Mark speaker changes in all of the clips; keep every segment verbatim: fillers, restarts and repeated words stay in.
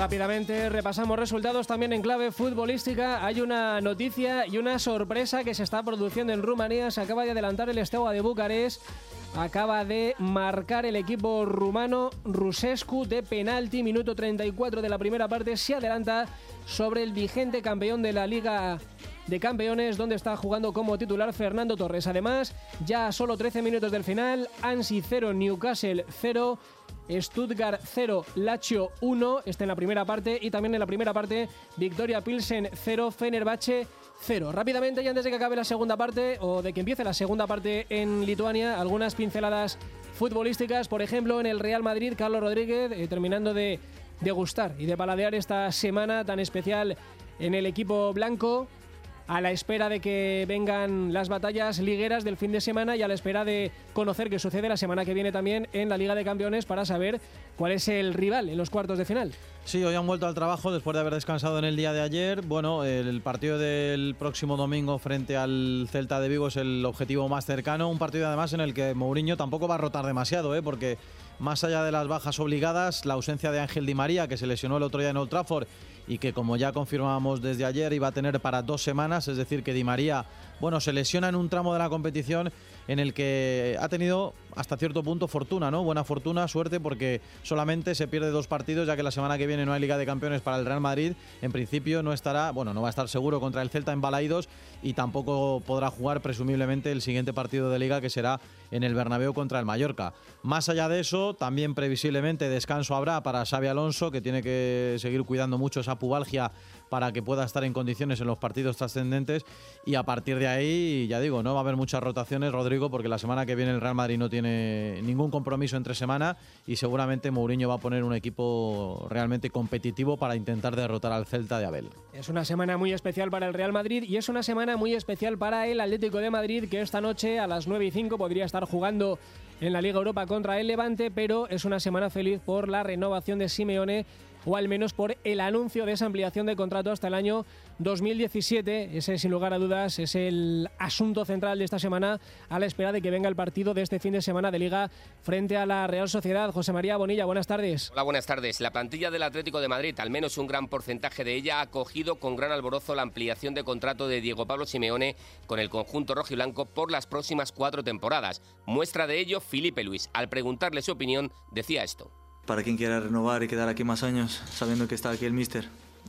Speaker 1: Rápidamente repasamos resultados también en clave futbolística. Hay una noticia y una sorpresa que se está produciendo en Rumanía. Se acaba de adelantar el Steaua de Bucarest. Acaba de marcar el equipo rumano Rusescu de penalti. Minuto treinta y cuatro de la primera parte. Se adelanta sobre el vigente campeón de la Liga de Campeones, donde está jugando como titular Fernando Torres. Además, ya a solo trece minutos del final, Ansi cero, Newcastle cero, Stuttgart cero, Lazio uno, está en la primera parte, y también en la primera parte, Victoria Pilsen cero, Fenerbahce cero. Rápidamente, y antes de que acabe la segunda parte, o de que empiece la segunda parte en Lituania, algunas pinceladas futbolísticas. Por ejemplo, en el Real Madrid, Carlos Rodríguez, eh, terminando de degustar y de paladear esta semana tan especial en el equipo blanco, a la espera de que vengan las batallas ligueras del fin de semana y a la espera de conocer qué sucede la semana que viene también en la Liga de Campeones para saber cuál es el rival en los cuartos de final.
Speaker 2: Sí, hoy han vuelto al trabajo después de haber descansado en el día de ayer. Bueno, el partido del próximo domingo frente al Celta de Vigo es el objetivo más cercano. Un partido además en el que Mourinho tampoco va a rotar demasiado, ¿eh? Porque más allá de las bajas obligadas, la ausencia de Ángel Di María, que se lesionó el otro día en Old Trafford y que, como ya confirmábamos desde ayer, iba a tener para dos semanas, es decir, que Di María, bueno, se lesiona en un tramo de la competición en el que ha tenido hasta cierto punto fortuna, ¿no? Buena fortuna, suerte, porque solamente se pierde dos partidos, ya que la semana que viene no hay Liga de Campeones para el Real Madrid. En principio no estará, bueno, no va a estar seguro contra el Celta en Balaídos y tampoco podrá jugar presumiblemente el siguiente partido de Liga, que será en el Bernabéu contra el Mallorca. Más allá de eso, también previsiblemente descanso habrá para Xabi Alonso, que tiene que seguir cuidando mucho esa pubalgia para que pueda estar en condiciones en los partidos trascendentes, y a partir de ahí, ya digo, no va a haber muchas rotaciones, Rodrigo, porque la semana que viene el Real Madrid no tiene ningún compromiso entre semana y seguramente Mourinho va a poner un equipo realmente competitivo para intentar derrotar al Celta de Abel.
Speaker 1: Es una semana muy especial para el Real Madrid y es una semana muy especial para el Atlético de Madrid, que esta noche a las nueve y cinco podría estar jugando en la Liga Europa contra el Levante, pero es una semana feliz por la renovación de Simeone, o al menos por el anuncio de esa ampliación de contrato hasta el año dos mil diecisiete. Ese, sin lugar a dudas, es el asunto central de esta semana, a la espera de que venga el partido de este fin de semana de Liga frente a la Real Sociedad. José María Bonilla, buenas tardes.
Speaker 3: Hola, buenas tardes. La plantilla del Atlético de Madrid, al menos un gran porcentaje de ella, ha acogido con gran alborozo la ampliación de contrato de Diego Pablo Simeone con el conjunto rojiblanco por las próximas cuatro temporadas. Muestra de ello Felipe Luis. Al preguntarle su opinión, decía esto.
Speaker 4: Para quien quiera renovar y quedar aquí más años, sabiendo que está aquí el míster,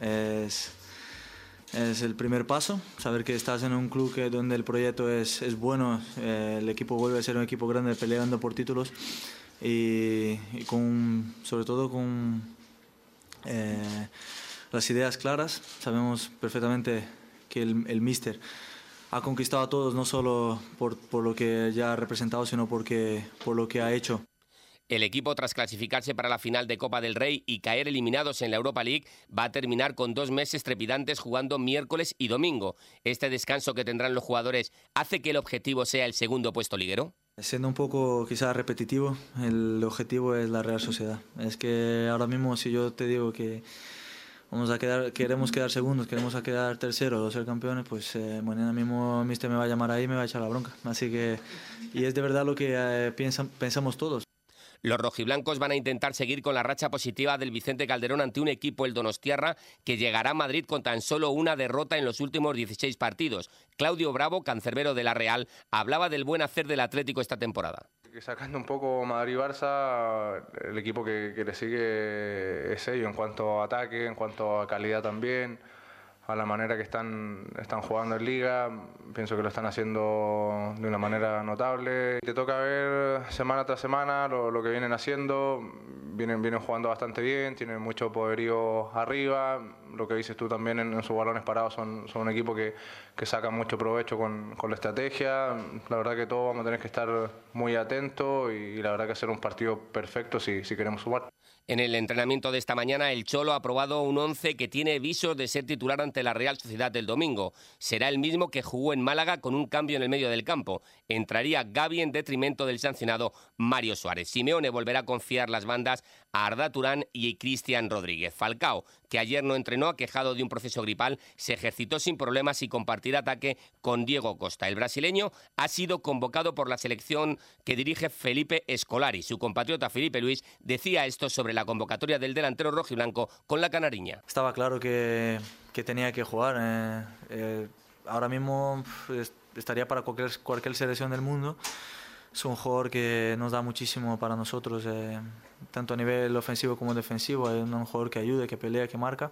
Speaker 4: es, es el primer paso. Saber que estás en un club que, donde el proyecto es, es bueno, eh, el equipo vuelve a ser un equipo grande peleando por títulos y, y con, sobre todo con eh, las ideas claras. Sabemos perfectamente que el, el míster ha conquistado a todos, no solo por, por lo que ya ha representado, sino porque, por lo que ha hecho.
Speaker 3: El equipo, tras clasificarse para la final de Copa del Rey y caer eliminados en la Europa League, va a terminar con dos meses trepidantes jugando miércoles y domingo. ¿Este descanso que tendrán los jugadores hace que el objetivo sea el segundo puesto liguero?
Speaker 4: Siendo un poco quizás repetitivo, el objetivo es la Real Sociedad. Es que ahora mismo, si yo te digo que vamos a quedar, queremos quedar segundos, queremos a quedar terceros o ser campeones, pues eh, mañana mismo el míster me va a llamar ahí y me va a echar la bronca. Así que, y es de verdad lo que eh, piensan, pensamos todos.
Speaker 3: Los rojiblancos van a intentar seguir con la racha positiva del Vicente Calderón ante un equipo, el donostiarra, que llegará a Madrid con tan solo una derrota en los últimos dieciséis partidos. Claudio Bravo, cancerbero de la Real, hablaba del buen hacer del Atlético esta temporada.
Speaker 5: Sacando un poco Madrid-Barça, el equipo que, que le sigue es ello en cuanto a ataque, en cuanto a calidad también, a la manera que están, están jugando en Liga. Pienso que lo están haciendo de una manera notable. Te toca ver semana tras semana lo, lo que vienen haciendo. Vienen, vienen jugando bastante bien, tienen mucho poderío arriba. Lo que dices tú también en, en sus balones parados, son, son un equipo que, que saca mucho provecho con, con la estrategia. La verdad que todos vamos a tener que estar muy atentos y, y la verdad que hacer un partido perfecto si, si queremos sumar.
Speaker 3: En el entrenamiento de esta mañana, el Cholo ha aprobado un once que tiene visos de ser titular ante la Real Sociedad del domingo. Será el mismo que jugó en Málaga, con un cambio en el medio del campo. Entraría Gavi en detrimento del sancionado Mario Suárez. Simeone volverá a confiar las bandas a Arda Turán y Cristian Rodríguez. Falcao, que ayer no entrenó, aquejado de un proceso gripal, se ejercitó sin problemas y compartirá ataque con Diego Costa. El brasileño ha sido convocado por la selección que dirige Felipe Scolari. Su compatriota Felipe Luis decía esto sobre sobre la convocatoria del delantero rojiblanco con la canariña.
Speaker 4: Estaba claro que, que tenía que jugar. Eh, eh, ahora mismo pf, estaría para cualquier, cualquier selección del mundo. Es un jugador que nos da muchísimo para nosotros, eh, tanto a nivel ofensivo como defensivo. Es un jugador que ayuda, que pelea, que marca.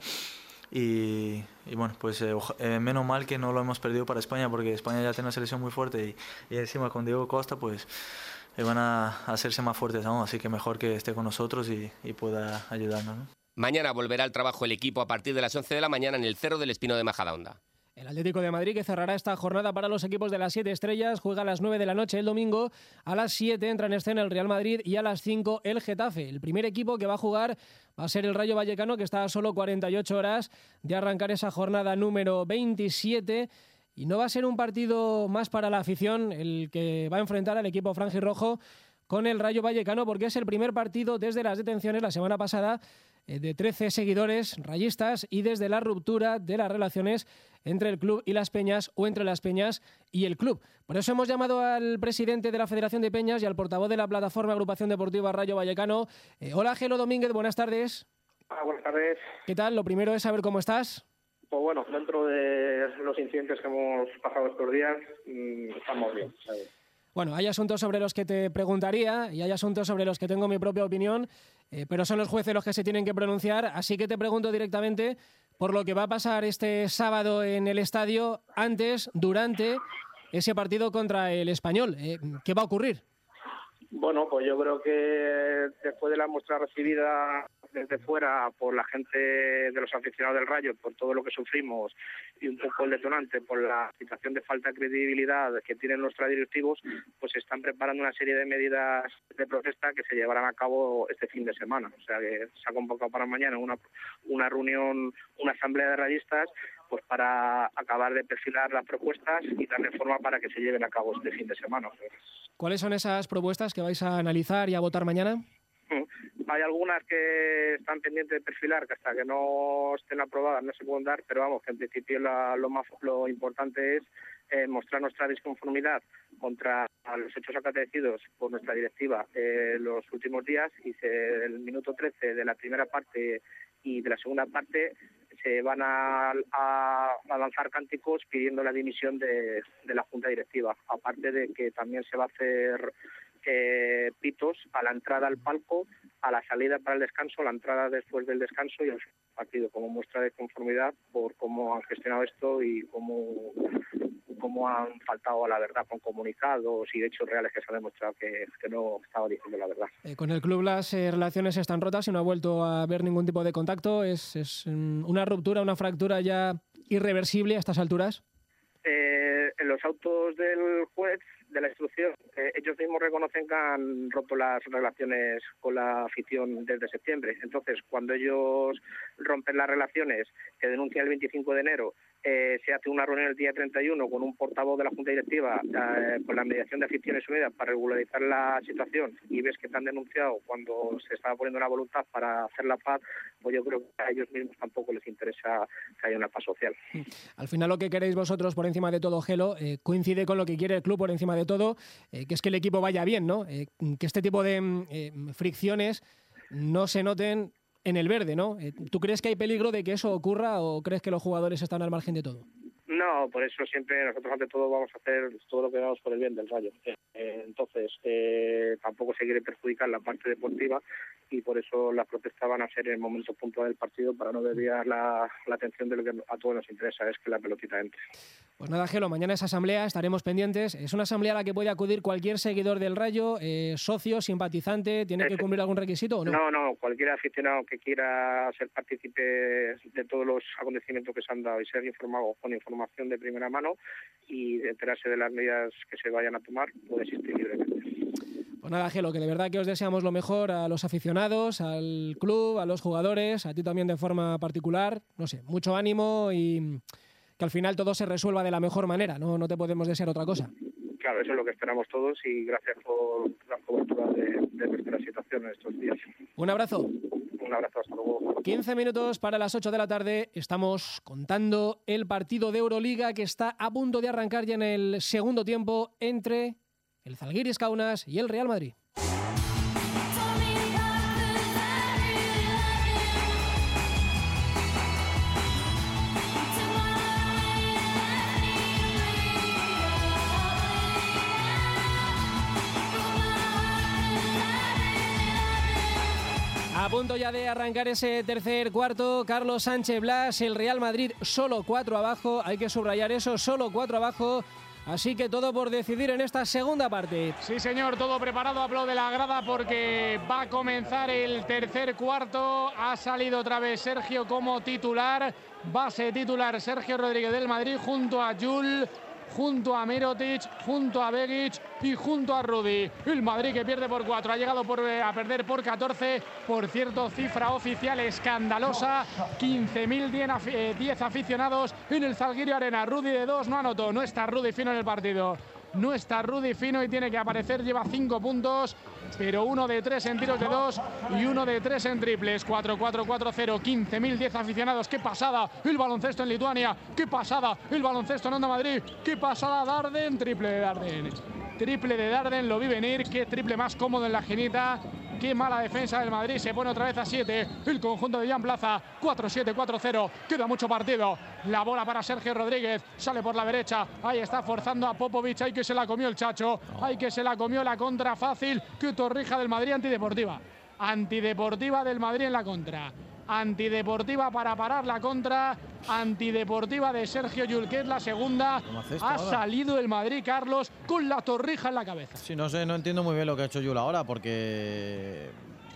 Speaker 4: Y, y bueno, pues eh, eh, menos mal que no lo hemos perdido para España, porque España ya tiene una selección muy fuerte y, y encima con Diego Costa pues eh, van a hacerse más fuertes aún, así que mejor que esté con nosotros y, y pueda ayudarnos, ¿no?
Speaker 3: Mañana volverá al trabajo el equipo a partir de las once de la mañana en el Cerro del Espino de Majadahonda.
Speaker 1: El Atlético de Madrid, que cerrará esta jornada para los equipos de las siete estrellas, juega a las nueve de la noche el domingo. A las siete entra en escena el Real Madrid y a las cinco el Getafe. El primer equipo que va a jugar va a ser el Rayo Vallecano, que está a solo cuarenta y ocho horas de arrancar esa jornada número veintisiete. Y no va a ser un partido más para la afición el que va a enfrentar al equipo franjirrojo con el Rayo Vallecano, porque es el primer partido desde las detenciones la semana pasada de trece seguidores rayistas y desde la ruptura de las relaciones entre el club y las peñas o entre las peñas y el club. Por eso hemos llamado al presidente de la Federación de Peñas y al portavoz de la plataforma Agrupación Deportiva Rayo Vallecano. Eh, hola, Gelo Domínguez, buenas tardes.
Speaker 6: Ah, buenas tardes.
Speaker 1: ¿Qué tal? Lo primero es saber cómo estás.
Speaker 6: Pues bueno, dentro de los incidentes que hemos pasado estos días, mmm, estamos bien, ¿sabes?
Speaker 1: Bueno, hay asuntos sobre los que te preguntaría y hay asuntos sobre los que tengo mi propia opinión, eh, pero son los jueces los que se tienen que pronunciar, así que te pregunto directamente por lo que va a pasar este sábado en el estadio, antes, durante ese partido contra el Español. Eh, ¿Qué va a ocurrir?
Speaker 6: Bueno, pues yo creo que después de la muestra recibida desde fuera por la gente de los aficionados del Rayo, por todo lo que sufrimos y un poco el detonante por la situación de falta de credibilidad que tienen los directivos, pues se están preparando una serie de medidas de protesta que se llevarán a cabo este fin de semana. O sea que se ha convocado para mañana una, una reunión, una asamblea de rayistas, pues para acabar de perfilar las propuestas y darle forma para que se lleven a cabo este fin de semana.
Speaker 1: ¿Cuáles son esas propuestas que vais a analizar y a votar mañana?
Speaker 6: Hay algunas que están pendientes de perfilar, que hasta que no estén aprobadas no se pueden dar, pero vamos, que en principio la, lo más lo importante es eh, mostrar nuestra disconformidad contra los hechos acaecidos por nuestra directiva eh, los últimos días, y se, el minuto trece de la primera parte y de la segunda parte se van a, a, a lanzar cánticos pidiendo la dimisión de, de la Junta Directiva, aparte de que también se va a hacer eh, pitos a la entrada al palco, a la salida para el descanso, a la entrada después del descanso y al partido, como muestra de conformidad por cómo han gestionado esto y cómo, cómo han faltado a la verdad con comunicados y hechos reales que se ha demostrado que, que no estaba diciendo la verdad.
Speaker 1: Eh, con el club las eh, relaciones están rotas y no ha vuelto a haber ningún tipo de contacto. ¿Es, es una ruptura, una fractura ya irreversible a estas alturas?
Speaker 6: Eh, en los autos del juez de la instrucción, eh, ellos mismos reconocen que han roto las relaciones con la afición desde septiembre. Entonces, cuando ellos rompen las relaciones, que denuncian el veinticinco de enero, eh, se hace una reunión el día treinta y uno con un portavoz de la Junta Directiva eh, con la mediación de Aficiones Unidas para regularizar la situación, y ves que te han denunciado cuando se estaba poniendo una voluntad para hacer la paz, pues yo creo que a ellos mismos tampoco les interesa que haya una paz social.
Speaker 1: Al final lo que queréis vosotros por encima de todo, Gelo, eh, coincide con lo que quiere el club por encima de todo, eh, que es que el equipo vaya bien, ¿no? Eh, que este tipo de eh, fricciones no se noten en el verde, ¿no? Eh, ¿Tú crees que hay peligro de que eso ocurra o crees que los jugadores están al margen de todo?
Speaker 6: No, por eso siempre nosotros ante todo vamos a hacer todo lo que hagamos por el bien del Rayo. Eh, entonces, eh, tampoco se quiere perjudicar la parte deportiva y por eso las protestas van a ser en el momento puntual del partido para no desviar la, la atención de lo que a todos nos interesa, es que la pelotita entre.
Speaker 1: Pues nada, Gelo, mañana esa asamblea, estaremos pendientes. Es una asamblea a la que puede acudir cualquier seguidor del Rayo, eh, socio, simpatizante, ¿tiene que cumplir algún requisito o no?
Speaker 6: No, no, cualquier aficionado que quiera ser partícipe de todos los acontecimientos que se han dado y ser informado con información de primera mano y enterarse de las medidas que se vayan a tomar, puede asistir libremente.
Speaker 1: Pues nada, Gelo, que de verdad que os deseamos lo mejor a los aficionados, al club, a los jugadores, a ti también de forma particular. No sé, mucho ánimo y que al final todo se resuelva de la mejor manera, no, no te podemos desear otra cosa.
Speaker 6: Claro, eso es lo que esperamos todos y gracias por la cobertura de, de nuestra situación en estos días.
Speaker 1: Un abrazo.
Speaker 6: Un abrazo, hasta luego.
Speaker 1: quince minutos para las ocho de la tarde. Estamos contando el partido de Euroliga que está a punto de arrancar ya en el segundo tiempo entre el Zalgiris Kaunas y el Real Madrid. punto ya de arrancar ese tercer cuarto, Carlos Sánchez Blas, el Real Madrid solo cuatro abajo, hay que subrayar eso, solo cuatro abajo. Así que todo por decidir en esta segunda parte.
Speaker 7: Sí, señor, todo preparado, aplaude la grada porque va a comenzar el tercer cuarto. Ha salido otra vez Sergio como titular, base titular Sergio Rodríguez del Madrid junto a Jul, junto a Mirotic, junto a Begic y junto a Rudy. El Madrid que pierde por cuatro, ha llegado por, a perder por catorce. Por cierto, cifra oficial escandalosa, quince mil diez aficionados en el Zalgiris Arena. Rudy de dos, no anotó, no está Rudy fino en el partido. No está Rudy fino y tiene que aparecer, lleva cinco puntos, pero uno de tres en tiros de dos y uno de tres en triples. cuatro cuatro cuatro cero, quince mil diez aficionados. ¡Qué pasada el baloncesto en Lituania! ¡Qué pasada el baloncesto en Onda Madrid! ¡Qué pasada Darden! Triple de Darden. Triple de Darden, lo vi venir. ¡Qué triple más cómodo en la esquinita! ¡Qué mala defensa del Madrid! Se pone otra vez a siete. El conjunto de Jan Plaza. cuatro siete, cuatro cero. Queda mucho partido. La bola para Sergio Rodríguez. Sale por la derecha. Ahí está forzando a Popovic. Hay que se la comió el Chacho. Hay que se la comió la contra fácil. ¡Qué torrija del Madrid! Antideportiva. Antideportiva del Madrid en la contra. Antideportiva para parar la contra. Antideportiva de Sergio Llull, que es la segunda. Ha salido el Madrid, Carlos, con la torrija en la cabeza.
Speaker 2: Sí, no sé, no entiendo muy bien lo que ha hecho Llull ahora, porque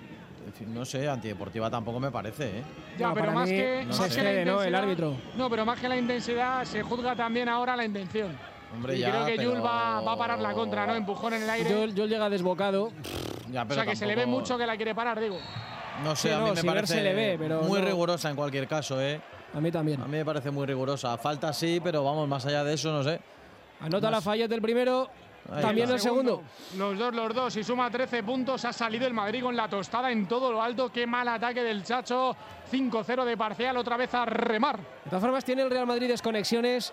Speaker 2: no sé, antideportiva tampoco me parece, ¿eh?
Speaker 7: Ya, no, pero más que,
Speaker 1: no
Speaker 7: más
Speaker 1: sé,
Speaker 7: que la intensidad,
Speaker 1: ¿no? El árbitro.
Speaker 7: No, pero más que la intensidad, se juzga también ahora la intención.
Speaker 2: Hombre,
Speaker 7: y
Speaker 2: ya,
Speaker 7: creo que
Speaker 2: pero...
Speaker 7: Llull va, va a parar la contra, ¿no? Empujón en el aire.
Speaker 1: Llull, Llull llega desbocado.
Speaker 2: Ya, pero
Speaker 7: o sea, que
Speaker 2: tampoco...
Speaker 7: se le ve mucho que la quiere parar, digo.
Speaker 2: No sé,
Speaker 1: sí,
Speaker 2: a mí
Speaker 1: no,
Speaker 2: me
Speaker 1: si
Speaker 2: parece
Speaker 1: se le ve, pero
Speaker 2: muy
Speaker 1: no...
Speaker 2: rigurosa en cualquier caso, ¿eh?
Speaker 1: A mí también.
Speaker 2: A mí me parece muy rigurosa. Falta sí, pero vamos, más allá de eso, no sé.
Speaker 1: Anota
Speaker 2: más...
Speaker 1: la falla del primero,
Speaker 2: Ahí
Speaker 1: también
Speaker 2: está.
Speaker 1: el segundo.
Speaker 7: Los dos, los dos. Y suma trece puntos. Ha salido el Madrid con la tostada en todo lo alto. Qué mal ataque del Chacho. cinco cero de parcial. Otra vez a remar.
Speaker 1: De todas formas, tiene el Real Madrid desconexiones.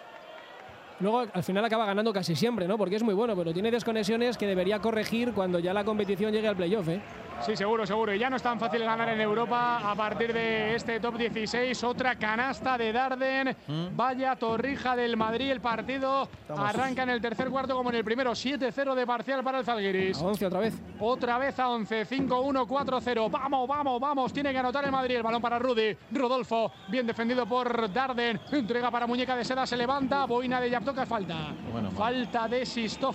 Speaker 1: Luego, al final acaba ganando casi siempre, ¿no? Porque es muy bueno, pero tiene desconexiones que debería corregir cuando ya la competición llegue al playoff, ¿eh?
Speaker 7: Sí, seguro, seguro. Y ya no es tan fácil ganar en Europa a partir de este top dieciséis. Otra canasta de Darden. ¿Mm? Vaya torrija del Madrid. El partido Estamos. arranca en el tercer cuarto como en el primero. siete cero de parcial para el Zalgiris.
Speaker 1: A once otra vez.
Speaker 7: Otra vez a once. cinco uno, cuatro cero. Vamos, vamos, vamos. Tiene que anotar el Madrid. El balón para Rudy. Rodolfo. Bien defendido por Darden. Entrega para Muñeca de Seda. Se levanta. Boina de Yaptoca. Falta. Bueno, Falta de Sistov.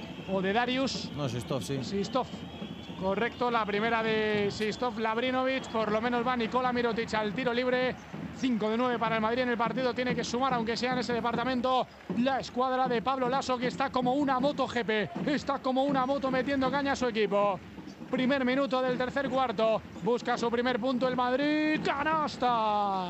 Speaker 7: O de Darius.
Speaker 2: No, Sistov, sí.
Speaker 7: Sistov. Correcto, la primera de Sistov Labrinovic. Por lo menos va Nikola Mirotic al tiro libre. cinco de nueve para el Madrid en el partido. Tiene que sumar, aunque sea en ese departamento, la escuadra de Pablo Laso, que está como una moto G P. Está como una moto metiendo caña a su equipo. Primer minuto del tercer cuarto. Busca su primer punto el Madrid. ¡Canasta!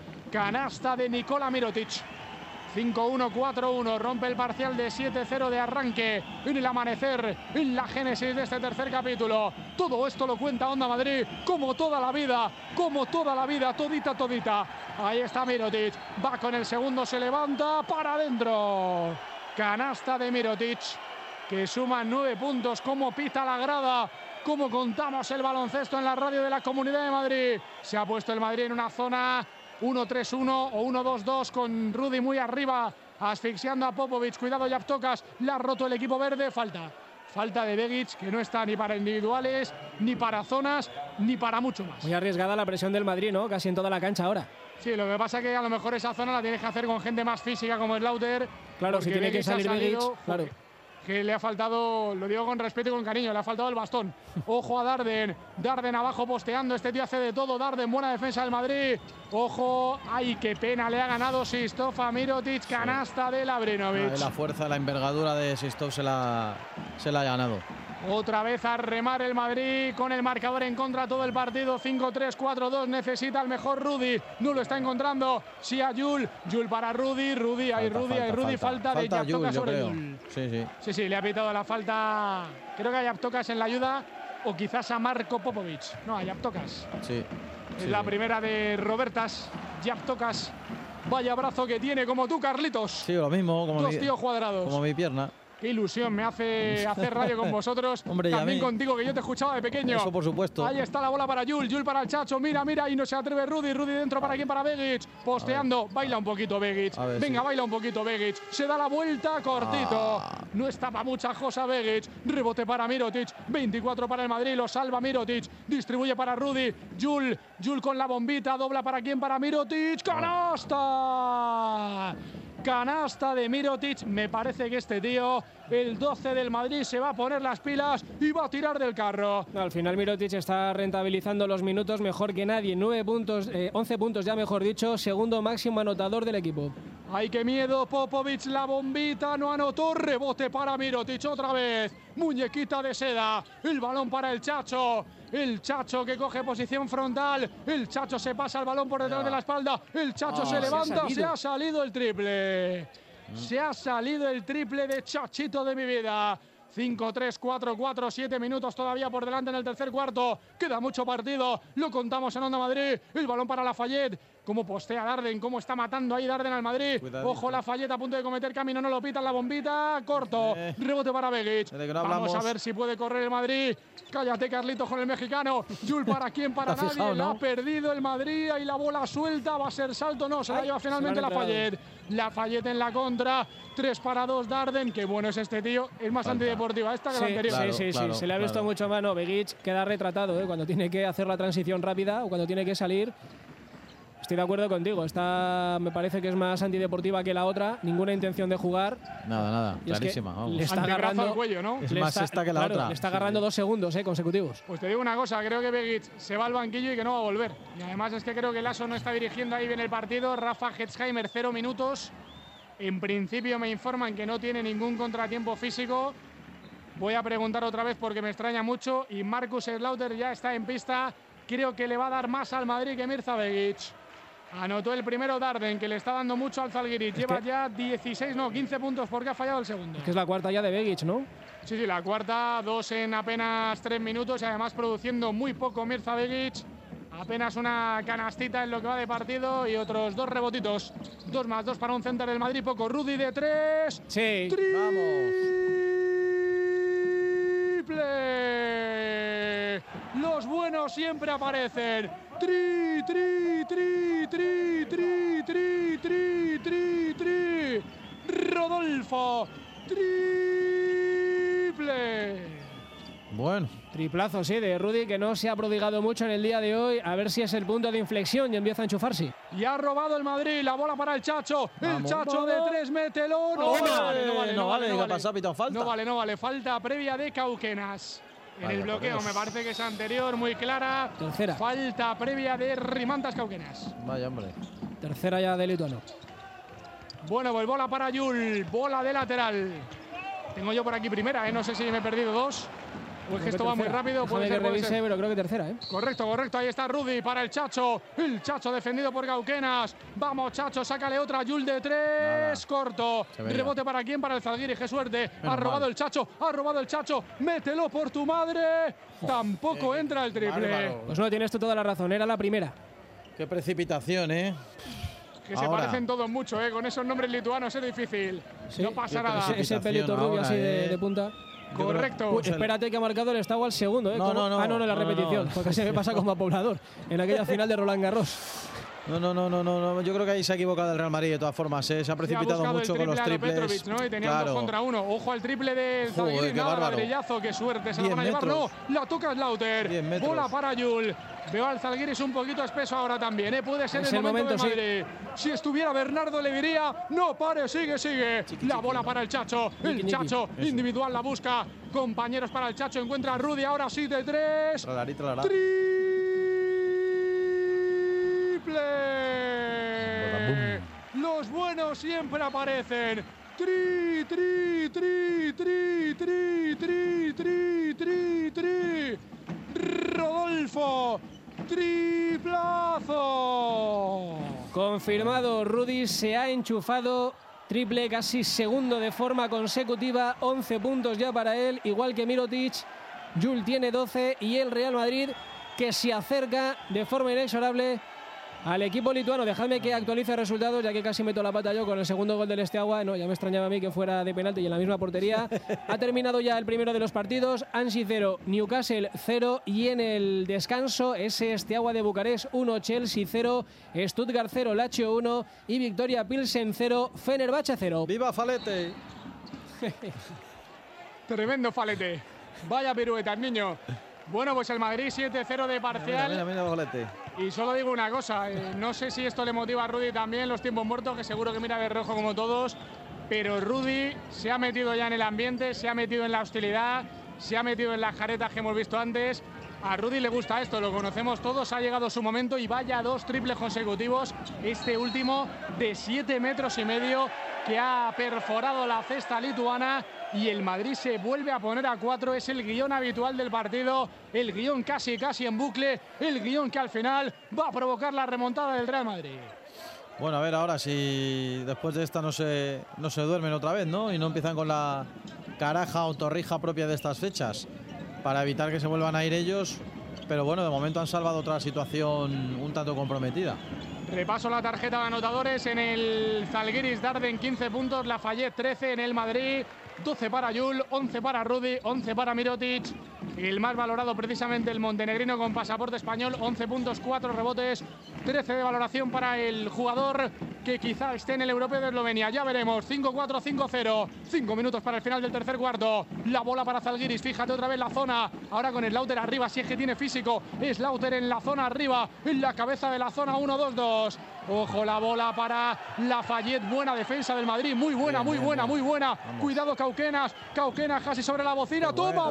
Speaker 7: Canasta de Nikola Mirotic. cinco uno, cuatro uno, rompe el parcial de siete cero de arranque en el amanecer, en la génesis de este tercer capítulo. Todo esto lo cuenta Onda Madrid, como toda la vida, como toda la vida, todita, todita. Ahí está Mirotic, va con el segundo, se levanta, para adentro. Canasta de Mirotic, que suma nueve puntos. Como pita la grada, como contamos el baloncesto en la radio de la Comunidad de Madrid. Se ha puesto el Madrid en una zona uno tres uno o uno dos dos con Rudy muy arriba, asfixiando a Popovic. Cuidado, Yaptokas, le ha roto el equipo verde. Falta, falta de Begic, que no está ni para individuales, ni para zonas, ni para mucho más.
Speaker 1: Muy arriesgada la presión del Madrid, ¿no? Casi en toda la cancha ahora.
Speaker 7: Sí, lo que pasa es que a lo mejor esa zona la tienes que hacer con gente más física como Slaughter.
Speaker 1: Claro, si tiene que salir Begic, claro.
Speaker 7: Que le ha faltado, lo digo con respeto y con cariño, le ha faltado el bastón. Ojo a Darden, Darden abajo posteando, este tío hace de todo. Darden, buena defensa del Madrid. Ojo, ay, qué pena, le ha ganado Sistov a Mirotic, canasta de Labrinovic.
Speaker 2: La fuerza, la envergadura de Sistov se la, se la ha ganado.
Speaker 7: Otra vez a remar el Madrid con el marcador en contra todo el partido. cinco tres, cuatro dos. Necesita el mejor Rudy. No lo está encontrando. Sí a Jul. Jul para Rudy. Rudy, hay Rudy, hay Rudy. Falta, falta de Yaptokas sobre Jul.
Speaker 2: Sí, sí.
Speaker 7: Sí, sí, le ha pitado la falta. Creo que a Yaptokas en la ayuda. O quizás a Marco Popovic. No, a Yaptokas.
Speaker 2: Sí.
Speaker 7: Es
Speaker 2: sí.
Speaker 7: la primera de Robertas. Yaptokas. Vaya brazo que tiene, como tú, Carlitos.
Speaker 2: Sí, lo mismo. Como
Speaker 7: Dos
Speaker 2: mi,
Speaker 7: tíos cuadrados.
Speaker 2: Como mi pierna.
Speaker 7: Qué ilusión me hace hacer radio con vosotros.
Speaker 2: Hombre,
Speaker 7: también contigo, que yo te escuchaba de pequeño.
Speaker 2: Eso por supuesto.
Speaker 7: Ahí está la bola para Jul, Jul para el Chacho. Mira, mira, y no se atreve Rudy. Rudy dentro para quién, para Begic. Posteando, baila un poquito Begic. Venga, sí. baila un poquito Begic. Se da la vuelta, cortito. Ah. No está para mucha cosa Begic. Rebote para Mirotic. veinticuatro para el Madrid, lo salva Mirotic. Distribuye para Rudy. Jul, Jul con la bombita. Dobla para quién, para Mirotic. ¡Canasta! Canasta de Mirotic. Me parece que este tío, el doce del Madrid, se va a poner las pilas y va a tirar del carro.
Speaker 1: Al final Mirotic está rentabilizando los minutos mejor que nadie. nueve puntos, eh, once puntos ya mejor dicho. Segundo máximo anotador del equipo.
Speaker 7: ¡Ay, qué miedo! Popovic, la bombita, no anotó. Rebote para Mirotic otra vez. Muñequita de seda. El balón para el Chacho. El Chacho que coge posición frontal. El Chacho se pasa el balón por detrás de la espalda. El Chacho oh, se levanta. Se ha, se ha salido el triple. Mm. Se ha salido el triple de Chachito de mi vida. cinco tres, cuatro cuatro, siete minutos todavía por delante en el tercer cuarto. Queda mucho partido. Lo contamos en Onda Madrid. El balón para Lafayette. Cómo postea Darden, cómo está matando ahí Darden al Madrid. Cuidadito. Ojo, Lafayette a punto de cometer camino, no lo pitan, la bombita, corto. Eh. Rebote para Begic. No Vamos hablamos. a ver si puede correr el Madrid. Cállate, Carlitos, con el mexicano. Jul para quién, para nadie. Fijado, ¿no? La ha perdido el Madrid. Ahí la bola suelta, va a ser salto. No, se Ay, la lleva finalmente Lafayette. Lafayette en la contra. tres para dos Darden. Qué bueno es este tío. Es más Falta. antideportiva esta que
Speaker 1: sí,
Speaker 7: la anterior.
Speaker 1: Claro, sí, sí,
Speaker 2: claro,
Speaker 1: sí. Se le ha visto
Speaker 2: claro.
Speaker 1: mucho mano. Begic queda retratado, ¿eh? Cuando tiene que hacer la transición rápida o cuando tiene que salir. Estoy de acuerdo contigo. Esta me parece que es más antideportiva que la otra. Ninguna intención de jugar.
Speaker 2: Nada, nada.
Speaker 1: Y
Speaker 2: clarísima.
Speaker 1: Es le está agarrando
Speaker 7: al cuello, ¿no?
Speaker 2: Es más
Speaker 1: está,
Speaker 2: esta que la
Speaker 1: claro,
Speaker 2: otra.
Speaker 1: Le está agarrando sí, dos segundos eh, consecutivos.
Speaker 7: Pues te digo una cosa. Creo que Begic se va al banquillo y que no va a volver. Y además es que creo que Lasso no está dirigiendo ahí bien el partido. Rafa Hetzheimer, cero minutos. En principio me informan que no tiene ningún contratiempo físico. Voy a preguntar otra vez porque me extraña mucho. Y Marcus Slaughter ya está en pista. Creo que le va a dar más al Madrid que Mirza Begic. Anotó el primero Darden, que le está dando mucho al Zalgiris. Es Lleva ya dieciséis, no, quince puntos porque ha fallado el segundo.
Speaker 1: Es que es la cuarta ya de Begic, ¿no?
Speaker 7: Sí, sí, la cuarta, dos en apenas tres minutos y además produciendo muy poco Mirza Begic. Apenas una canastita en lo que va de partido y otros dos rebotitos. Dos más, dos para un center del Madrid, poco. Rudy de tres.
Speaker 1: Sí,
Speaker 7: ¡Triple!
Speaker 1: vamos.
Speaker 7: Los buenos siempre aparecen. Tri, tri, tri, tri, tri, tri, tri, tri, tri. Rodolfo. Triple.
Speaker 2: Bueno.
Speaker 1: Triplazo, sí, de Rudy, que no se ha prodigado mucho en el día de hoy. A ver si es el punto de inflexión y empieza a enchufarse.
Speaker 7: Y ha robado el Madrid, la bola para el Chacho. El Vamos, Chacho vamos. de tres, mételo. No,
Speaker 2: no,
Speaker 7: vale,
Speaker 2: no
Speaker 7: vale,
Speaker 2: vale,
Speaker 7: no vale.
Speaker 2: No vale,
Speaker 7: no
Speaker 2: ¿qué ha pasado? Pitón, falta.
Speaker 7: No vale, no vale. Falta previa de Cauquenas. En Vaya, el bloqueo, me parece que es anterior, muy clara.
Speaker 1: Tercera.
Speaker 7: Falta previa de Rimantas Cauquenas.
Speaker 2: Vaya, hombre.
Speaker 1: Tercera ya de Lituano.
Speaker 7: Bueno, pues bola para Jul, bola de lateral. Tengo yo por aquí primera, ¿eh? No sé si me he perdido dos. O es que esto va muy rápido.
Speaker 1: Puede ser, que revise, pero creo que tercera, ¿eh?
Speaker 7: Correcto, correcto. Ahí está Rudy para el Chacho. El Chacho defendido por Cauquenas. Vamos, Chacho, sácale otra. Jul de tres. Nada. Corto. Rebote para quién, para el Zalgiris. Qué suerte. Menos ha robado mal. el Chacho. Ha robado el Chacho. Mételo por tu madre. Tampoco eh, entra el triple.
Speaker 1: Bárbaro. Pues no, tienes tú toda la razón. Era la primera.
Speaker 2: Qué precipitación, ¿eh?
Speaker 7: Que Ahora. se parecen todos mucho, ¿eh? Con esos nombres lituanos es difícil. Sí. No pasa nada.
Speaker 1: Ese, ese pelito rubio así de, eh. de punta.
Speaker 7: Correcto.
Speaker 1: Uy, espérate que ha marcado el Estado al segundo, ¿eh?
Speaker 2: No, no, no.
Speaker 1: Ah, no, no, en la
Speaker 2: no,
Speaker 1: repetición.
Speaker 2: No.
Speaker 1: Porque se me pasa como a Poblador en aquella final de Roland Garros.
Speaker 2: No, no, no, no, no. Yo creo que ahí se ha equivocado el Real Madrid de todas formas. ¿eh? Se ha precipitado
Speaker 7: se ha
Speaker 2: mucho con los triples.
Speaker 7: Petrovic, ¿no? Y tenían
Speaker 2: claro.
Speaker 7: dos contra uno. Ojo al triple del Zalgiris. Nada, ladrillazo. Qué suerte. Se la van a llevar. No, la toca Slaughter. Bola para Jul. Veo al Zalgiris un poquito espeso ahora también. ¿eh? Puede ser es el, el momento, momento de Madrid. Sí. Si estuviera Bernardo le diría, no pare, sigue, sigue. Chiqui, la bola chiqui, para el Chacho. El chiqui, Chacho chiqui. individual la busca. Compañeros para el Chacho. Encuentra a Rudy ahora sí de tres.
Speaker 2: Tralarí, tralará.
Speaker 7: Triple. Los buenos siempre aparecen. Tri, tri, tri, tri, tri, tri, tri, tri, tri. Rodolfo. Triplazo.
Speaker 1: Confirmado, Rudy se ha enchufado. Triple casi segundo de forma consecutiva. once puntos ya para él, igual que Mirotic. Jul tiene doce y el Real Madrid que se acerca de forma inexorable al equipo lituano. Dejadme que actualice resultados, ya que casi meto la pata yo con el segundo gol del Steaua. No, ya me extrañaba a mí que fuera de penalti y en la misma portería. Ha terminado ya el primero de los partidos. Ansi cero, Newcastle cero, y en el descanso ese Steaua de Bucarest uno, Chelsea cero, Stuttgart cero, Lazio uno y Victoria Pilsen cero, Fenerbahce cero.
Speaker 2: ¡Viva Falete!
Speaker 7: Tremendo Falete. Vaya piruetas, niño. Bueno, pues el Madrid siete cero de parcial.
Speaker 2: Mira, mira, mira, Falete.
Speaker 7: Y solo digo una cosa, eh, no sé si esto le motiva a Rudy también, los tiempos muertos, que seguro que mira de rojo como todos, pero Rudy se ha metido ya en el ambiente, se ha metido en la hostilidad, se ha metido en las caretas que hemos visto antes. A Rudy le gusta esto, lo conocemos todos, ha llegado su momento y vaya dos triples consecutivos, este último de siete metros y medio que ha perforado la cesta lituana. Y el Madrid se vuelve a poner a cuatro, es el guión habitual del partido, el guión casi casi en bucle, el guión que al final va a provocar la remontada del Real Madrid.
Speaker 2: Bueno, a ver ahora si después de esta no se, no se duermen otra vez, ¿no? Y no empiezan con la caraja o torrija propia de estas fechas, para evitar que se vuelvan a ir ellos. Pero bueno, de momento han salvado otra situación un tanto comprometida.
Speaker 7: Repaso la tarjeta de anotadores en el Zalgiris Darden, quince puntos, Lafayette trece, en el Madrid doce para Yul, once para Rudy, once para Mirotic. El más valorado precisamente el montenegrino con pasaporte español, once puntos, cuatro rebotes, trece de valoración para el jugador que quizá esté en el europeo de Eslovenia. Ya veremos, cinco cuatro, cinco cero, cinco minutos para el final del tercer cuarto. La bola para Zalgiris, fíjate otra vez la zona, ahora con Slaughter arriba, si es que tiene físico. Slaughter en la zona arriba, en la cabeza de la zona uno dos dos. Ojo la bola para Lafayette, buena defensa del Madrid, muy buena, bien, muy bien, buena, bien. muy buena. Vamos. Cuidado Cauquenas, Cauquenas casi sobre la bocina, toma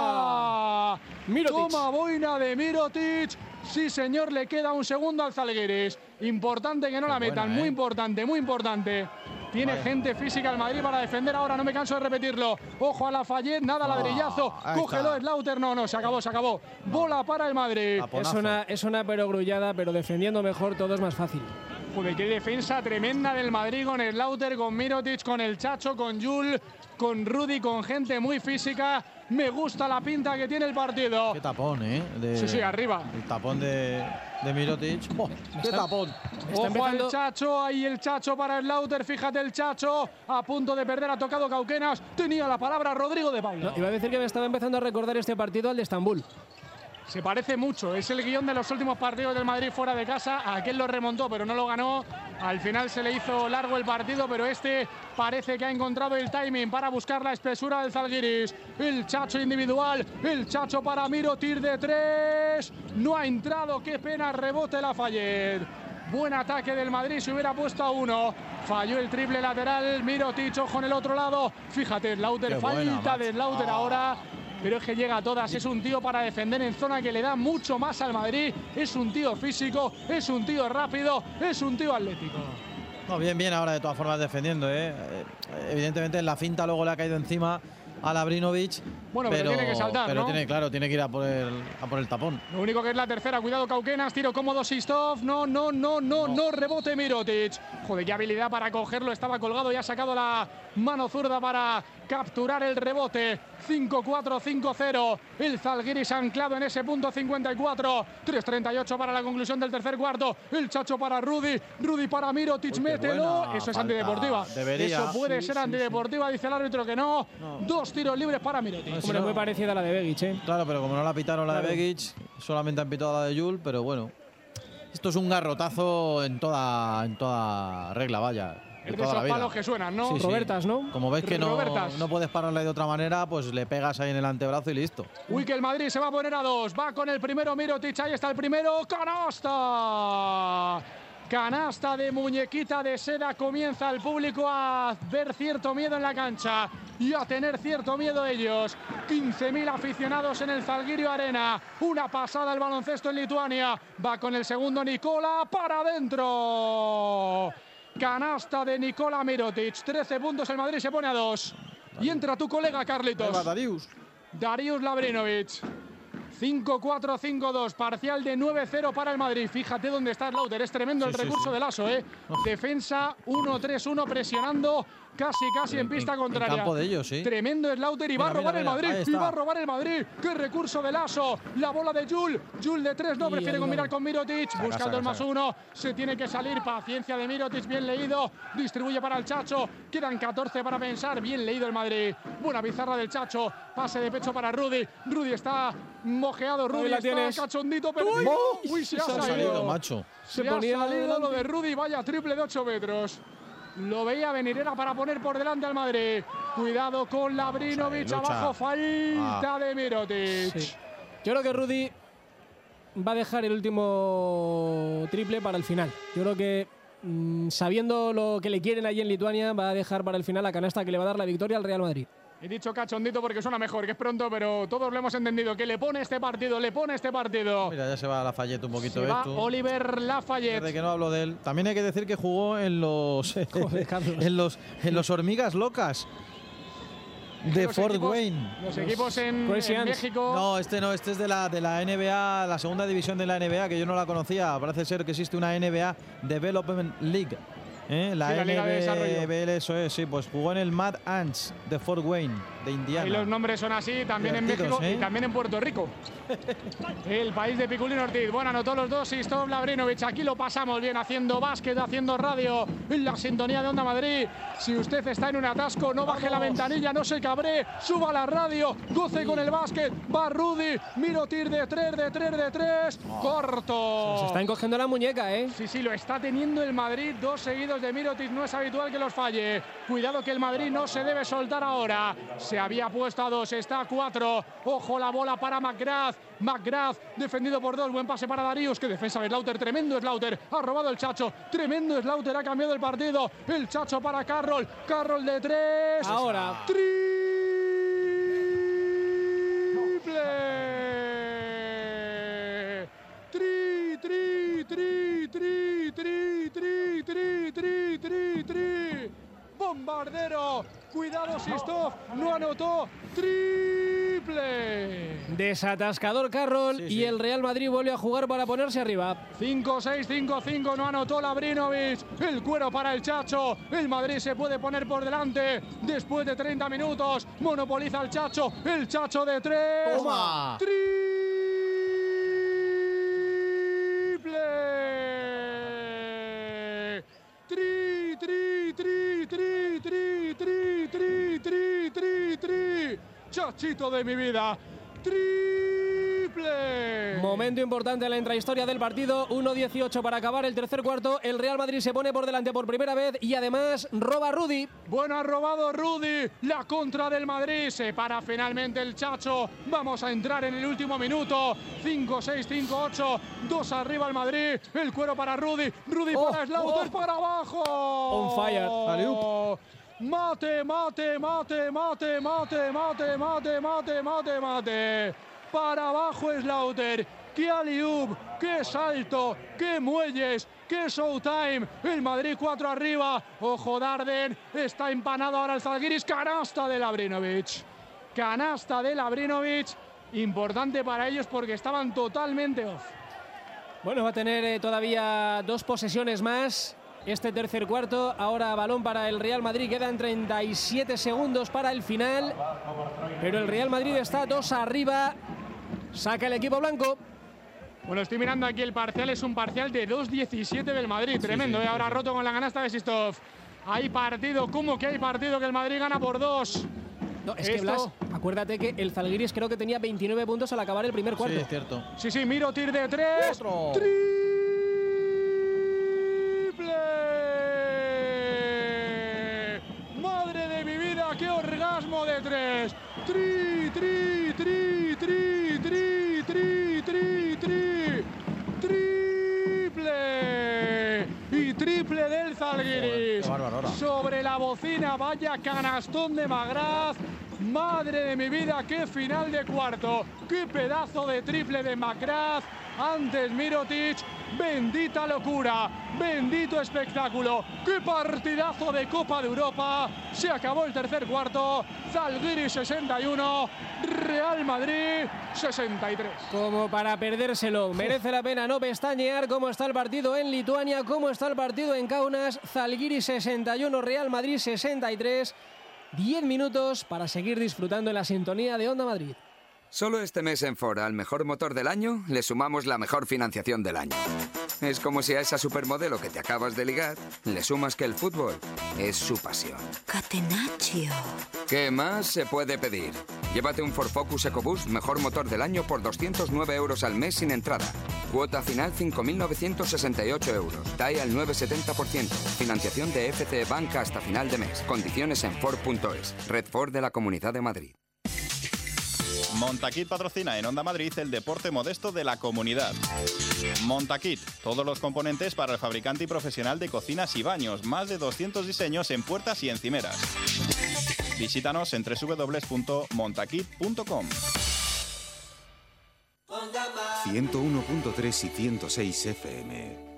Speaker 7: boina. Mirotic. Toma boina de Mirotic. Sí señor, le queda un segundo al Zalgiris. Importante que no Qué la metan, buena, ¿eh? muy importante, muy importante. Tiene Vaya. gente física el Madrid para defender ahora, no me canso de repetirlo. Ojo a Lafayette, nada, oh, ladrillazo. Cógelo, Slaughter, no, no, se acabó, se acabó. No. Bola para el Madrid.
Speaker 1: Es una, es una perogrullada, pero defendiendo mejor todo es más fácil.
Speaker 7: Joder, qué defensa tremenda del Madrid con Slaughter, con Mirotic, con el Chacho, con Yul, con Rudy, con gente muy física. Me gusta la pinta que tiene el partido.
Speaker 2: Qué tapón, ¿eh? De,
Speaker 7: sí, sí, arriba.
Speaker 2: El tapón de, de Mirotic. Oh, ¡Qué está, tapón!
Speaker 7: Ojo empezando... al Chacho, ahí el Chacho para Slaughter. Fíjate el Chacho, a punto de perder, ha tocado Cauquenas. Tenía la palabra Rodrigo de Paula.
Speaker 1: No, iba a decir que me estaba empezando a recordar este partido al de Estambul.
Speaker 7: Se parece mucho, es el guión de los últimos partidos del Madrid fuera de casa. Aquel lo remontó, pero no lo ganó. Al final se le hizo largo el partido, pero este parece que ha encontrado el timing para buscar la espesura del Zalgiris. El Chacho individual, el Chacho para Mirotic de tres. No ha entrado, qué pena, rebote Lafayette. Buen ataque del Madrid, se hubiera puesto a uno. Falló el triple lateral, Mirotic, ojo en el otro lado. Fíjate, Slaughter, falta de Slaughter oh. ahora. Pero es que llega a todas, es un tío para defender en zona que le da mucho más al Madrid, es un tío físico, es un tío rápido, es un tío atlético.
Speaker 2: No, bien, bien ahora de todas formas defendiendo, ¿eh? Evidentemente en la finta luego le ha caído encima a Labrinovic.
Speaker 7: Bueno, pero, pero tiene que saltar,
Speaker 2: pero
Speaker 7: ¿no?
Speaker 2: tiene, claro, tiene que ir a por, el, a por el tapón.
Speaker 7: Lo único que es la tercera, cuidado Cauquenas, tiro cómodo Sistov, no, no, no, no, no, no, rebote Mirotic. Joder, qué habilidad para cogerlo, estaba colgado y ha sacado la mano zurda para capturar el rebote. cinco cuatro, cinco cero, el Zalgiris anclado en ese punto cincuenta y cuatro, tres treinta y ocho para la conclusión del tercer cuarto. El Chacho para Rudy, Rudy para Mirotic, Uy, mételo. Eso es falta. antideportiva.
Speaker 2: Debería.
Speaker 7: Eso puede
Speaker 2: sí,
Speaker 7: ser
Speaker 2: sí,
Speaker 7: antideportiva,
Speaker 2: sí.
Speaker 7: dice el árbitro que no. no. Dos tiros libres para Mirotic.
Speaker 1: No, Hombre, no, muy parecida a la de Begic, ¿eh?
Speaker 2: Claro, pero como no la pitaron la claro. de Begic, solamente han pitado la de Yul, pero bueno. Esto es un garrotazo en toda, en toda regla, vaya.
Speaker 7: Es de esos palos que suenan, ¿no?
Speaker 2: Sí, sí.
Speaker 1: Robertas, ¿no?
Speaker 2: Como ves que no, no puedes pararle de otra manera, pues le pegas ahí en el antebrazo y listo.
Speaker 7: Uy, que el Madrid se va a poner a dos. Va con el primero Mirotic, ahí está el primero. ¡Canasta! Canasta de muñequita de seda. Comienza el público a ver cierto miedo en la cancha y a tener cierto miedo ellos. quince mil aficionados en el Zalgiris Arena. Una pasada el baloncesto en Lituania. Va con el segundo Nikola para adentro. Canasta de Nikola Mirotic. trece puntos, el Madrid se pone a dos. Y entra tu colega Carlitos.
Speaker 2: Darius.
Speaker 7: Darius Labrinovic. cinco cuatro, cinco dos, parcial de nueve cero para el Madrid. Fíjate dónde está Slaughter, es tremendo sí, el recurso sí, sí. de Lasso, ¿eh? Oh. Defensa uno tres uno presionando casi, casi en, en pista
Speaker 2: en,
Speaker 7: contraria.
Speaker 2: En campo de ellos, sí.
Speaker 7: Tremendo Slaughter y va a robar el Madrid. Y va a robar el Madrid. ¡Qué recurso de Lasso! La bola de Jul. Jul de tres, no, y prefiere combinar con Mirotic. Saca, busca el dos más uno. Se tiene que salir. Paciencia de Mirotic, bien leído. Distribuye para el Chacho. Quedan catorce para pensar. Bien leído el Madrid. Buena pizarra del Chacho. Pase de pecho para Rudy. Rudy está mojeado. Rudy está tienes. cachondito. Pero uy, uy, se, se ha salido,
Speaker 2: salido macho.
Speaker 7: Se, se ha salido lo de Rudy. Vaya triple de ocho metros. Lo veía venir, era para poner por delante al Madrid. Cuidado con Lavrinovic, sí, abajo, falta ah. de Mirotic. Sí.
Speaker 1: Yo creo que Rudy va a dejar el último triple para el final. Yo creo que mmm, sabiendo lo que le quieren allí en Lituania, va a dejar para el final la canasta que le va a dar la victoria al Real Madrid.
Speaker 7: He dicho cachondito porque suena mejor, que es pronto, pero todos lo hemos entendido, que le pone este partido, le pone este partido.
Speaker 2: Mira, ya se va Lafayette un poquito.
Speaker 7: Se va esto. Oliver Lafayette.
Speaker 2: Desde que no hablo de él. También hay que decir que jugó en los Joder, en los en los hormigas locas de
Speaker 7: los
Speaker 2: Fort
Speaker 7: equipos,
Speaker 2: Wayne.
Speaker 7: Los equipos en, en México.
Speaker 2: No, este no, este es de la de la N B A, la segunda división de la N B A, que yo no la conocía. Parece ser que existe una N B A Development League. ¿Eh? La, sí, la Liga de Desarrollo. Eso es, sí, pues jugó en el Mad Ants de Fort Wayne, de Indiana.
Speaker 7: Y los nombres son así, también en México ¿eh? y también en Puerto Rico. El país de Piculín Ortiz. Bueno, anotó los dos Sistov Lavrinovic. Aquí lo pasamos bien, haciendo básquet, haciendo radio, en la sintonía de Onda Madrid. Si usted está en un atasco, no baje Vamos. la ventanilla, no se cabre, suba la radio, goce sí. con el básquet. Va Rudy, Mirotic de tres, de tres, de tres. Oh. Corto.
Speaker 1: Se está encogiendo la muñeca, ¿eh?
Speaker 7: Sí, sí, lo está teniendo el Madrid. Dos seguidos de Mirotic, no es habitual que los falle. Cuidado que el Madrid no se debe soltar ahora. Se había puesto a dos, está a cuatro. Ojo la bola para McGrath. McGrath defendido por dos. Buen pase para Darius. Qué defensa de Slaughter. Tremendo Slaughter. Ha robado el Chacho. Tremendo Slaughter. Ha cambiado el partido. El Chacho para Carroll. Carroll de tres.
Speaker 1: Ahora.
Speaker 7: Triple. Tri, tri, tri, tri, tri, tri, tri, tri, tri, tri. Bombardero. Cuidado Sistov. No anotó. Triple.
Speaker 1: Desatascador Carroll sí, sí. y el Real Madrid vuelve a jugar para ponerse arriba.
Speaker 7: cinco seis, cinco cinco, no anotó Lavrinovic. El cuero para el Chacho. El Madrid se puede poner por delante después de treinta minutos. Monopoliza el Chacho. El Chacho de tres.
Speaker 2: Toma.
Speaker 7: Triple. Tri, tri, tri, tri, tri, tri, tri, tri, tri, tri. Chachito de mi vida. Triple.
Speaker 1: Momento importante en la intrahistoria del partido. uno dieciocho para acabar el tercer cuarto. El Real Madrid se pone por delante por primera vez y además roba Rudy.
Speaker 7: Bueno, ha robado Rudy. La contra del Madrid. Se para finalmente el Chacho. Vamos a entrar en el último minuto. cinco seis, cinco ocho. dos arriba el Madrid. El cuero para Rudy. Rudy oh, para Slaughter. Oh. Para abajo.
Speaker 1: On fire.
Speaker 7: Alley-oop. Mate, mate, mate, mate, mate, mate, mate, mate, mate, mate. Para abajo Slaughter. ¡Qué alley-oop! ¡Qué salto! ¡Qué muelles! ¡Qué showtime! El Madrid cuatro arriba. Ojo Darden. Está empanado ahora el Zalgiris. Canasta de Lavrinovic. Canasta de Lavrinovic. Importante para ellos porque estaban totalmente off.
Speaker 1: Bueno, va a tener eh, todavía dos posesiones más. Este tercer cuarto, ahora balón para el Real Madrid, quedan treinta y siete segundos para el final, pero el Real Madrid está dos arriba, saca el equipo blanco.
Speaker 7: Bueno, estoy mirando aquí el parcial, es un parcial de dos diecisiete del Madrid, tremendo, sí, sí, sí, ahora sí. roto con la canasta de Sistov. Hay partido, ¿cómo que hay partido? Que el Madrid gana por dos.
Speaker 1: No, es Esto... que Blas, acuérdate que el Zalgiris creo que tenía veintinueve puntos al acabar el primer cuarto.
Speaker 2: Sí, es cierto.
Speaker 7: Sí, sí, Mirotic de tres.
Speaker 2: Otro.
Speaker 7: Madre de mi vida, qué orgasmo de tres. Tri, tri, tri, tri, tri, tri, tri, tri. Triple. Y triple del Zalgiris.
Speaker 2: Joder,
Speaker 7: sobre la bocina, vaya canastón de McGrath. Madre de mi vida, qué final de cuarto. Qué pedazo de triple de McGrath. Antes Mirotic. Bendita locura. Bendito espectáculo. Qué partidazo de Copa de Europa. Se acabó el tercer cuarto. Zalgiris sesenta y uno. Real Madrid sesenta y tres.
Speaker 1: Como para perdérselo. Merece la pena no pestañear cómo está el partido en Lituania, cómo está el partido en Kaunas. Zalgiris sesenta y uno, Real Madrid sesenta y tres. diez minutos para seguir disfrutando en la sintonía de Onda Madrid.
Speaker 8: Solo este mes en Ford al mejor motor del año le sumamos la mejor financiación del año. Es como si a esa supermodelo que te acabas de ligar le sumas que el fútbol es su pasión.
Speaker 9: Catenaccio.
Speaker 8: ¿Qué más se puede pedir? Llévate un Ford Focus EcoBoost mejor motor del año por doscientos nueve euros al mes sin entrada. Cuota final cinco mil novecientos sesenta y ocho euros. T A E al nueve coma setenta por ciento. Financiación de F C E Banca hasta final de mes. Condiciones en Ford punto es. Red Ford de la Comunidad de Madrid.
Speaker 10: Montaquit patrocina en Onda Madrid el deporte modesto de la comunidad. Montaquit, todos los componentes para el fabricante y profesional de cocinas y baños, más de doscientos diseños en puertas y encimeras. Visítanos en doble u doble u doble u punto montaquit punto com.
Speaker 11: ciento uno punto tres y ciento seis F M.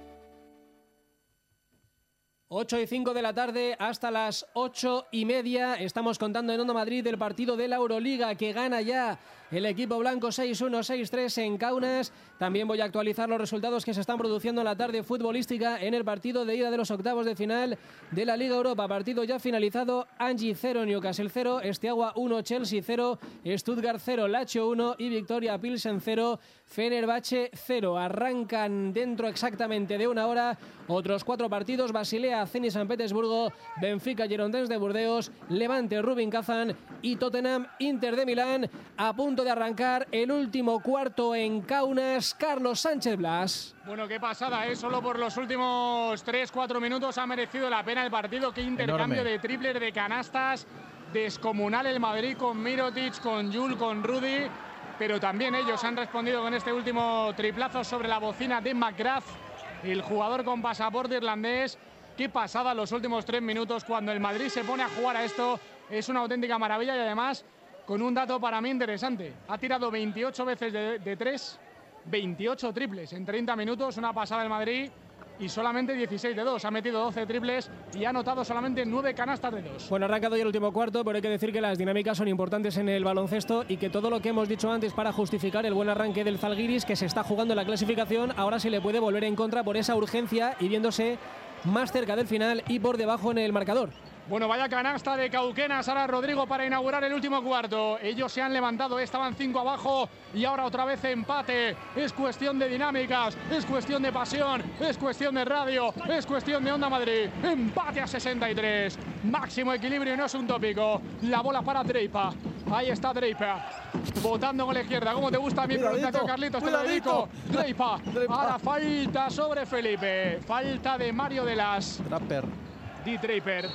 Speaker 1: ocho y cinco de la tarde hasta las ocho y media. Estamos contando en Onda Madrid el partido de la Euroliga que gana ya el equipo blanco seis uno seis tres en Kaunas. También voy a actualizar los resultados que se están produciendo en la tarde futbolística en el partido de ida de los octavos de final de la Liga Europa. Partido ya finalizado. Anji cero, Newcastle cero, Steaua uno, Chelsea cero, Stuttgart cero, Lazio uno y Victoria Pilsen cero, Fenerbahce cero. Arrancan dentro exactamente de una hora otros cuatro partidos. Basilea, Zenit San Petersburgo, Benfica, Girondins de Burdeos, Levante, Rubin Kazán y Tottenham, Inter de Milán. A punto de arrancar el último cuarto en Kaunas. Carlos Sánchez Blas.
Speaker 7: Bueno, qué pasada, ¿eh? Solo por los últimos tres cuatro minutos ha merecido la pena el partido. Qué intercambio Enorme. de triples, de canastas. Descomunal el Madrid con Mirotic, con Jul, con Rudy. Pero también ellos han respondido con este último triplazo sobre la bocina de McGrath, el jugador con pasaporte irlandés. Qué pasada los últimos tres minutos cuando el Madrid se pone a jugar a esto. Es una auténtica maravilla y además con un dato para mí interesante. Ha tirado veintiocho veces de, de tres, veintiocho triples en treinta minutos, una pasada del Madrid, y solamente dieciséis de dos. Ha metido doce triples y ha anotado solamente nueve canastas de dos.
Speaker 1: Bueno, ha arrancado ya el último cuarto, pero hay que decir que las dinámicas son importantes en el baloncesto y que todo lo que hemos dicho antes para justificar el buen arranque del Zalgiris, que se está jugando en la clasificación, ahora se le puede volver en contra por esa urgencia y viéndose más cerca del final y por debajo en el marcador.
Speaker 7: Bueno, vaya canasta de Cauquenas ahora Rodrigo para inaugurar el último cuarto. Ellos se han levantado, estaban cinco abajo y ahora otra vez empate. Es cuestión de dinámicas, es cuestión de pasión, es cuestión de radio, es cuestión de Onda Madrid. Empate a sesenta y tres. Máximo equilibrio y no es un tópico. La bola para Draper. Ahí está Draper. Botando con la izquierda. ¿Cómo te gusta mi pronunciación, Carlitos? Te lo dedico. Draper. Ahora falta sobre Felipe. Falta de Mario de las.
Speaker 2: Draper.
Speaker 7: Di Draper.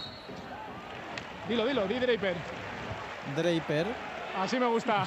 Speaker 7: Dilo, dilo, Di Draper.
Speaker 2: Draper.
Speaker 7: Así me gusta.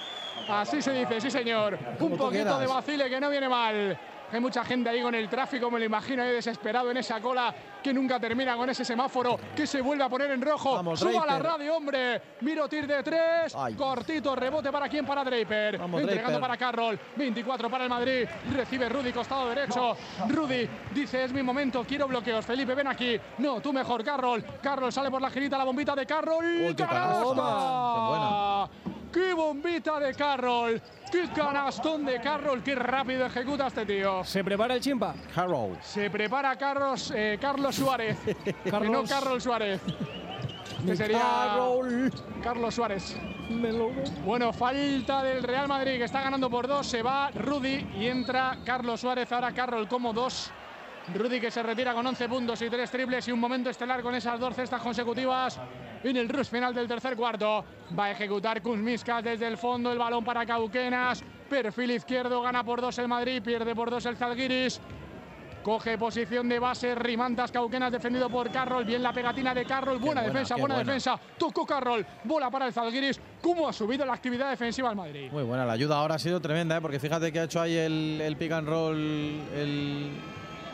Speaker 7: Así se dice, sí señor. Un poquito de vacile que no viene mal. Hay mucha gente ahí con el tráfico, me lo imagino, ahí desesperado en esa cola que nunca termina con ese semáforo que se vuelve a poner en rojo.
Speaker 2: Vamos,
Speaker 7: Suba
Speaker 2: Draper.
Speaker 7: la radio, hombre. Miro tir de tres.
Speaker 2: Ay.
Speaker 7: Cortito, rebote para quién, para Draper.
Speaker 2: Vamos,
Speaker 7: Entregando
Speaker 2: Draper.
Speaker 7: para Carroll. veinticuatro para el Madrid. Recibe Rudy, costado derecho. Rudy dice, es mi momento, quiero bloqueos. Felipe, ven aquí. No, tú mejor, Carroll. Carroll sale por la girita, la bombita de Carroll.
Speaker 2: Uy, qué
Speaker 7: ¡Canasta!
Speaker 2: canasta. Qué buena.
Speaker 7: ¡Qué bombita de Carroll! ¡Qué canastón de Carroll! ¡Qué rápido ejecuta este tío!
Speaker 1: Se prepara el chimpa.
Speaker 2: Carroll.
Speaker 7: Se prepara Carlos, eh, Carlos Suárez. Que no
Speaker 1: Carlos.
Speaker 7: Carroll Suárez. Que sería
Speaker 2: Carroll.
Speaker 7: Carlos Suárez.
Speaker 1: Me lo...
Speaker 7: Bueno, falta del Real Madrid que está ganando por dos. Se va Rudy y entra Carlos Suárez. Ahora Carroll como dos. Rudy que se retira con once puntos y tres triples y un momento estelar con esas dos cestas consecutivas en el rush final del tercer cuarto. Va a ejecutar Kuzmiskas desde el fondo, el balón para Cauquenas. Perfil izquierdo, gana por dos el Madrid, pierde por dos el Zalgiris. Coge posición de base, Rimantas Cauquenas defendido por Carroll. Bien la pegatina de Carroll, buena,
Speaker 2: buena,
Speaker 7: defensa,
Speaker 2: qué
Speaker 7: buena,
Speaker 2: buena.
Speaker 7: defensa. Tocó Carroll, bola para el Zalgiris. ¿Cómo ha subido la actividad defensiva al Madrid?
Speaker 2: Muy buena, la ayuda ahora ha sido tremenda, ¿eh? Porque fíjate que ha hecho ahí el, el pick and roll, el,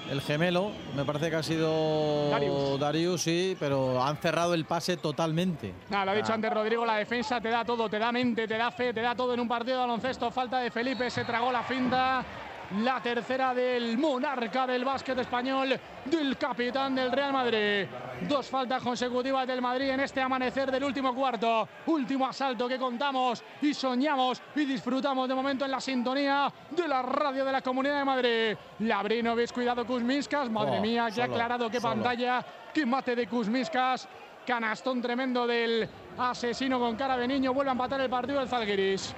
Speaker 2: el gemelo, me parece que ha sido
Speaker 7: Darius.
Speaker 2: Darius, sí, pero han cerrado el pase totalmente.
Speaker 7: Nada, lo ha dicho
Speaker 2: Ah.
Speaker 7: antes Rodrigo, la defensa te da todo, te da mente, te da fe, te da todo en un partido de baloncesto. Falta de Felipe, se tragó la finta. La tercera del monarca del básquet español, del capitán del Real Madrid. Dos faltas consecutivas del Madrid en este amanecer del último cuarto. Último asalto que contamos y soñamos y disfrutamos de momento en la sintonía de la radio de la Comunidad de Madrid. Labrinovic, cuidado Kuzminskas. Madre
Speaker 2: Oh,
Speaker 7: mía, que ha
Speaker 2: solo,
Speaker 7: aclarado qué
Speaker 2: solo.
Speaker 7: pantalla, qué mate de Kuzminskas. Canastón tremendo del asesino con cara de niño. Vuelve a empatar el partido del Zalgiris.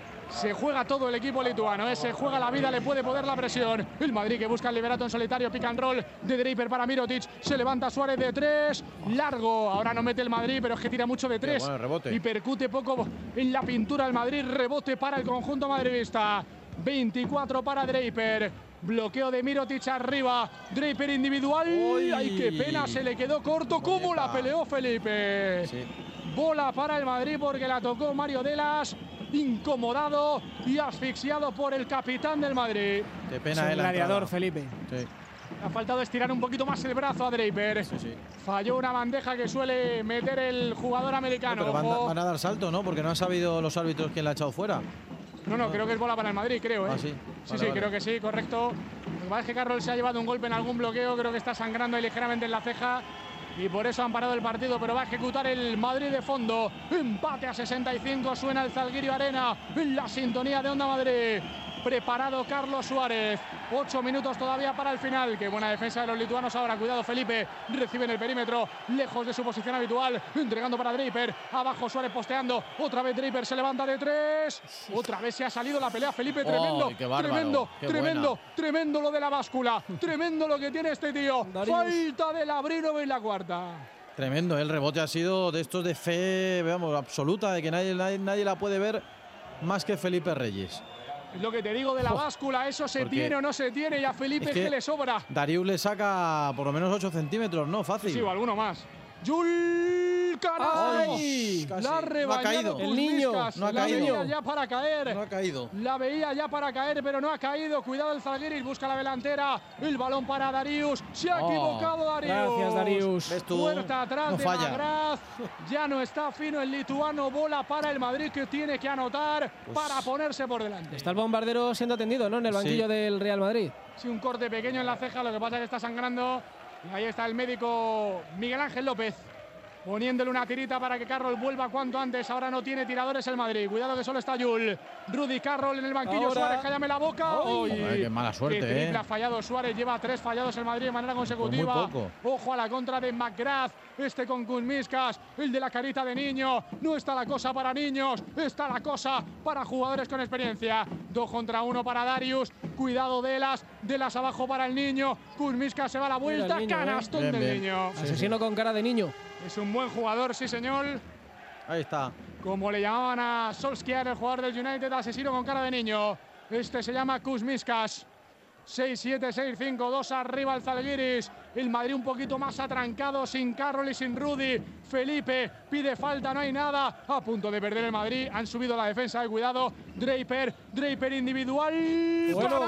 Speaker 7: Se juega todo el equipo lituano, ¿eh? Se juega la vida, le puede poder la presión. El Madrid que busca el liberato en solitario, pick and roll de Draper para Mirotic. Se levanta Suárez de tres, largo. Ahora no mete el Madrid, pero es que tira mucho de tres.
Speaker 2: bueno, rebote.
Speaker 7: Y percute poco en la pintura el Madrid. Rebote para el conjunto madridista. veinticuatro para Draper. Bloqueo de Mirotic arriba. Draper individual.
Speaker 2: Uy.
Speaker 7: ¡Ay, qué pena! Se le quedó corto. ¿Cómo la peleó Felipe?
Speaker 2: Sí.
Speaker 7: Bola para el Madrid porque la tocó Mario Delas. Incomodado y asfixiado por el capitán del Madrid.
Speaker 2: Qué
Speaker 1: Es
Speaker 2: pena
Speaker 1: un
Speaker 2: eh, la
Speaker 1: gladiador,
Speaker 2: entrada.
Speaker 1: Felipe.
Speaker 2: Sí.
Speaker 7: Ha faltado estirar un poquito más el brazo a Draper.
Speaker 2: Sí, sí.
Speaker 7: Falló una bandeja que suele meter el jugador americano.
Speaker 2: Pero van,
Speaker 7: Ojo.
Speaker 2: van a dar salto, ¿no? Porque no han sabido los árbitros quién la ha echado fuera.
Speaker 7: No, no, creo que es bola para el Madrid, creo. ¿eh?
Speaker 2: Ah, sí.
Speaker 7: Sí,
Speaker 2: Vale,
Speaker 7: sí,
Speaker 2: vale.
Speaker 7: creo que sí, correcto. Lo que pasa es que Carroll se ha llevado un golpe en algún bloqueo, creo que está sangrando ahí ligeramente en la ceja y por eso han parado el partido, pero va a ejecutar el Madrid de fondo. Empate a sesenta y cinco, suena el Zalgiris Arena en la sintonía de Onda Madrid. Preparado Carlos Suárez. Ocho minutos todavía para el final. Qué buena defensa de los lituanos ahora. Cuidado Felipe. Recibe en el perímetro. Lejos de su posición habitual. Entregando para Draper. Abajo Suárez posteando. Otra vez Draper se levanta de tres. Otra vez se ha salido la pelea Felipe. Tremendo.
Speaker 2: ¡Ay, qué bárbaro!
Speaker 7: Tremendo.
Speaker 2: ¡Qué
Speaker 7: Tremendo.
Speaker 2: buena!
Speaker 7: Tremendo lo de la báscula. Tremendo lo que tiene este tío.
Speaker 1: Darius.
Speaker 7: Falta de Labrinovic en la cuarta.
Speaker 2: Tremendo, el rebote ha sido de estos de fe, veamos, absoluta, de que nadie, nadie, nadie la puede ver más que Felipe Reyes.
Speaker 7: Es lo que te digo de la báscula. Eso se
Speaker 2: Porque
Speaker 7: tiene o no se tiene. Y a Felipe
Speaker 2: es
Speaker 7: es que,
Speaker 2: que
Speaker 7: le sobra.
Speaker 2: Darius le saca por lo menos ocho centímetros, ¿no? Fácil.
Speaker 7: Sí, o alguno más. Jul Canasto.
Speaker 2: Ay, casi.
Speaker 7: La ha
Speaker 2: No ha
Speaker 7: rebañado
Speaker 2: caído.
Speaker 1: El niño,
Speaker 7: Kuzminskas.
Speaker 2: no ha
Speaker 7: La
Speaker 2: caído.
Speaker 7: veía ya para caer.
Speaker 2: No ha caído.
Speaker 7: La veía ya para caer, pero no ha caído. Cuidado el Zalgiris, busca la delantera. El balón para Darius. Se ha
Speaker 2: Oh,
Speaker 7: equivocado Darius.
Speaker 1: gracias, Darius.
Speaker 2: ¿Ves tú?
Speaker 7: Puerta atrás
Speaker 2: No
Speaker 7: de
Speaker 2: falla.
Speaker 7: Magraz. Ya no está fino el lituano. Bola para el Madrid que tiene que anotar
Speaker 2: Pues
Speaker 7: para ponerse por delante.
Speaker 1: Está el bombardero siendo atendido, ¿no? En el banquillo
Speaker 2: Sí.
Speaker 1: del Real Madrid.
Speaker 7: Sí, un corte pequeño en la ceja, lo que pasa es que está sangrando. Y ahí está el médico Miguel Ángel López, poniéndole una tirita para que Carroll vuelva cuanto antes. Ahora no tiene tiradores el Madrid. Cuidado que solo está Jul. Rudy Carroll en el banquillo.
Speaker 1: Ahora.
Speaker 7: Suárez, cállame la boca.
Speaker 1: Ay.
Speaker 7: Uy,
Speaker 2: Joder, qué mala suerte,
Speaker 7: qué triple
Speaker 2: eh.
Speaker 7: ha fallado Suárez. Lleva tres fallados el Madrid de manera consecutiva.
Speaker 2: Pues muy poco.
Speaker 7: Ojo a la contra de McGrath. Este con Kuzminskas, el de la carita de niño. No está la cosa para niños, está la cosa para jugadores con experiencia. Dos contra uno para Darius. Cuidado Delas. Delas abajo para el niño. Kuzminskas se va a la
Speaker 1: Mira
Speaker 7: vuelta.
Speaker 1: el niño, ¿eh?
Speaker 7: Canastón
Speaker 2: Bien,
Speaker 7: del
Speaker 2: bien.
Speaker 7: niño.
Speaker 1: Asesino con cara de niño.
Speaker 7: Es un buen jugador, sí señor.
Speaker 2: Ahí está.
Speaker 7: Como le llamaban a Solskjaer, el jugador del United, asesino con cara de niño. Este se llama Kuzminskas. seis siete, seis cinco, dos arriba el Zalgiris. El Madrid un poquito más atrancado, sin Carroll y sin Rudy. Felipe pide falta, no hay nada. A punto de perder el Madrid. Han subido la defensa, de cuidado. Draper, Draper individual.
Speaker 1: Bueno.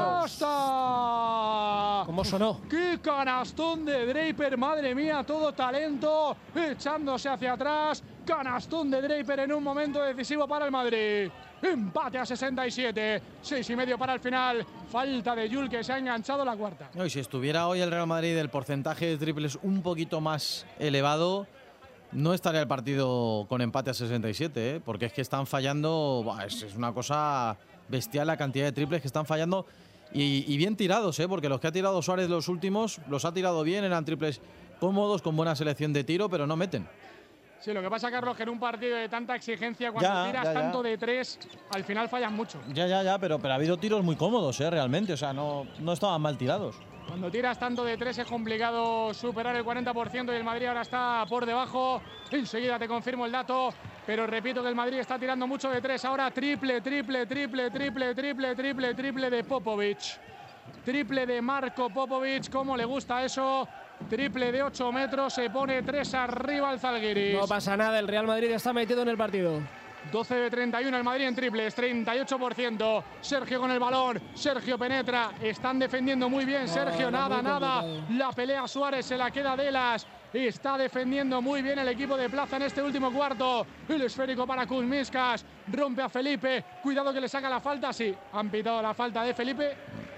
Speaker 7: ¡Canasta!
Speaker 1: ¿Cómo sonó?
Speaker 7: ¡Qué canastón de Draper! ¡Madre mía! Todo talento, echándose hacia atrás. Canastón de Draper en un momento decisivo para el Madrid. Empate a sesenta y siete. Seis y medio para el final. Falta de Jul que se ha enganchado la cuarta.
Speaker 2: No, y si estuviera hoy el Real Madrid el porcentaje de triples un poquito más elevado, no estaría el partido con empate a sesenta y siete, ¿eh? Porque es que están fallando, buah, es, es una cosa bestial la cantidad de triples que están fallando y, y bien tirados, ¿eh? Porque los que ha tirado Suárez los últimos los ha tirado bien, eran triples cómodos, con buena selección de tiro, pero no meten.
Speaker 7: Sí, lo que pasa, Carlos, que en un partido de tanta exigencia, cuando
Speaker 2: Ya,
Speaker 7: tiras
Speaker 2: ya, ya.
Speaker 7: tanto de tres, al final fallas mucho.
Speaker 2: Ya, ya, ya, pero, pero ha habido tiros muy cómodos, ¿eh? Realmente, o sea, no, no estaban mal tirados.
Speaker 7: Cuando tiras tanto de tres es complicado superar el cuarenta por ciento y el Madrid ahora está por debajo. Enseguida te confirmo el dato, pero repito que el Madrid está tirando mucho de tres. Ahora triple, triple, triple, triple, triple, triple, triple de Popovic. Triple de Marco Popovic, ¿cómo le gusta eso? Triple de ocho metros, se pone tres arriba el Zalgiris.
Speaker 1: No pasa nada, el Real Madrid está metido en el partido.
Speaker 7: doce de treinta y uno el Madrid en triples, treinta y ocho por ciento. Sergio con el balón, Sergio penetra, están defendiendo muy bien. Sergio,
Speaker 1: no,
Speaker 7: nada, nada.
Speaker 1: complicado.
Speaker 7: La pelea Suárez, se la queda Delas. Está defendiendo muy bien el equipo de Plaza en este último cuarto. El esférico para Kuzminskas. Rompe a Felipe. Cuidado que le saca la falta. Sí, han pitado la falta de Felipe.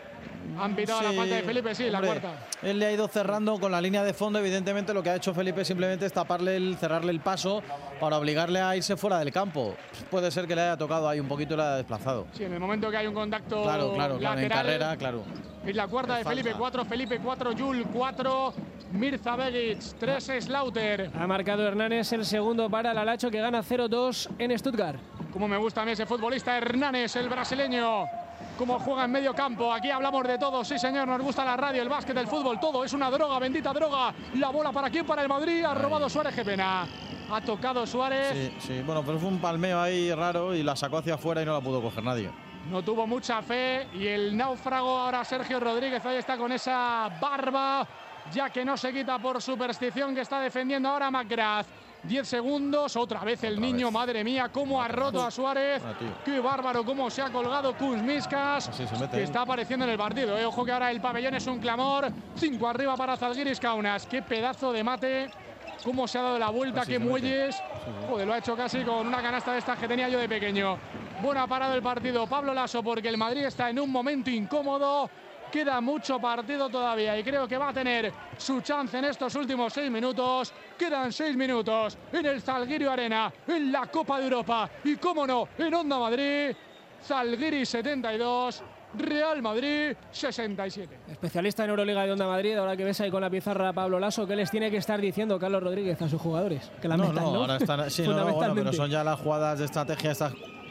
Speaker 7: Han pitado
Speaker 2: Sí,
Speaker 7: la falta de Felipe, sí,
Speaker 2: hombre,
Speaker 7: la cuarta.
Speaker 2: Él le ha ido cerrando con la línea de fondo. Evidentemente lo que ha hecho Felipe simplemente es taparle el, cerrarle el paso para obligarle a irse fuera del campo. Puede ser que le haya tocado ahí un poquito y le haya desplazado.
Speaker 7: Sí, en el momento que hay un contacto
Speaker 2: Claro, claro, claro, en
Speaker 7: lateral.
Speaker 2: carrera, claro.
Speaker 7: Es la cuarta
Speaker 2: Es
Speaker 7: de Felipe,
Speaker 2: falta.
Speaker 7: cuatro Felipe, cuatro Yul, cuatro Mirza Begic, tres Slaughter.
Speaker 1: Ha marcado Hernández el segundo para el Alacho, que gana cero dos en Stuttgart.
Speaker 7: Como me gusta a mí ese futbolista Hernández, el brasileño. Cómo juega en medio campo. Aquí hablamos de todo. Sí, señor, nos gusta la radio, el básquet, el fútbol. Todo es una droga, bendita droga. La bola para quién, para el Madrid. Ha robado Suárez, qué pena. Ha tocado Suárez.
Speaker 2: Sí, sí, bueno, pero fue un palmeo ahí raro y la sacó hacia afuera y no la pudo coger nadie.
Speaker 7: No tuvo mucha fe. Y el náufrago ahora Sergio Rodríguez. Ahí está con esa barba. Ya que no se quita por superstición, que está defendiendo ahora McGrath. diez segundos, otra vez el
Speaker 2: Otra
Speaker 7: niño,
Speaker 2: vez.
Speaker 7: madre mía, cómo ha roto a Suárez.
Speaker 2: Ah, tío.
Speaker 7: Qué bárbaro, cómo se ha colgado Kuzminskas,
Speaker 2: Así se mete
Speaker 7: que
Speaker 2: ahí.
Speaker 7: está apareciendo en el partido. Eh. Ojo que ahora el pabellón es un clamor. Cinco arriba para Zalgiris Kaunas. Qué pedazo de mate. Cómo se ha dado la vuelta,
Speaker 2: Así
Speaker 7: qué
Speaker 2: se mete.
Speaker 7: muelles.
Speaker 2: Sí, sí.
Speaker 7: Joder, lo ha hecho casi con una canasta de estas que tenía yo de pequeño. Bueno, ha parado el partido Pablo Lasso porque el Madrid está en un momento incómodo. Queda mucho partido todavía y creo que va a tener su chance en estos últimos seis minutos. Quedan seis minutos en el Zalgiris Arena, en la Copa de Europa. Y cómo no, en Onda Madrid, Zalgiris setenta y dos, Real Madrid sesenta y siete.
Speaker 1: Especialista en Euroliga de Onda Madrid, ahora que ves ahí con la pizarra a Pablo Lasso, ¿qué les tiene que estar diciendo Carlos Rodríguez a sus jugadores? Que la
Speaker 2: No,
Speaker 1: metan,
Speaker 2: no,
Speaker 1: ¿no?
Speaker 2: ahora están. Sí, no, no, bueno, pero
Speaker 1: Fundamentalmente.
Speaker 2: son ya las jugadas de estrategia, estas,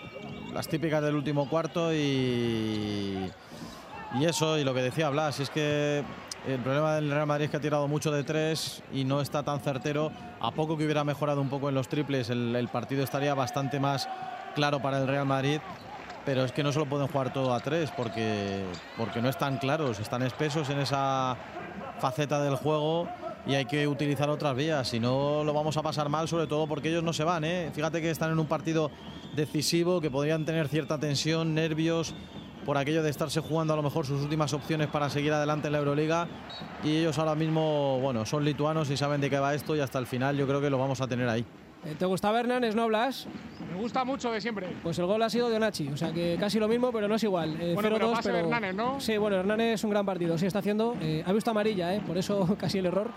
Speaker 2: las típicas del último cuarto y. Y eso, y lo que decía Blas, es que el problema del Real Madrid es que ha tirado mucho de tres y no está tan certero. A poco que hubiera mejorado un poco en los triples, el, el partido estaría bastante más claro para el Real Madrid. Pero es que no se lo pueden jugar todo a tres porque, porque no están claros, están espesos en esa faceta del juego y hay que utilizar otras vías. Si no, lo vamos a pasar mal, sobre todo porque ellos no se van, ¿eh? Fíjate que están en un partido decisivo, que podrían tener cierta tensión, nervios, por aquello de estarse jugando a lo mejor sus últimas opciones para seguir adelante en la Euroliga, y ellos ahora mismo, bueno, son lituanos y saben de qué va esto y hasta el final yo creo que lo vamos a tener ahí.
Speaker 1: ¿Te gustaba Hernández, no, Blas?
Speaker 7: Me gusta mucho de siempre.
Speaker 1: Pues el gol ha sido de Onachi, o sea que casi lo mismo, pero no es igual. Eh,
Speaker 7: Bueno, pero
Speaker 1: cero dos,
Speaker 7: pase de Hernández, ¿no?
Speaker 1: Sí, bueno, Hernández es un gran partido, sí está haciendo. Eh, ha visto amarilla, eh, por eso casi el error.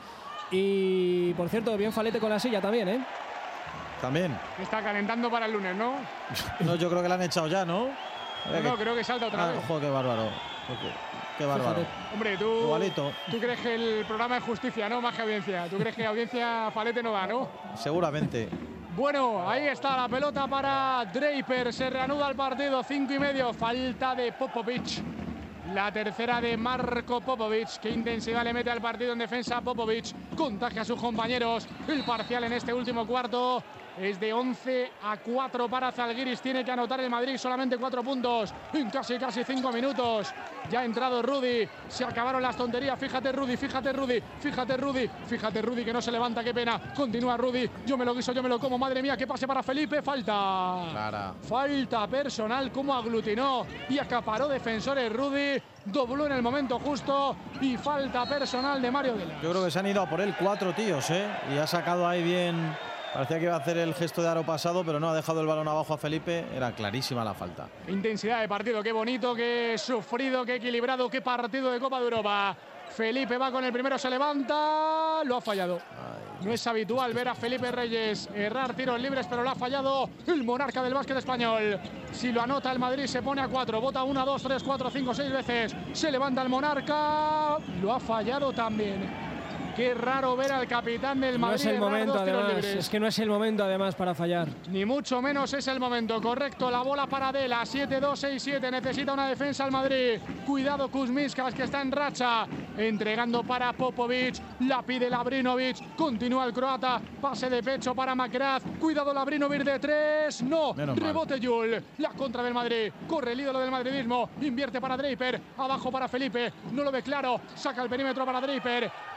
Speaker 1: Y, por cierto, bien Falete con la silla también, ¿eh?
Speaker 2: También.
Speaker 7: Está calentando para el lunes, ¿no?
Speaker 2: No, yo creo que la han echado ya, ¿no?
Speaker 7: No, no, creo que salta otra
Speaker 2: Ah,
Speaker 7: vez.
Speaker 2: ojo, qué bárbaro. Qué, qué bárbaro.
Speaker 1: Fíjate.
Speaker 7: Hombre, tú,
Speaker 2: Igualito.
Speaker 7: tú crees que el programa es justicia, ¿no? Más que audiencia. Tú crees que audiencia Falete no da, ¿no?
Speaker 2: Seguramente.
Speaker 7: Bueno, ahí está la pelota para Draper. Se reanuda el partido, cinco y medio. Falta de Popovic. La tercera de Marco Popovic. Qué intensidad le mete al partido en defensa Popovic. Contagia a sus compañeros. El parcial en este último cuarto es de once a cuatro para Zalgiris. Tiene que anotar el Madrid solamente cuatro puntos en casi casi cinco minutos. Ya ha entrado Rudy. Se acabaron las tonterías. Fíjate Rudy, fíjate Rudy, fíjate Rudy, fíjate Rudy que no se levanta, qué pena. Continúa Rudy. Yo me lo guiso, yo me lo como. Madre mía, que pase para Felipe. Falta.
Speaker 2: Clara.
Speaker 7: Falta personal, como aglutinó y acaparó defensores Rudy. Dobló en el momento justo y falta personal de Mario Delas.
Speaker 2: Yo creo que se han ido a por él cuatro tíos, ¿eh? Y ha sacado ahí bien. Parecía que iba a hacer el gesto de aro pasado, pero no, ha dejado el balón abajo a Felipe. Era clarísima la falta.
Speaker 7: Intensidad de partido, qué bonito, qué sufrido, qué equilibrado, qué partido de Copa de Europa. Felipe va con el primero, se levanta, lo ha fallado. No es habitual ver a Felipe Reyes errar tiros libres, pero lo ha fallado el monarca del básquet español. Si lo anota el Madrid se pone a cuatro, bota una, dos, tres, cuatro, cinco, seis veces. Se levanta el monarca, lo ha fallado también. Qué raro ver al capitán del
Speaker 1: No
Speaker 7: Madrid
Speaker 1: es el
Speaker 7: errar
Speaker 1: momento,
Speaker 7: dos tiros
Speaker 1: además.
Speaker 7: libres.
Speaker 1: Es que no es el momento, además, para fallar.
Speaker 7: Ni mucho menos es el momento, correcto. La bola para Dela, siete dos, seis siete. Necesita una defensa al Madrid. Cuidado Kuzminskas, que está en racha. Entregando para Popovic. La pide Labrinovic. Continúa el croata. Pase de pecho para McGrath. Cuidado Labrinovic de tres. No.
Speaker 2: Menos mal.
Speaker 7: Rebote Yul. La contra del Madrid. Corre el ídolo del madridismo. Invierte para Draper. Abajo para Felipe. No lo ve claro. Saca el perímetro para Draper. Queda mucho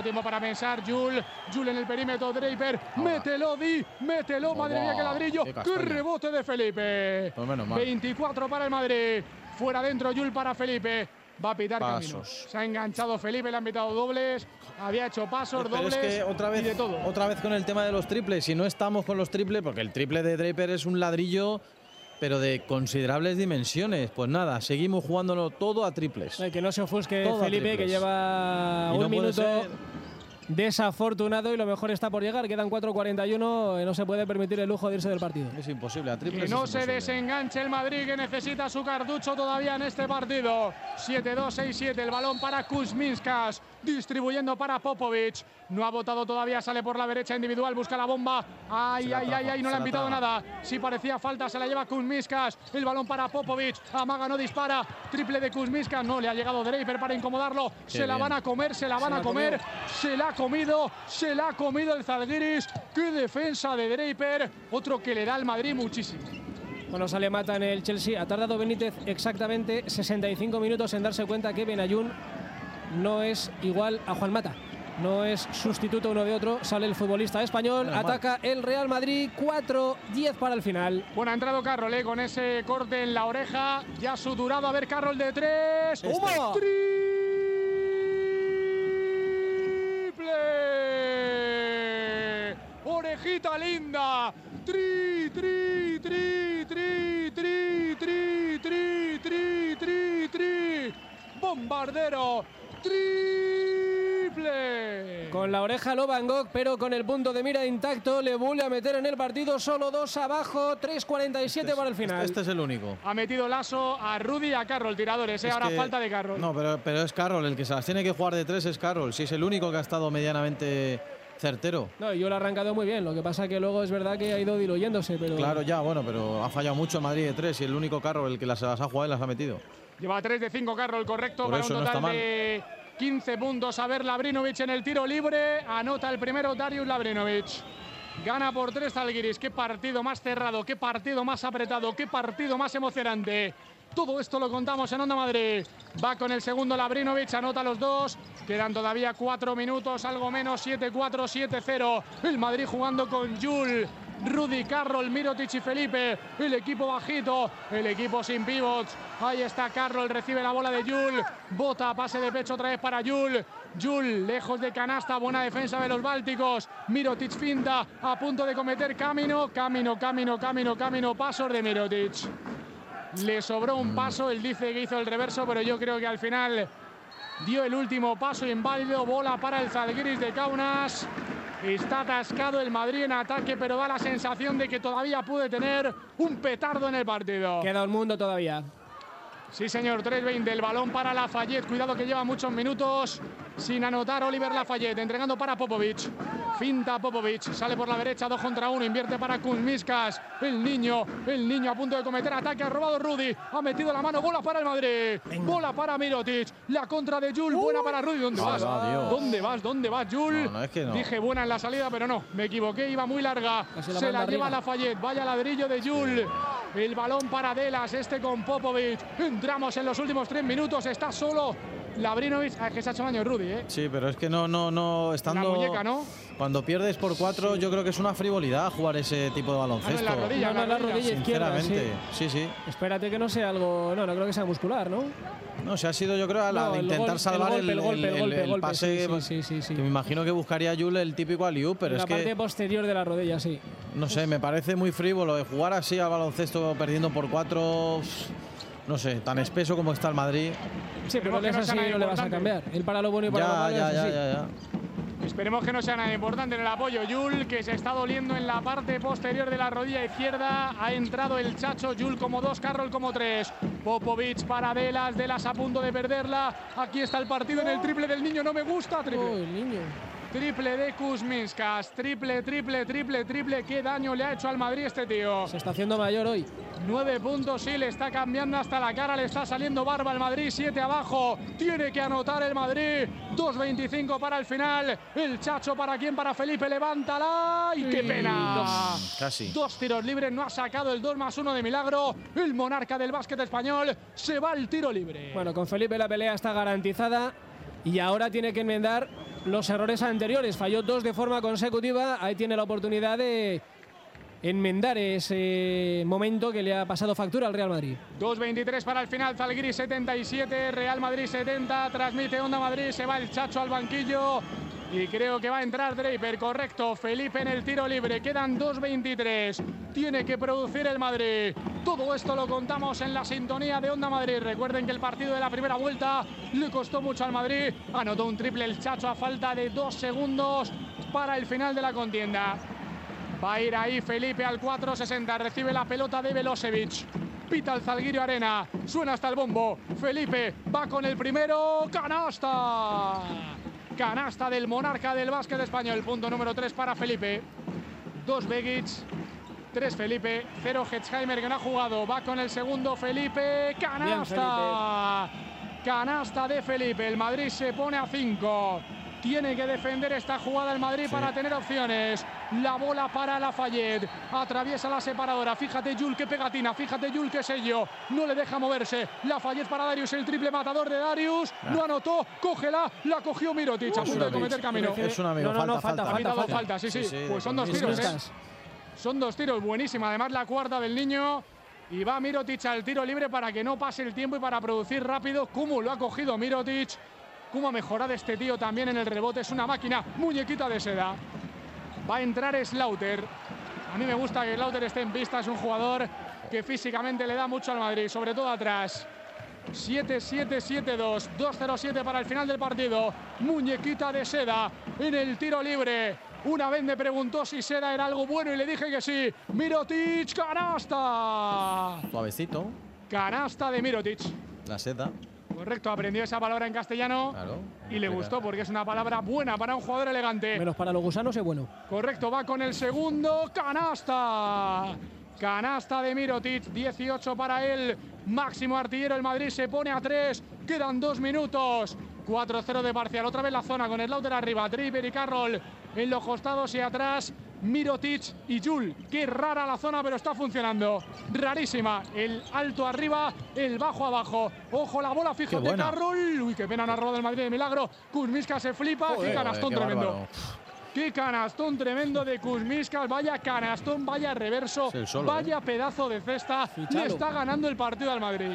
Speaker 7: Poco tiempo para pensar. Jul, Jul en el perímetro. Draper, ahora. mételo, Di, mételo. Madre mía, qué ladrillo. Qué, qué rebote de Felipe.
Speaker 2: Pues menos mal.
Speaker 7: veinticuatro para el Madrid. Fuera dentro, Jul para Felipe. Va a pitar
Speaker 2: pasos.
Speaker 7: Camino. Se ha enganchado Felipe, le han pitado dobles. Había hecho pasos,
Speaker 2: Pero
Speaker 7: dobles
Speaker 2: es que otra vez,
Speaker 7: y de todo.
Speaker 2: Otra vez con el tema de los triples. Si no estamos con los triples, porque el triple de Draper es un ladrillo, pero de considerables dimensiones. Pues nada, seguimos jugándolo todo a triples.
Speaker 1: Ay, que no se ofusque
Speaker 2: todo
Speaker 1: Felipe, que lleva
Speaker 2: y
Speaker 1: un
Speaker 2: no
Speaker 1: minuto
Speaker 2: ser...
Speaker 1: desafortunado y lo mejor está por llegar. Quedan cuatro cuarenta y uno, no se puede permitir el lujo de irse del partido.
Speaker 2: Es imposible, a triples
Speaker 7: Que no
Speaker 2: es
Speaker 7: se
Speaker 2: imposible.
Speaker 7: desenganche el Madrid, que necesita su cartucho todavía en este partido. siete dos, seis siete, el balón para Kuzminskas, distribuyendo para Popovic. No ha votado todavía, sale por la derecha individual, busca la bomba. Ay, ay, ay, ay, no le han pitado nada. Si parecía falta, se la lleva Kuzminskas. El balón para Popovic, amaga, no dispara. Triple de Kuzminskas, no le ha llegado Draper para incomodarlo.
Speaker 2: Qué
Speaker 7: se la
Speaker 2: bien.
Speaker 7: van a comer, se la van
Speaker 1: Se
Speaker 7: a
Speaker 1: la
Speaker 7: comer.
Speaker 1: comió.
Speaker 7: Se la ha comido, se la ha comido el Zalgiris. Qué defensa de Draper, otro que le da al Madrid muchísimo.
Speaker 1: Bueno, sale Mata en el Chelsea. Ha tardado Benítez exactamente sesenta y cinco minutos en darse cuenta que Benayoun no es igual a Juan Mata. No es sustituto uno de otro. Sale el futbolista español.
Speaker 2: Menos
Speaker 1: Ataca el Real Madrid. cuatro diez para el final.
Speaker 7: Bueno, ha entrado Carroll, ¿eh? Con ese corte en la oreja. Ya suturado. A ver, Carroll de tres.
Speaker 2: Este.
Speaker 7: ¡Toma! ¡Triple! ¡Orejita linda! ¡Tri, tri, tri, tri, tri, tri, tri, tri, tri, tri! ¡Bombardero! ¡Triple!
Speaker 1: Con la oreja lo Van Gogh, pero con el punto de mira intacto. Le vuelve a meter en el partido. Solo dos abajo. tres cuarenta y siete
Speaker 2: Este es-
Speaker 1: para el final.
Speaker 2: Este, este es el único.
Speaker 7: Ha metido Lasso a Rudy y a Carroll, tiradores, ¿eh?
Speaker 2: Es
Speaker 7: Ahora
Speaker 2: que-
Speaker 7: falta de Carroll.
Speaker 2: No, pero, pero es Carroll el que se las tiene que jugar de tres, es Carroll. Si es el único que ha estado medianamente certero.
Speaker 1: No, yo lo he arrancado muy bien. Lo que pasa que luego es verdad que ha ido diluyéndose, pero
Speaker 2: Claro, ya, bueno, pero ha fallado mucho el Madrid de tres y el único Carroll el que las, las ha jugado y las ha metido.
Speaker 7: Lleva tres de cinco Carroll, correcto,
Speaker 2: Por
Speaker 7: para
Speaker 2: eso
Speaker 7: un
Speaker 2: no
Speaker 7: total
Speaker 2: está mal.
Speaker 7: de quince puntos. A ver, Labrinovic en el tiro libre. Anota el primero Darius Labrinovic. Gana por tres Zalgiris. Qué partido más cerrado, qué partido más apretado, qué partido más emocionante. Todo esto lo contamos en Onda Madrid. Va con el segundo Labrinovic, anota los dos. Quedan todavía cuatro minutos, algo menos, siete cuatro, siete cero. El Madrid jugando con Jul, Rudy, Carroll, Mirotic y Felipe. El equipo bajito, el equipo sin pivots. Ahí está Carroll, recibe la bola de Jul. Bota, pase de pecho otra vez para Jul. Jul, lejos de canasta, buena defensa de los bálticos. Mirotic finta, a punto de cometer Camino. Camino, Camino, Camino, Camino. Pasos de Mirotic. Le sobró un paso, él dice que hizo el reverso, pero yo creo que al final dio el último paso inválido. Bola para el Zalgiris de Kaunas. Está atascado el Madrid en ataque, pero da la sensación de que todavía puede tener un petardo en el partido.
Speaker 1: queda un mundo todavía.
Speaker 7: Sí, señor, tres veinte, el balón para Lafayette. Cuidado que lleva muchos minutos sin anotar Oliver Lafayette, entregando para Popovic. Finta Popovic, sale por la derecha, dos contra uno, invierte para Kuzminskas. El niño, el niño a punto de cometer ataque, ha robado Rudy, ha metido la mano, bola para el Madrid. Bola para Mirotic, la contra de Jul, buena para Rudy. ¿Dónde
Speaker 2: Ah,
Speaker 7: vas?
Speaker 2: va, Dios.
Speaker 7: ¿Dónde vas? ¿Dónde vas, Jul?
Speaker 2: No, no, es que no.
Speaker 7: Dije buena en la salida, pero no, me equivoqué, iba muy larga.
Speaker 1: Casi la
Speaker 7: Se
Speaker 1: manda
Speaker 7: la lleva
Speaker 1: arriba.
Speaker 7: Lafayette, vaya ladrillo de Jul. El balón para Delas, este con Popovic. Entramos en los últimos tres minutos, está solo Labrinovic. Ah, es que se ha hecho daño Rudy, ¿eh?
Speaker 2: Sí, pero es que no, no, no, estando...
Speaker 7: La muñeca, ¿no?
Speaker 2: Cuando pierdes por cuatro, yo creo que es una frivolidad jugar ese tipo de baloncesto.
Speaker 7: Ah, no, en la rodilla,
Speaker 1: No, no,
Speaker 7: en la
Speaker 1: la rodilla izquierda,
Speaker 2: Sinceramente, sí, sí.
Speaker 1: Espérate que no sea algo. No, no creo que sea muscular, ¿no?
Speaker 2: No, se ha sido, yo creo, a la
Speaker 1: No,
Speaker 2: de
Speaker 1: el
Speaker 2: intentar
Speaker 1: gol- el
Speaker 2: salvar
Speaker 1: golpe,
Speaker 2: el,
Speaker 1: el golpe, el
Speaker 2: el-
Speaker 1: golpe,
Speaker 2: el
Speaker 1: el golpe,
Speaker 2: pase.
Speaker 1: sí, sí, sí, sí.
Speaker 2: Que me imagino que buscaría Jul el típico alley-oop, pero
Speaker 1: En
Speaker 2: es
Speaker 1: la parte
Speaker 2: que,
Speaker 1: posterior de la rodilla, sí.
Speaker 2: no sé, me parece muy frívolo de jugar así al baloncesto perdiendo por cuatro. No sé, tan espeso como está el Madrid.
Speaker 1: Sí, pero
Speaker 7: Esperemos que
Speaker 1: es
Speaker 7: no sea
Speaker 1: así,
Speaker 7: nada
Speaker 1: no le vas a
Speaker 7: importante.
Speaker 1: cambiar. Él para lo bueno y para lo
Speaker 2: Ya,
Speaker 1: malo
Speaker 2: ya,
Speaker 1: es
Speaker 2: ya,
Speaker 1: así.
Speaker 2: ya, ya.
Speaker 7: Esperemos que no sea nada importante en el apoyo. Jul, que se está doliendo en la parte posterior de la rodilla izquierda. Ha entrado el Chacho, Jul como dos, Carroll como tres. Popovic para Delas, Delas a punto de perderla. Aquí está el partido en el triple del niño, no me gusta. Triple.
Speaker 1: Oh, el niño.
Speaker 7: Triple de Kuzminskas, triple, triple, triple, triple. Qué daño le ha hecho al Madrid este tío.
Speaker 1: Se está haciendo mayor hoy.
Speaker 7: Nueve puntos, sí, le está cambiando hasta la cara, le está saliendo barba al Madrid, siete abajo. Tiene que anotar el Madrid. dos veinticinco para el final. El Chacho, ¿para quién? Para Felipe, levántala. ¡Y qué
Speaker 1: Sí,
Speaker 7: pena!
Speaker 1: dos.
Speaker 2: Casi.
Speaker 7: Dos tiros libres, no ha sacado el dos más uno de milagro. El monarca del básquet español se va al tiro libre.
Speaker 1: Bueno, con Felipe la pelea está garantizada y ahora tiene que enmendar los errores anteriores. Falló dos de forma consecutiva. Ahí tiene la oportunidad de enmendar ese momento que le ha pasado factura al Real Madrid.
Speaker 7: dos veintitrés para el final, Zalgiris setenta y siete, Real Madrid setenta, transmite Onda Madrid, se va el Chacho al banquillo y creo que va a entrar Draper, correcto, Felipe en el tiro libre, quedan dos veintitrés, tiene que producir el Madrid. Todo esto lo contamos en la sintonía de Onda Madrid. Recuerden que el partido de la primera vuelta le costó mucho al Madrid, anotó un triple el Chacho a falta de dos segundos para el final de la contienda. Va a ir ahí Felipe al cuatro sesenta, recibe la pelota de Velosevic. Pita el Zalgirio Arena, suena hasta el bombo. Felipe va con el primero, canasta. Canasta del monarca del básquet español, punto número tres para Felipe. Dos Begic, tres Felipe, cero Hetzheimer que no ha jugado. Va con el segundo Felipe, canasta. Bien, Felipe. Canasta de Felipe, el Madrid se pone a cinco. Tiene que defender esta jugada el Madrid sí. para tener opciones. La bola para Lafayette. Atraviesa la separadora. Fíjate, Jul, qué pegatina. Fíjate, Jul, qué sello. No le deja moverse. Lafayette para Darius. El triple matador de Darius. Ah. No anotó. Cógela. La cogió Mirotic. A punto de cometer camino.
Speaker 2: Es un amigo.
Speaker 1: No, no, no, falta, falta.
Speaker 7: falta, falta, falta. Sí, sí. sí, sí pues son dos tiros, ¿eh? Son dos tiros. Buenísima. Además, la cuarta del niño. Y va Mirotic al tiro libre para que no pase el tiempo y para producir rápido. ¿Cómo lo ha cogido Mirotic? ¿Cómo ha mejorado este tío también en el rebote? Es una máquina, muñequita de seda. Va a entrar Slaughter. A mí me gusta que Slaughter esté en pista. Es un jugador que físicamente le da mucho al Madrid, sobre todo atrás. siete siete siete dos, dos cero siete para el final del partido. Muñequita de seda en el tiro libre. Una vez me preguntó si seda era algo bueno y le dije que sí. Mirotic, canasta.
Speaker 2: Suavecito.
Speaker 7: Canasta de Mirotic.
Speaker 2: La seda.
Speaker 7: Correcto, aprendió esa palabra en castellano claro, y le gustó porque es una palabra buena para un jugador elegante.
Speaker 1: Menos para los gusanos es bueno.
Speaker 7: Correcto, va con el segundo, canasta. Canasta de Mirotic, dieciocho para él. Máximo artillero, el Madrid se pone a tres. Quedan dos minutos. cuatro cero de parcial. Otra vez la zona con Slaughter arriba. Draper y Carroll en los costados y atrás Mirotic y Jul. Qué rara la zona, pero está funcionando. Rarísima. El alto arriba, el bajo abajo. Ojo la bola, fíjate Carroll. Uy, qué pena, no ha robado el Madrid de milagro. Kuzminskas se flipa. Joder, qué canastón qué tremendo. Bárbaro. Qué canastón tremendo de Kuzminskas. Vaya canastón, vaya reverso. Solo, vaya eh. pedazo de cesta. Le está ganando el partido al Madrid.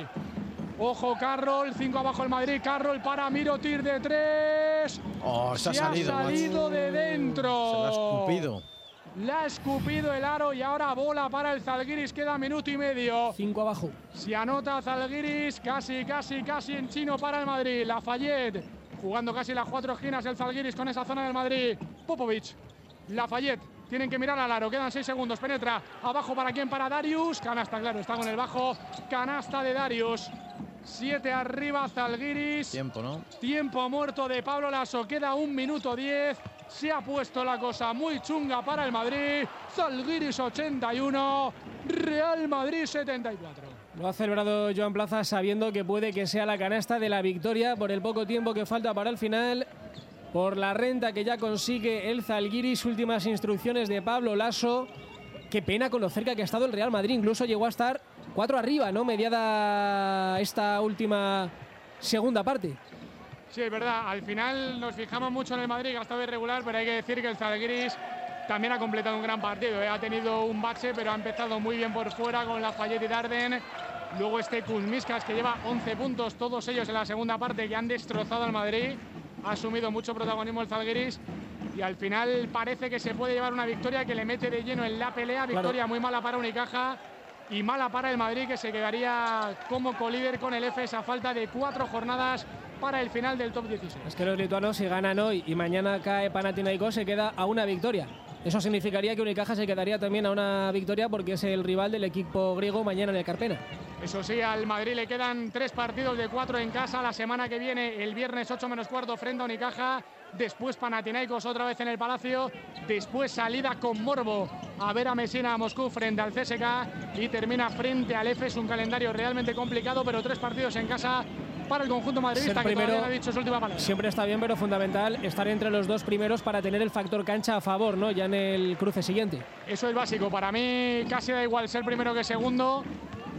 Speaker 7: Ojo Carroll, cinco abajo el Madrid. Carroll para Mirotic de tres.
Speaker 2: Oh, se ha salido.
Speaker 7: Ha salido de dentro.
Speaker 2: Se lo ha escupido.
Speaker 7: La ha escupido el aro y ahora bola para el Zalgiris. Queda minuto y medio.
Speaker 1: Cinco abajo.
Speaker 7: Si anota Zalgiris, casi, casi, casi en chino para el Madrid. Lafayette jugando casi las cuatro esquinas el Zalgiris con esa zona del Madrid. Popovic, Lafayette. Tienen que mirar al aro, quedan seis segundos. Penetra, abajo para quién, para Darius. Canasta, claro, está con el bajo. Canasta de Darius. Siete arriba Zalgiris.
Speaker 2: Tiempo, ¿no?
Speaker 7: Tiempo muerto de Pablo Laso. Queda un minuto diez. Se ha puesto la cosa muy chunga para el Madrid. Zalgiris ochenta y uno. Real Madrid setenta y cuatro.
Speaker 1: Lo ha celebrado Joan Plaza sabiendo que puede que sea la canasta de la victoria por el poco tiempo que falta para el final. Por la renta que ya consigue el Zalgiris. Últimas instrucciones de Pablo Laso. Qué pena con lo cerca que ha estado el Real Madrid. Incluso llegó a estar cuatro arriba, ¿no? Mediada esta última segunda parte.
Speaker 7: Sí, es verdad. Al final nos fijamos mucho en el Madrid, que ha estado irregular, pero hay que decir que el Zalgiris también ha completado un gran partido, ¿eh? Ha tenido un bache, pero ha empezado muy bien por fuera con Lafayette y Darden. Luego este Kuzminskas, que lleva once puntos, todos ellos en la segunda parte, que han destrozado al Madrid. Ha asumido mucho protagonismo el Zalgiris y al final parece que se puede llevar una victoria que le mete de lleno en la pelea. Victoria claro. Muy mala para Unicaja y mala para el Madrid, que se quedaría como colíder con el F S a falta de cuatro jornadas para el final del top dieciséis.
Speaker 1: Es que los lituanos, si ganan hoy y mañana cae Panathinaikos, se queda a una victoria. Eso significaría que Unicaja se quedaría también a una victoria porque es el rival del equipo griego mañana en el Carpena.
Speaker 7: Eso sí, al Madrid le quedan tres partidos de cuatro en casa. La semana que viene, el viernes ocho menos cuarto frente a Unicaja. Después Panathinaikos otra vez en el Palacio. Después salida con morbo a ver a Messina a Moscú frente al C S K. Y termina frente al F S. Un calendario realmente complicado, pero tres partidos en casa para el conjunto madridista, que todavía no ha dicho su última palabra.
Speaker 1: Siempre está bien, pero fundamental estar entre los dos primeros para tener el factor cancha a favor, ¿no? Ya en el cruce siguiente.
Speaker 7: Eso es básico. Para mí casi da igual ser primero que segundo.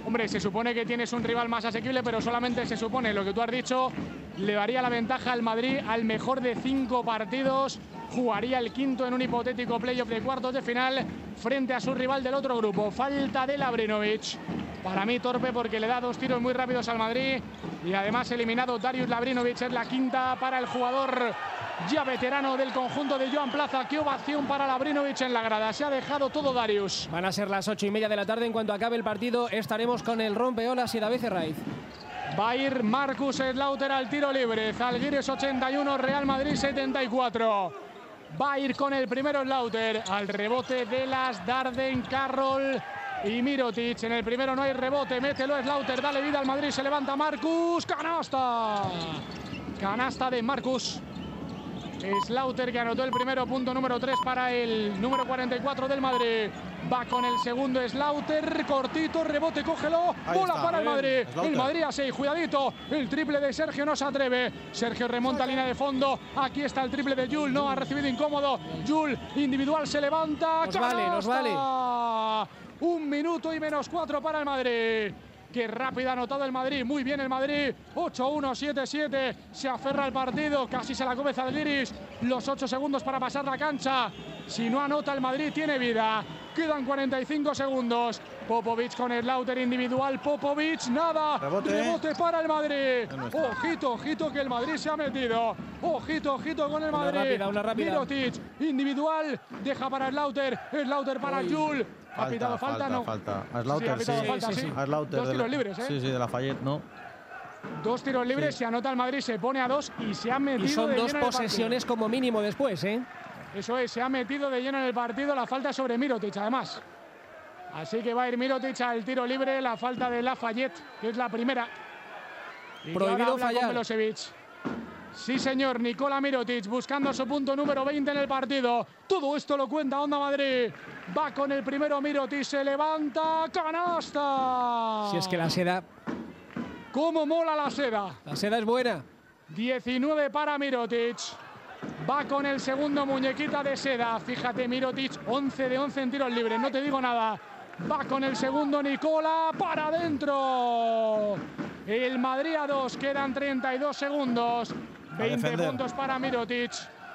Speaker 7: Hombre, se supone que tienes un rival más asequible, pero solamente se supone. Lo que tú has dicho le daría la ventaja al Madrid al mejor de cinco partidos. Jugaría el quinto en un hipotético playoff de cuartos de final frente a su rival del otro grupo. Falta de Labrinovic. Para mí torpe porque le da dos tiros muy rápidos al Madrid. Y además eliminado Darius Labrinovic. Es la quinta para el jugador ya veterano del conjunto de Joan Plaza. Qué ovación para Labrinovic en la grada. Se ha dejado todo Darius.
Speaker 1: Van a ser las ocho y media de la tarde. En cuanto acabe el partido estaremos con el rompeolas y David Herraiz.
Speaker 7: Va a ir Marcus Slaughter al tiro libre. Zalgiris ochenta y uno, Real Madrid setenta y cuatro. Va a ir con el primero Slaughter. Al rebote de las Darden, Carroll y Mirotic. En el primero no hay rebote. Mételo Slaughter. Dale vida al Madrid. Se levanta Marcus. Canasta. Canasta de Marcus Slaughter, que anotó el primero, punto número tres para el número cuarenta y cuatro del Madrid. Va con el segundo Slaughter, cortito, rebote, cógelo,
Speaker 2: ahí
Speaker 7: bola
Speaker 2: está,
Speaker 7: para el
Speaker 2: bien,
Speaker 7: Madrid.
Speaker 2: Slaughter.
Speaker 7: El Madrid a seis, cuidadito, el triple de Sergio no se atreve. Sergio remonta línea de fondo, aquí está el triple de Jul, no ha recibido incómodo. Jul, individual, se levanta,
Speaker 1: nos vale, nos vale.
Speaker 7: Un minuto y menos cuatro para el Madrid. Qué rápido ha anotado el Madrid, muy bien el Madrid, ocho uno, siete siete, se aferra al partido, casi se la come Zalgiris, los ocho segundos para pasar la cancha, si no anota el Madrid tiene vida, quedan cuarenta y cinco segundos, Popovic con el Slaughter individual, Popovic, nada,
Speaker 2: rebote,
Speaker 7: rebote para el Madrid,
Speaker 2: no
Speaker 7: ojito, ojito que el Madrid se ha metido, ojito, ojito con el
Speaker 1: una
Speaker 7: Madrid,
Speaker 1: rápida, una rápida.
Speaker 7: Mirotic, individual, deja para Slaughter, Slaughter para Jul. ¿Ha pitado falta,
Speaker 2: falta,
Speaker 7: no?
Speaker 2: falta. A
Speaker 7: Sí,
Speaker 2: Slaughter,
Speaker 7: ha pitado
Speaker 2: sí.
Speaker 7: falta,
Speaker 1: sí,
Speaker 7: sí.
Speaker 1: sí.
Speaker 2: A Slaughter
Speaker 7: Dos
Speaker 2: de
Speaker 7: tiros
Speaker 2: la-
Speaker 7: libres, ¿eh?
Speaker 2: Sí, sí, de Lafayette, no.
Speaker 7: Dos tiros libres,
Speaker 2: Sí.
Speaker 7: se anota el Madrid, se pone a dos y se ha metido
Speaker 1: Y son
Speaker 7: de
Speaker 1: dos
Speaker 7: lleno en el
Speaker 1: posesiones como mínimo después, ¿eh?
Speaker 7: partido. Eso es, se ha metido de lleno en el partido, la falta sobre Mirotic, además. Así que va a ir Mirotic al tiro libre, la falta de Lafayette, que es la primera. Y
Speaker 1: Prohibido
Speaker 7: ahora habla con
Speaker 1: fallar.
Speaker 7: Milosevic. Sí, señor, Nikola Mirotic buscando su punto número veinte en el partido. Todo esto lo cuenta Onda Madrid. Va con el primero Mirotic, se levanta, canasta.
Speaker 1: Si es que la seda,
Speaker 7: ¡Cómo mola la seda!
Speaker 1: la seda es buena.
Speaker 7: diecinueve para Mirotic. Va con el segundo, muñequita de seda. Fíjate, Mirotic, once de once en tiros libres, no te digo nada. Va con el segundo, Nikola, para adentro. El Madrid a dos, quedan treinta y dos segundos. veinte
Speaker 2: defender.
Speaker 7: puntos para Mirotic.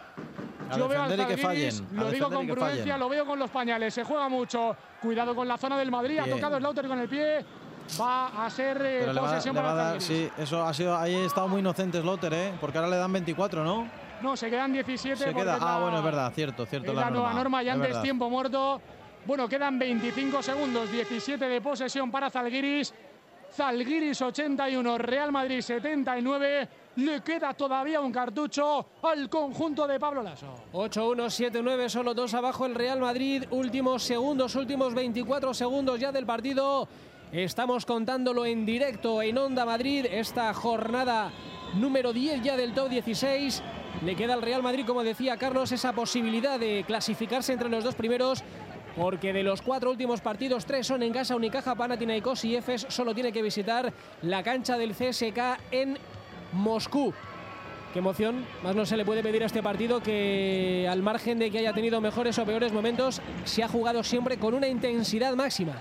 Speaker 2: A
Speaker 7: Yo veo al
Speaker 2: defender y que
Speaker 7: Zalgiris,
Speaker 2: fallen, a
Speaker 7: lo digo
Speaker 2: defender
Speaker 7: con
Speaker 2: y que
Speaker 7: prudencia,
Speaker 2: fallen.
Speaker 7: lo veo con los pañales, se juega mucho. Cuidado con la zona del Madrid, ha
Speaker 2: Bien.
Speaker 7: tocado Slaughter con el pie. Va a ser eh,
Speaker 2: Pero le va, a-
Speaker 7: posesión
Speaker 2: le va
Speaker 7: para
Speaker 2: a dar,
Speaker 7: Zalgiris.
Speaker 2: sí, eso ha sido, ahí ha estado muy inocente Slaughter, ¿eh? Porque ahora le dan veinticuatro, ¿no?
Speaker 7: No, se quedan diecisiete.
Speaker 2: Se
Speaker 7: porque
Speaker 2: queda,
Speaker 7: es la-
Speaker 2: ah, bueno, es verdad, cierto, cierto.
Speaker 7: Es la nueva norma y
Speaker 2: es
Speaker 7: antes
Speaker 2: verdad.
Speaker 7: tiempo muerto. Bueno, quedan veinticinco segundos, diecisiete de posesión para Zalgiris. Zalgiris ochenta y uno, Real Madrid setenta y nueve. Le queda todavía un cartucho al conjunto de Pablo Laso.
Speaker 1: ocho uno, siete nueve, solo dos abajo el Real Madrid. Últimos segundos, últimos veinticuatro segundos ya del partido. Estamos contándolo en directo en Onda Madrid. Esta jornada número diez ya del top dieciséis. Le queda al Real Madrid, como decía Carlos, esa posibilidad de clasificarse entre los dos primeros. Porque de los cuatro últimos partidos, tres son en casa, Unicaja, Panathinaikos y Efes. Solo tiene que visitar la cancha del C S K en Moscú. Qué emoción, más no se le puede pedir a este partido, que al margen de que haya tenido mejores o peores momentos, se ha jugado siempre con una intensidad máxima.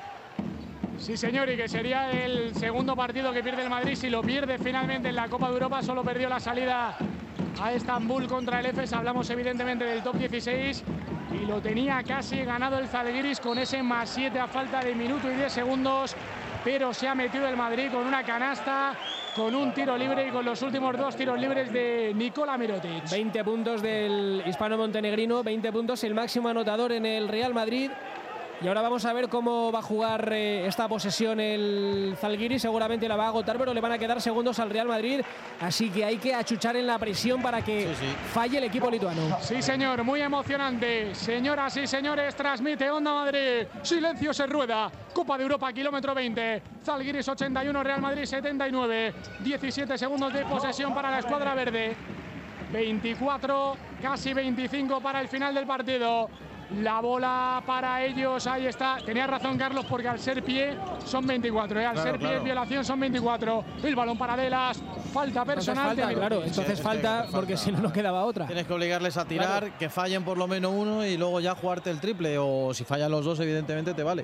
Speaker 7: Sí, señor, y que sería el segundo partido que pierde el Madrid. Si lo pierde finalmente en la Copa de Europa, solo perdió la salida a Estambul contra el Efes. Hablamos evidentemente del top dieciséis y lo tenía casi ganado el Zalgiris con ese más siete a falta de minuto y diez segundos, pero se ha metido el Madrid con una canasta, con un tiro libre y con los últimos dos tiros libres de Nikola Mirotic.
Speaker 1: veinte puntos del hispano-montenegrino, veinte puntos, el máximo anotador en el Real Madrid. Y ahora vamos a ver cómo va a jugar eh, esta posesión el Zalgiris. Seguramente la va a agotar, pero le van a quedar segundos al Real Madrid. Así que hay que achuchar en la presión para que
Speaker 2: Sí, sí.
Speaker 1: falle el equipo lituano.
Speaker 7: Sí, señor, muy emocionante. Señoras y señores, transmite Onda Madrid. Silencio se rueda. Copa de Europa, kilómetro veinte. Zalgiris ochenta y uno, Real Madrid setenta y nueve. diecisiete segundos de posesión para la escuadra verde. veinticuatro, casi veinticinco para el final del partido. La bola para ellos, ahí está. Tenía razón Carlos, porque al ser pie son veinticuatro, ¿eh? Al
Speaker 2: Claro,
Speaker 7: ser pie
Speaker 2: claro.
Speaker 7: violación son veinticuatro. El balón para Delas, falta
Speaker 1: Entonces
Speaker 7: personal.
Speaker 1: falta,
Speaker 7: de-
Speaker 1: claro,
Speaker 2: Sí,
Speaker 1: entonces
Speaker 2: es que
Speaker 1: falta,
Speaker 2: falta.
Speaker 1: porque si no, no quedaba otra.
Speaker 2: Tienes que obligarles a tirar, que fallen por lo menos uno y luego ya jugarte el triple. O si fallan los dos, evidentemente te vale.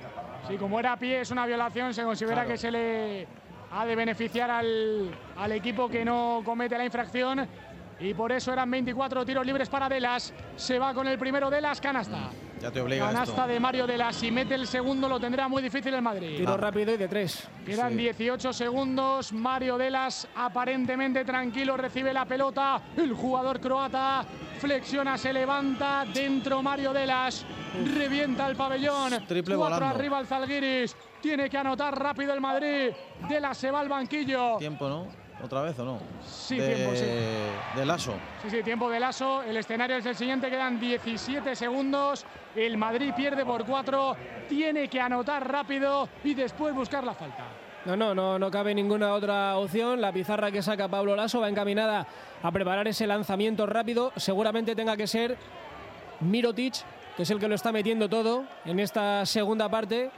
Speaker 7: Sí, como era a pie, es una violación, se considera claro. que se le ha de beneficiar al, al equipo que no comete la infracción. Y por eso eran veinticuatro tiros libres para Delas. Se va con el primero Delas, canasta.
Speaker 2: Ya te obliga
Speaker 7: Canasta
Speaker 2: esto.
Speaker 7: de Mario Delas. Si mete el segundo lo tendrá muy difícil el Madrid.
Speaker 1: Tiro ah. rápido y de tres.
Speaker 7: Quedan sí. dieciocho segundos. Mario Delas aparentemente tranquilo. Recibe la pelota. El jugador croata flexiona, se levanta. Dentro Mario Delas. Uf. Revienta el pabellón.
Speaker 2: Triple
Speaker 7: Cuatro
Speaker 2: volando.
Speaker 7: arriba el Zalgiris. Tiene que anotar rápido el Madrid. Delas se va al banquillo.
Speaker 2: Tiempo, ¿no? ¿Otra vez o no?
Speaker 7: Sí,
Speaker 2: de,
Speaker 7: tiempo, sí.
Speaker 2: De Lasso.
Speaker 7: Sí, sí, tiempo de Lasso. El escenario es el siguiente, quedan diecisiete segundos. El Madrid pierde por cuatro. Tiene que anotar rápido y después buscar la falta.
Speaker 1: No, no, no, no cabe ninguna otra opción. La pizarra que saca Pablo Lasso va encaminada a preparar ese lanzamiento rápido. Seguramente tenga que ser Mirotic, que es el que lo está metiendo todo en esta segunda parte.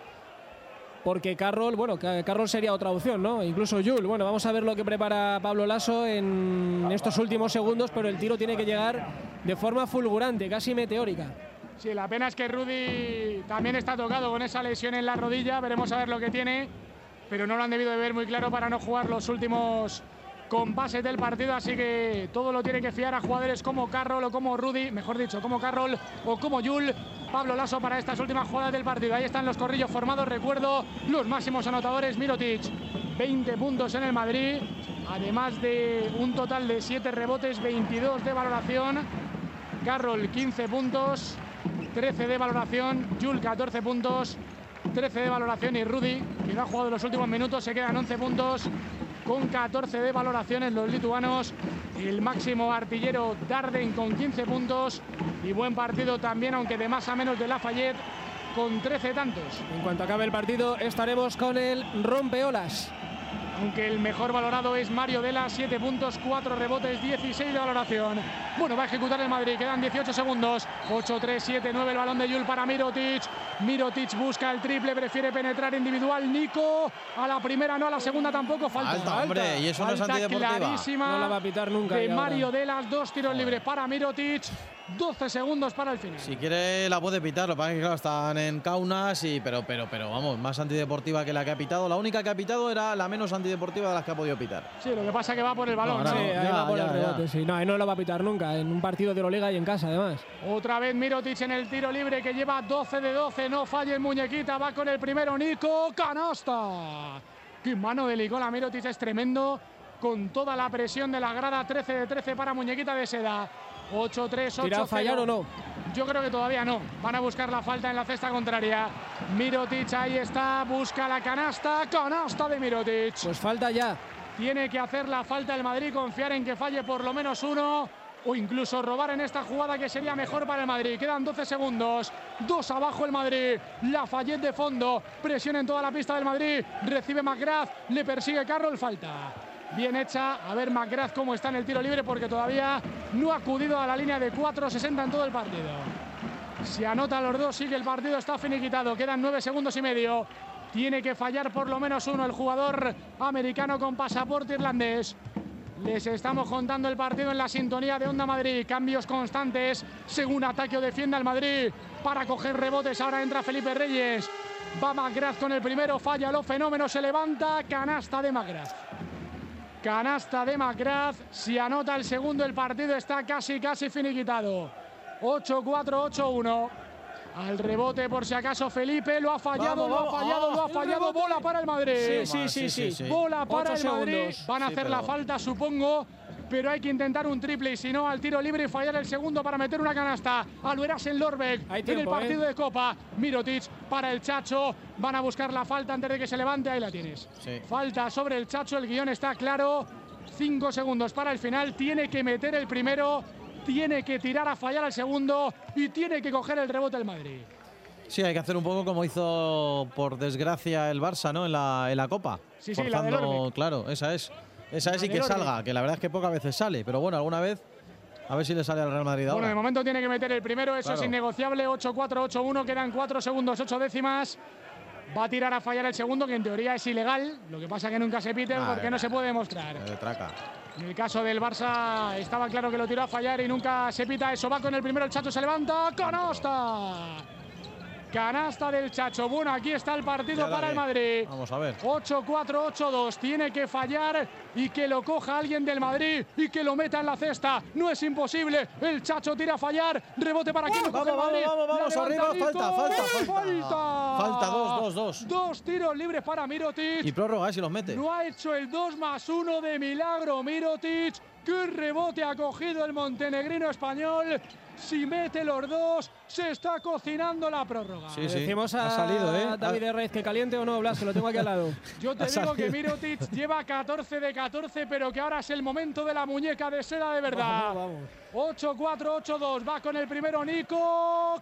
Speaker 1: Porque Carroll, bueno, Carroll sería otra opción, ¿no? Incluso Jul. Bueno, vamos a ver lo que prepara Pablo Lasso en estos últimos segundos, pero el tiro tiene que llegar de forma fulgurante, casi meteórica.
Speaker 7: Sí, la pena es que Rudy también está tocado con esa lesión en la rodilla. Veremos a ver lo que tiene, pero no lo han debido de ver muy claro para no jugar los últimos compases del partido, así que todo lo tiene que fiar a jugadores como Carroll o como Rudy, mejor dicho, como Carroll o como Jul. Pablo Lasso para estas últimas jugadas del partido. Ahí están los corrillos formados, recuerdo, los máximos anotadores. Mirotic, veinte puntos en el Madrid, además de un total de siete rebotes, veintidós de valoración. Carroll, quince puntos, trece de valoración. Jul, catorce puntos, trece de valoración. Y Rudy, que no ha jugado los últimos minutos, se quedan once puntos con catorce de valoraciones los lituanos. El máximo artillero Darden con quince puntos y buen partido también, aunque de más a menos, de Lafayette con trece tantos.
Speaker 1: En cuanto acabe el partido estaremos con el rompeolas.
Speaker 7: Aunque el mejor valorado es Mario Delas, siete puntos, cuatro rebotes, dieciséis de valoración. Bueno, va a ejecutar el Madrid, quedan dieciocho segundos. ocho, tres, siete, nueve, el balón de Jul para Mirotic. Mirotic busca el triple, prefiere penetrar individual. Nico, a la primera no, a la segunda tampoco. Falta,
Speaker 2: alta, hombre,
Speaker 7: alta.
Speaker 2: y eso no es antideportiva.
Speaker 7: Clarísima,
Speaker 1: no la va a pitar nunca.
Speaker 7: De Mario Delas, dos tiros libres para Mirotic. doce segundos para el final.
Speaker 2: Si quiere la puede pitar, lo que pasa es que claro, están en Kaunas, y, pero, pero, pero vamos, más antideportiva que la que ha pitado. La única que ha pitado era la menos antideportiva de las que ha podido pitar.
Speaker 7: Sí, lo que pasa es que va por el balón.
Speaker 1: No,
Speaker 7: ¿no?
Speaker 1: Sí, ahí
Speaker 2: ya,
Speaker 1: va por
Speaker 2: ya,
Speaker 1: el rebote, sí. No, ahí no lo va a pitar nunca, en un partido de Euroliga y en casa además.
Speaker 7: Otra vez Mirotic en el tiro libre, que lleva doce de doce, no falle el muñequita, va con el primero Nico, canasta. Qué mano de Nicola Mirotic, es tremendo, con toda la presión de la grada. Trece de trece para muñequita de seda. ocho tres, ocho cero.
Speaker 1: ¿Tira a fallar o no?
Speaker 7: Yo creo que todavía no. Van a buscar la falta en la cesta contraria. Mirotic, ahí está, busca la canasta. Canasta de Mirotic.
Speaker 1: Pues falta ya.
Speaker 7: Tiene que hacer la falta el Madrid, confiar en que falle por lo menos uno, o incluso robar en esta jugada, que sería mejor para el Madrid. Quedan doce segundos. Dos abajo el Madrid. Lafayette de fondo. Presión en toda la pista del Madrid. Recibe McGrath. Le persigue Carroll. Falta. Bien hecha. A ver McGrath cómo está en el tiro libre, porque todavía no ha acudido a la línea de cuatro sesenta en todo el partido. Si anota los dos, sigue el partido, está finiquitado. Quedan nueve segundos y medio. Tiene que fallar por lo menos uno el jugador americano con pasaporte irlandés. Les estamos contando el partido en la sintonía de Onda Madrid. Cambios constantes según ataque o defienda el Madrid para coger rebotes. Ahora entra Felipe Reyes. Va McGrath con el primero, falla lo fenómeno, se levanta. Canasta de McGrath. Canasta de McGrath. Si anota el segundo, el partido está casi, casi finiquitado. ocho cuatro, ocho uno. Al rebote, por si acaso, Felipe. Lo ha fallado,
Speaker 1: vamos,
Speaker 7: lo
Speaker 1: vamos.
Speaker 7: ha fallado,
Speaker 1: Oh,
Speaker 7: lo ha fallado. Bola para el Madrid.
Speaker 1: Sí, sí, sí, sí. sí.
Speaker 7: Bola para
Speaker 1: Ocho
Speaker 7: el Madrid.
Speaker 1: segundos.
Speaker 7: Van a
Speaker 2: Sí,
Speaker 7: hacer
Speaker 2: pero...
Speaker 7: la falta, supongo. Pero hay que intentar un triple, y si no, al tiro libre y fallar el segundo para meter una canasta. Alueras en Lorbeck
Speaker 1: Hay
Speaker 7: en
Speaker 1: tiempo,
Speaker 7: el partido
Speaker 1: ¿eh?
Speaker 7: de Copa. Mirotic para el Chacho. Van a buscar la falta antes de que se levante. Ahí la tienes.
Speaker 2: Sí.
Speaker 7: Falta sobre el Chacho. El guión está claro. Cinco segundos para el final. Tiene que meter el primero. Tiene que tirar a fallar al segundo. Y tiene que coger el rebote el Madrid.
Speaker 2: Sí, hay que hacer un poco como hizo, por desgracia, el Barça, ¿no? En la, en la Copa.
Speaker 7: Sí, sí,
Speaker 2: Forzando,
Speaker 7: la de Lorbeck.
Speaker 2: claro, esa es. Esa
Speaker 7: La
Speaker 2: es y
Speaker 7: de
Speaker 2: que
Speaker 7: Lorbeck.
Speaker 2: salga, que la verdad es que pocas veces sale, pero bueno, alguna vez a ver si le sale al Real Madrid ahora.
Speaker 7: Bueno, de momento tiene que meter el primero, eso
Speaker 2: Claro.
Speaker 7: es innegociable. ocho cuatro, ocho uno, quedan cuatro segundos, ocho décimas. Va a tirar a fallar el segundo, que en teoría es ilegal. Lo que pasa que nunca se pite
Speaker 2: Nah,
Speaker 7: porque no
Speaker 2: nah,
Speaker 7: se puede demostrar.
Speaker 2: De traca.
Speaker 7: En el caso del Barça estaba claro que lo tiró a fallar y nunca se pita eso. Va con el primero el Chacho, se levanta. ¡Canasta! Canasta del Chacho. Bueno, aquí está el partido
Speaker 2: Ya
Speaker 7: para
Speaker 2: dale.
Speaker 7: el Madrid.
Speaker 2: Vamos a ver.
Speaker 7: ocho cuatro ocho dos. Tiene que fallar y que lo coja alguien del Madrid y que lo meta en la cesta. No es imposible. El Chacho tira a fallar. Rebote para quien lo coge el
Speaker 2: Vamos,
Speaker 7: Madrid.
Speaker 2: vamos, vamos,
Speaker 7: La
Speaker 2: arriba.
Speaker 7: levanta
Speaker 2: Falta,
Speaker 7: Nico.
Speaker 2: falta, falta.
Speaker 7: Falta.
Speaker 2: Falta dos, dos, dos.
Speaker 7: Dos tiros libres para Mirotic.
Speaker 2: Y prórroga, ¿eh? Si los mete.
Speaker 7: No ha hecho el dos más uno de milagro Mirotic. ¡Qué rebote ha cogido el montenegrino español! Si mete los dos, se está cocinando la prórroga.
Speaker 2: Sí,
Speaker 1: Le
Speaker 2: sí.
Speaker 1: decimos a
Speaker 2: Ha salido, ¿eh?
Speaker 1: David de Reyes que caliente o no, Blas, que lo tengo aquí al lado.
Speaker 7: Yo te
Speaker 2: Ha
Speaker 7: digo que
Speaker 2: salido.
Speaker 7: Mirotic lleva catorce de catorce, pero que ahora es el momento de la muñeca de seda de verdad.
Speaker 1: Vamos, vamos.
Speaker 7: ocho cuatro ocho dos, va con el primero Nico.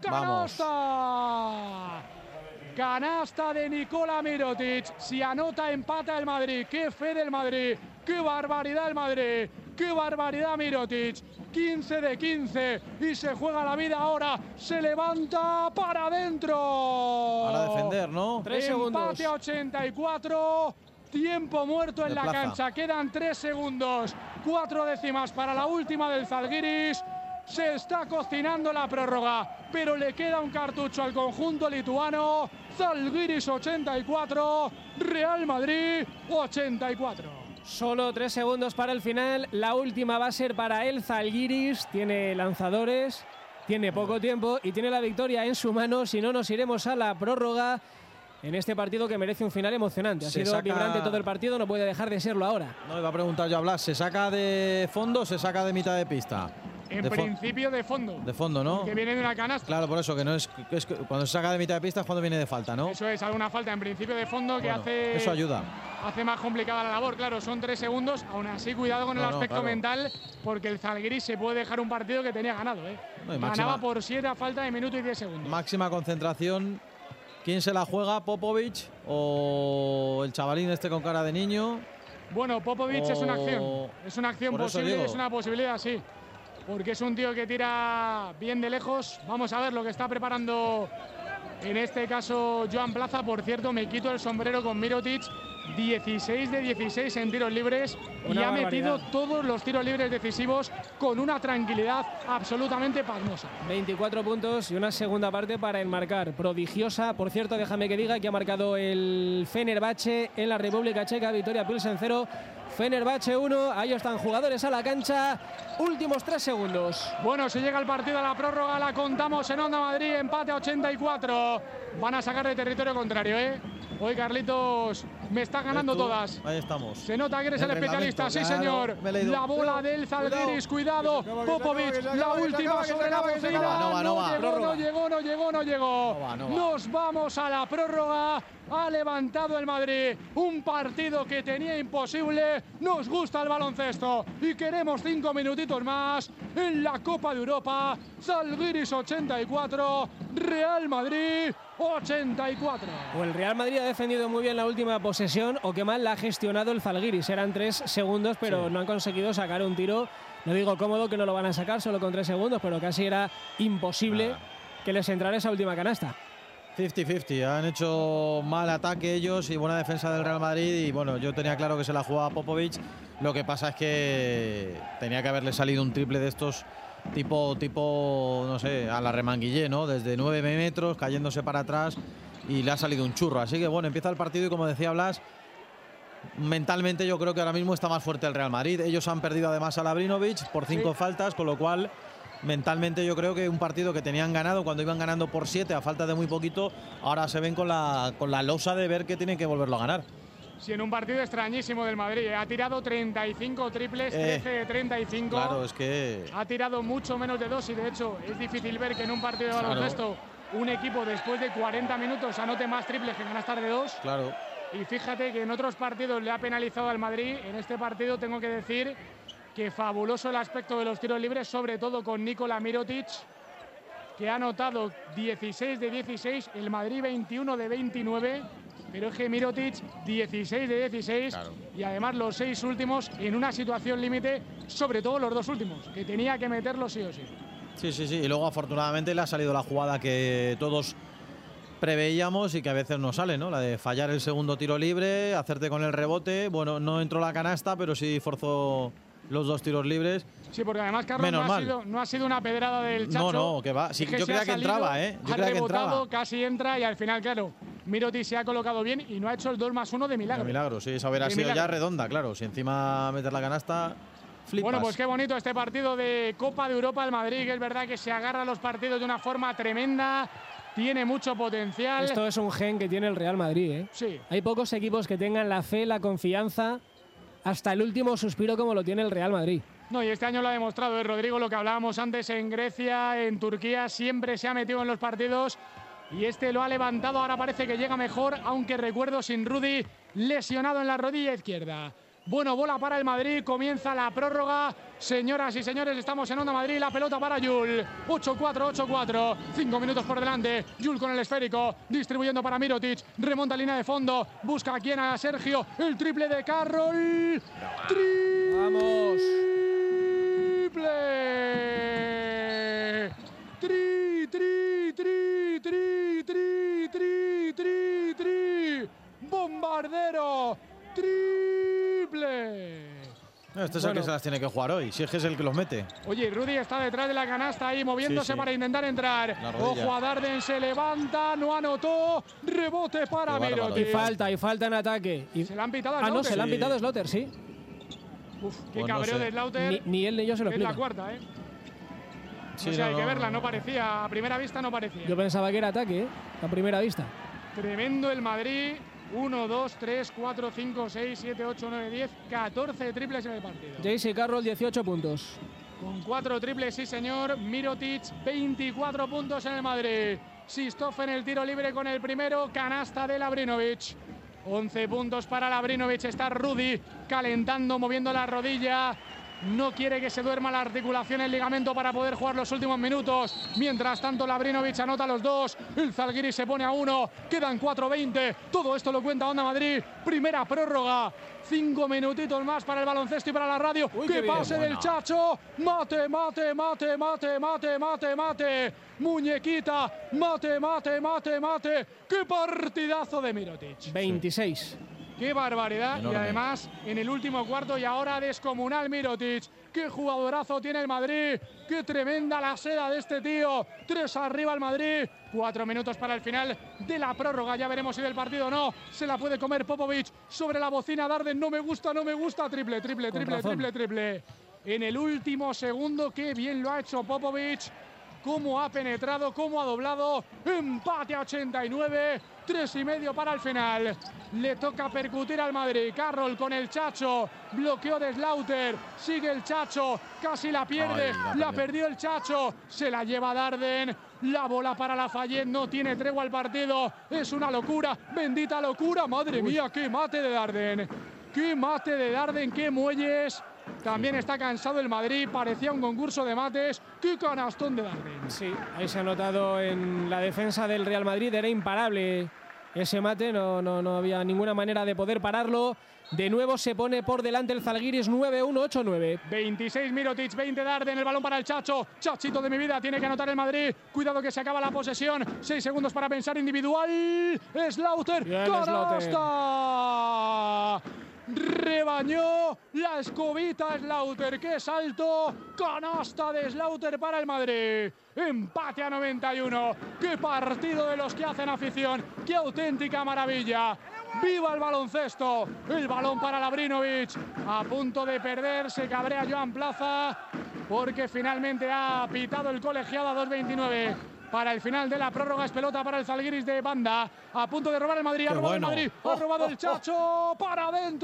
Speaker 7: ¡Canasta! Canasta de Nikola Mirotic. Si anota, empata el Madrid. ¡Qué fe del Madrid! ¡Qué barbaridad el Madrid! ¡Qué barbaridad Mirotic! quince de quince y se juega la vida ahora. Se levanta para adentro.
Speaker 2: Para defender, ¿no?
Speaker 1: Tres
Speaker 7: Empate
Speaker 1: segundos.
Speaker 7: a ochenta y cuatro. Tiempo muerto en
Speaker 2: De
Speaker 7: la
Speaker 2: plaza.
Speaker 7: cancha. Quedan tres segundos. Cuatro décimas para la última del Zalgiris. Se está cocinando la prórroga, pero le queda un cartucho al conjunto lituano. Zalgiris ochenta y cuatro, Real Madrid ochenta y cuatro.
Speaker 1: Solo tres segundos para el final. La última va a ser para el Zalgiris. Tiene lanzadores, tiene poco tiempo y tiene la victoria en su mano. Si no, nos iremos a la prórroga en este partido que merece un final emocionante. Ha
Speaker 2: Se
Speaker 1: sido
Speaker 2: saca-
Speaker 1: vibrante todo el partido, no puede dejar de serlo ahora.
Speaker 2: No, iba a preguntar yo a Blas. ¿Se saca de fondo o se saca de mitad de pista?
Speaker 7: En
Speaker 2: de, fo-
Speaker 7: principio de fondo,
Speaker 2: de fondo, ¿no?
Speaker 7: que viene de una canasta.
Speaker 2: Claro, por eso, que no es, que es que cuando se saca de mitad de pista es cuando viene de falta, ¿no?
Speaker 7: Eso es, alguna falta en principio de fondo que
Speaker 2: Bueno,
Speaker 7: hace,
Speaker 2: eso ayuda.
Speaker 7: hace más complicada la labor. Claro, son tres segundos. Aún así, cuidado con el
Speaker 2: No, no,
Speaker 7: aspecto
Speaker 2: claro.
Speaker 7: mental, porque el Zalgiris se puede dejar un partido que tenía ganado. ¿eh?
Speaker 2: No, y
Speaker 7: Ganaba
Speaker 2: máxima-
Speaker 7: por siete a falta de minuto y diez segundos.
Speaker 2: Máxima concentración. ¿Quién se la juega? ¿Popovic o el chavalín este con cara de niño?
Speaker 7: Bueno, Popovic es una acción. Es una acción
Speaker 2: Por eso
Speaker 7: posible,
Speaker 2: digo.
Speaker 7: es una posibilidad, sí. Porque es un tío que tira bien de lejos. Vamos a ver lo que está preparando en este caso Joan Plaza. Por cierto, me quito el sombrero con Mirotic. dieciséis de dieciséis en tiros libres y
Speaker 1: Una
Speaker 7: ha metido
Speaker 1: barbaridad.
Speaker 7: todos los tiros libres decisivos con una tranquilidad absolutamente pasmosa.
Speaker 1: veinticuatro puntos y una segunda parte para enmarcar. Prodigiosa. Por cierto, déjame que diga que ha marcado el Fenerbahce en la República Checa. Victoria Pilsen cero. Fenerbahce uno. Ahí están jugadores a la cancha. Últimos tres segundos.
Speaker 7: Bueno, si llega el partido a la prórroga, la contamos en Onda Madrid, empate a ochenta y cuatro. Van a sacar de territorio contrario, ¿eh? Hoy, Carlitos, me está ganando
Speaker 2: Tú,
Speaker 7: todas.
Speaker 2: Ahí estamos.
Speaker 7: Se nota que eres el,
Speaker 2: El
Speaker 7: especialista,
Speaker 2: reglamento,
Speaker 7: sí
Speaker 2: claro,
Speaker 7: señor.
Speaker 2: me he leído.
Speaker 7: La bola
Speaker 2: Cuidado,
Speaker 7: del Zalgiris, cuidado.
Speaker 2: cuidado.
Speaker 7: Popovic, la última sobre la bocina.
Speaker 2: No va, no va.
Speaker 7: llegó, no llegó, no llegó, no llegó.
Speaker 2: No va, no va.
Speaker 7: Nos vamos a la prórroga. Ha levantado el Madrid un partido que tenía imposible. Nos gusta el baloncesto y queremos cinco minutitos más en la Copa de Europa. Zalgiris ochenta y cuatro, Real Madrid ochenta y cuatro.
Speaker 1: O el Real Madrid ha defendido muy bien la última posesión o que mal la ha gestionado el Zalgiris. Eran tres segundos, pero
Speaker 2: Sí.
Speaker 1: no han conseguido sacar un tiro. No digo cómodo que no lo van a sacar solo con tres segundos, pero casi era imposible
Speaker 2: Nada.
Speaker 1: que les entrara esa última canasta.
Speaker 2: cincuenta cincuenta. Han hecho mal ataque ellos y buena defensa del Real Madrid. Y bueno, yo tenía claro que se la jugaba Popovic. Lo que pasa es que tenía que haberle salido un triple de estos tipo, tipo no sé, a la Remanguillé, ¿no? Desde nueve metros, cayéndose para atrás. Y le ha salido un churro. Así que bueno, empieza el partido y como decía Blas, mentalmente yo creo que ahora mismo está más fuerte el Real Madrid. Ellos han perdido además a Labrinovic por cinco
Speaker 7: Sí.
Speaker 2: faltas, con lo cual mentalmente yo creo que un partido que tenían ganado cuando iban ganando por siete a falta de muy poquito, ahora se ven con la, con la losa de ver que tienen que volverlo a ganar.
Speaker 7: Sí, en un partido extrañísimo del Madrid. ¿eh? Ha tirado treinta y cinco triples,
Speaker 2: Eh,
Speaker 7: trece de treinta y cinco.
Speaker 2: Claro, es que
Speaker 7: Ha tirado mucho menos de dos y de hecho es difícil ver que en un partido de
Speaker 2: Claro.
Speaker 7: baloncesto un equipo después de cuarenta minutos anote más triples que canastas de dos.
Speaker 2: claro.
Speaker 7: Y fíjate que en otros partidos le ha penalizado al Madrid. En este partido tengo que decir que fabuloso el aspecto de los tiros libres, sobre todo con Nikola Mirotic, que ha anotado dieciséis de dieciséis, el Madrid veintiuno de veintinueve, pero es que Mirotic dieciséis de dieciséis
Speaker 2: Claro.
Speaker 7: y además los seis últimos en una situación límite, sobre todo los dos últimos, que tenía que meterlos sí o sí.
Speaker 2: Sí, sí, sí. Y luego afortunadamente le ha salido la jugada que todos preveíamos y que a veces no sale, ¿no? La de fallar el segundo tiro libre, hacerte con el rebote. Bueno, no entró la canasta, pero sí forzó los dos tiros libres.
Speaker 7: Sí, porque además Carlos no ha, sido, no ha sido una pedrada del Chacho.
Speaker 2: No, no, que va. Sí, yo creía que entraba, ¿eh? Yo
Speaker 7: ha
Speaker 2: creía
Speaker 7: rebotado,
Speaker 2: que entraba.
Speaker 7: casi entra y al final, claro, Mirotic se ha colocado bien y no ha hecho el dos más uno de milagro.
Speaker 2: De milagro, sí, esa hubiera
Speaker 7: de
Speaker 2: sido
Speaker 7: milagro.
Speaker 2: ya redonda, claro. Si encima meter la canasta, flipas.
Speaker 7: Bueno, pues qué bonito este partido de Copa de Europa al Madrid, que es verdad que se agarra a los partidos de una forma tremenda. Tiene mucho potencial.
Speaker 1: Esto es un gen que tiene el Real Madrid, ¿eh?
Speaker 7: Sí.
Speaker 1: Hay pocos equipos que tengan la fe, la confianza hasta el último suspiro como lo tiene el Real Madrid.
Speaker 7: No, y este año lo ha demostrado, ¿eh? Rodrigo, lo que hablábamos antes en Grecia, en Turquía, siempre se ha metido en los partidos y este lo ha levantado, ahora parece que llega mejor, aunque recuerdo sin Rudy, lesionado en la rodilla izquierda. Bueno, bola para el Madrid, comienza la prórroga. Señoras y señores, estamos en Onda Madrid, la pelota para Yul. ocho cuatro, ocho cuatro, cinco minutos por delante. Yul con el esférico, distribuyendo para Mirotic. Remonta línea de fondo, busca a quien, a Sergio. El triple de Carroll. Tri
Speaker 1: ¡Vamos!
Speaker 7: ¡Triple! ¡Tri, tri, tri, tri, tri, tri, tri, tri! ¡Bombardero! ¡Triple!
Speaker 2: Este es
Speaker 7: Bueno.
Speaker 2: el que se las tiene que jugar hoy, si es que es el que los mete.
Speaker 7: Oye, Rudy está detrás de la canasta ahí, moviéndose
Speaker 2: Sí, sí.
Speaker 7: para intentar entrar.
Speaker 2: La rodilla.
Speaker 7: Ojo a Darden, se levanta, no anotó. Rebote para
Speaker 2: Qué bárbaro.
Speaker 1: Y
Speaker 7: Mirotic.
Speaker 1: falta, y falta en ataque. Y...
Speaker 7: Se le han pitado a
Speaker 1: Ah, no,
Speaker 7: Slaughter.
Speaker 1: se le han
Speaker 2: Sí.
Speaker 1: pitado a Slaughter, sí.
Speaker 7: Uf, qué
Speaker 2: Pues no
Speaker 7: cabreo
Speaker 2: sé.
Speaker 7: de Slaughter.
Speaker 1: Ni, ni él ni yo se lo
Speaker 7: Es la
Speaker 1: explico.
Speaker 7: cuarta, ¿eh?
Speaker 2: Sí,
Speaker 7: no sé,
Speaker 2: no,
Speaker 7: hay que
Speaker 2: no,
Speaker 7: verla,
Speaker 2: no.
Speaker 7: no parecía, a primera vista no parecía.
Speaker 1: Yo pensaba que era ataque, ¿eh? A primera vista.
Speaker 7: Tremendo el Madrid. uno, dos, tres, cuatro, cinco, seis, siete, ocho, nueve, diez, catorce triples en el partido.
Speaker 1: J C Carroll, dieciocho puntos.
Speaker 7: Con cuatro triples, sí señor. Mirotic, veinticuatro puntos en el Madrid. Sistov en el tiro libre con el primero. Canasta de Labrinovic. once puntos para Labrinovic. Está Rudy calentando, moviendo la rodilla. No quiere que se duerma la articulación, el ligamento para poder jugar los últimos minutos. Mientras tanto, Labrinovic anota los dos. El Zalgiris se pone a uno. Quedan cuatro veinte. Todo esto lo cuenta Onda Madrid. Primera prórroga. Cinco minutitos más para el baloncesto y para la radio.
Speaker 1: Uy,
Speaker 7: ¡Qué
Speaker 1: qué bien.
Speaker 7: pase del
Speaker 2: Buena.
Speaker 7: Chacho! Mate, mate, mate, mate, mate, mate, mate. Muñequita. Mate, mate, mate, mate. ¡Qué partidazo de Mirotic!
Speaker 1: veintiséis.
Speaker 7: ¡Qué barbaridad!
Speaker 2: Enorme.
Speaker 7: Y además, en el último cuarto y ahora descomunal Mirotic. ¡Qué jugadorazo tiene el Madrid! ¡Qué tremenda la seda de este tío! Tres arriba el Madrid. Cuatro minutos para el final de la prórroga. Ya veremos si del partido o no. Se la puede comer Popovic sobre la bocina. Darden, no me gusta, no me gusta. Triple, triple,
Speaker 1: Con
Speaker 7: triple,
Speaker 1: razón.
Speaker 7: triple, triple. En el último segundo, qué bien lo ha hecho Popovic. Cómo ha penetrado, cómo ha doblado. Empate a ochenta y nueve. Tres y medio para el final. Le toca percutir al Madrid. Carroll con el Chacho. Bloqueo de Slaughter. Sigue el Chacho. Casi la pierde.
Speaker 2: Ay, la
Speaker 7: la
Speaker 2: perdió.
Speaker 7: perdió el Chacho. Se la lleva Darden. La bola para Lafayette. No tiene tregua al partido. Es una locura. Bendita locura. Madre mía, qué mate de Darden. Qué mate de Darden. Qué muelles. También está cansado el Madrid. Parecía un concurso de mates. Qué canastón de Darden.
Speaker 1: Sí, ahí se ha notado en la defensa del Real Madrid. Era imparable ese mate. No, no, no había ninguna manera de poder pararlo. De nuevo se pone por delante el Zalgiris nueve uno, ocho nueve.
Speaker 7: veintiséis Mirotic, veinte Darden, el balón para el Chacho. Chachito de mi vida, tiene que anotar el Madrid. Cuidado que se acaba la posesión. Seis segundos para pensar individual. Slaughter,
Speaker 1: Bien,
Speaker 7: canasta. Rebañó la escobita Slaughter. ¡Qué salto! Canasta de Slaughter para el Madrid. Empate a noventa y uno. ¡Qué partido de los que hacen afición! ¡Qué auténtica maravilla! ¡Viva el baloncesto! El balón para Labrinovic. A punto de perder, se cabrea Joan Plaza porque finalmente ha pitado el colegiado a dos veintinueve. Para el final de la prórroga es pelota para el Zalgiris de banda. A punto de robar el Madrid. Ha
Speaker 2: Qué
Speaker 7: robado
Speaker 2: bueno.
Speaker 7: el Madrid. Ha
Speaker 2: Oh,
Speaker 7: robado
Speaker 2: oh,
Speaker 7: el Chacho. Para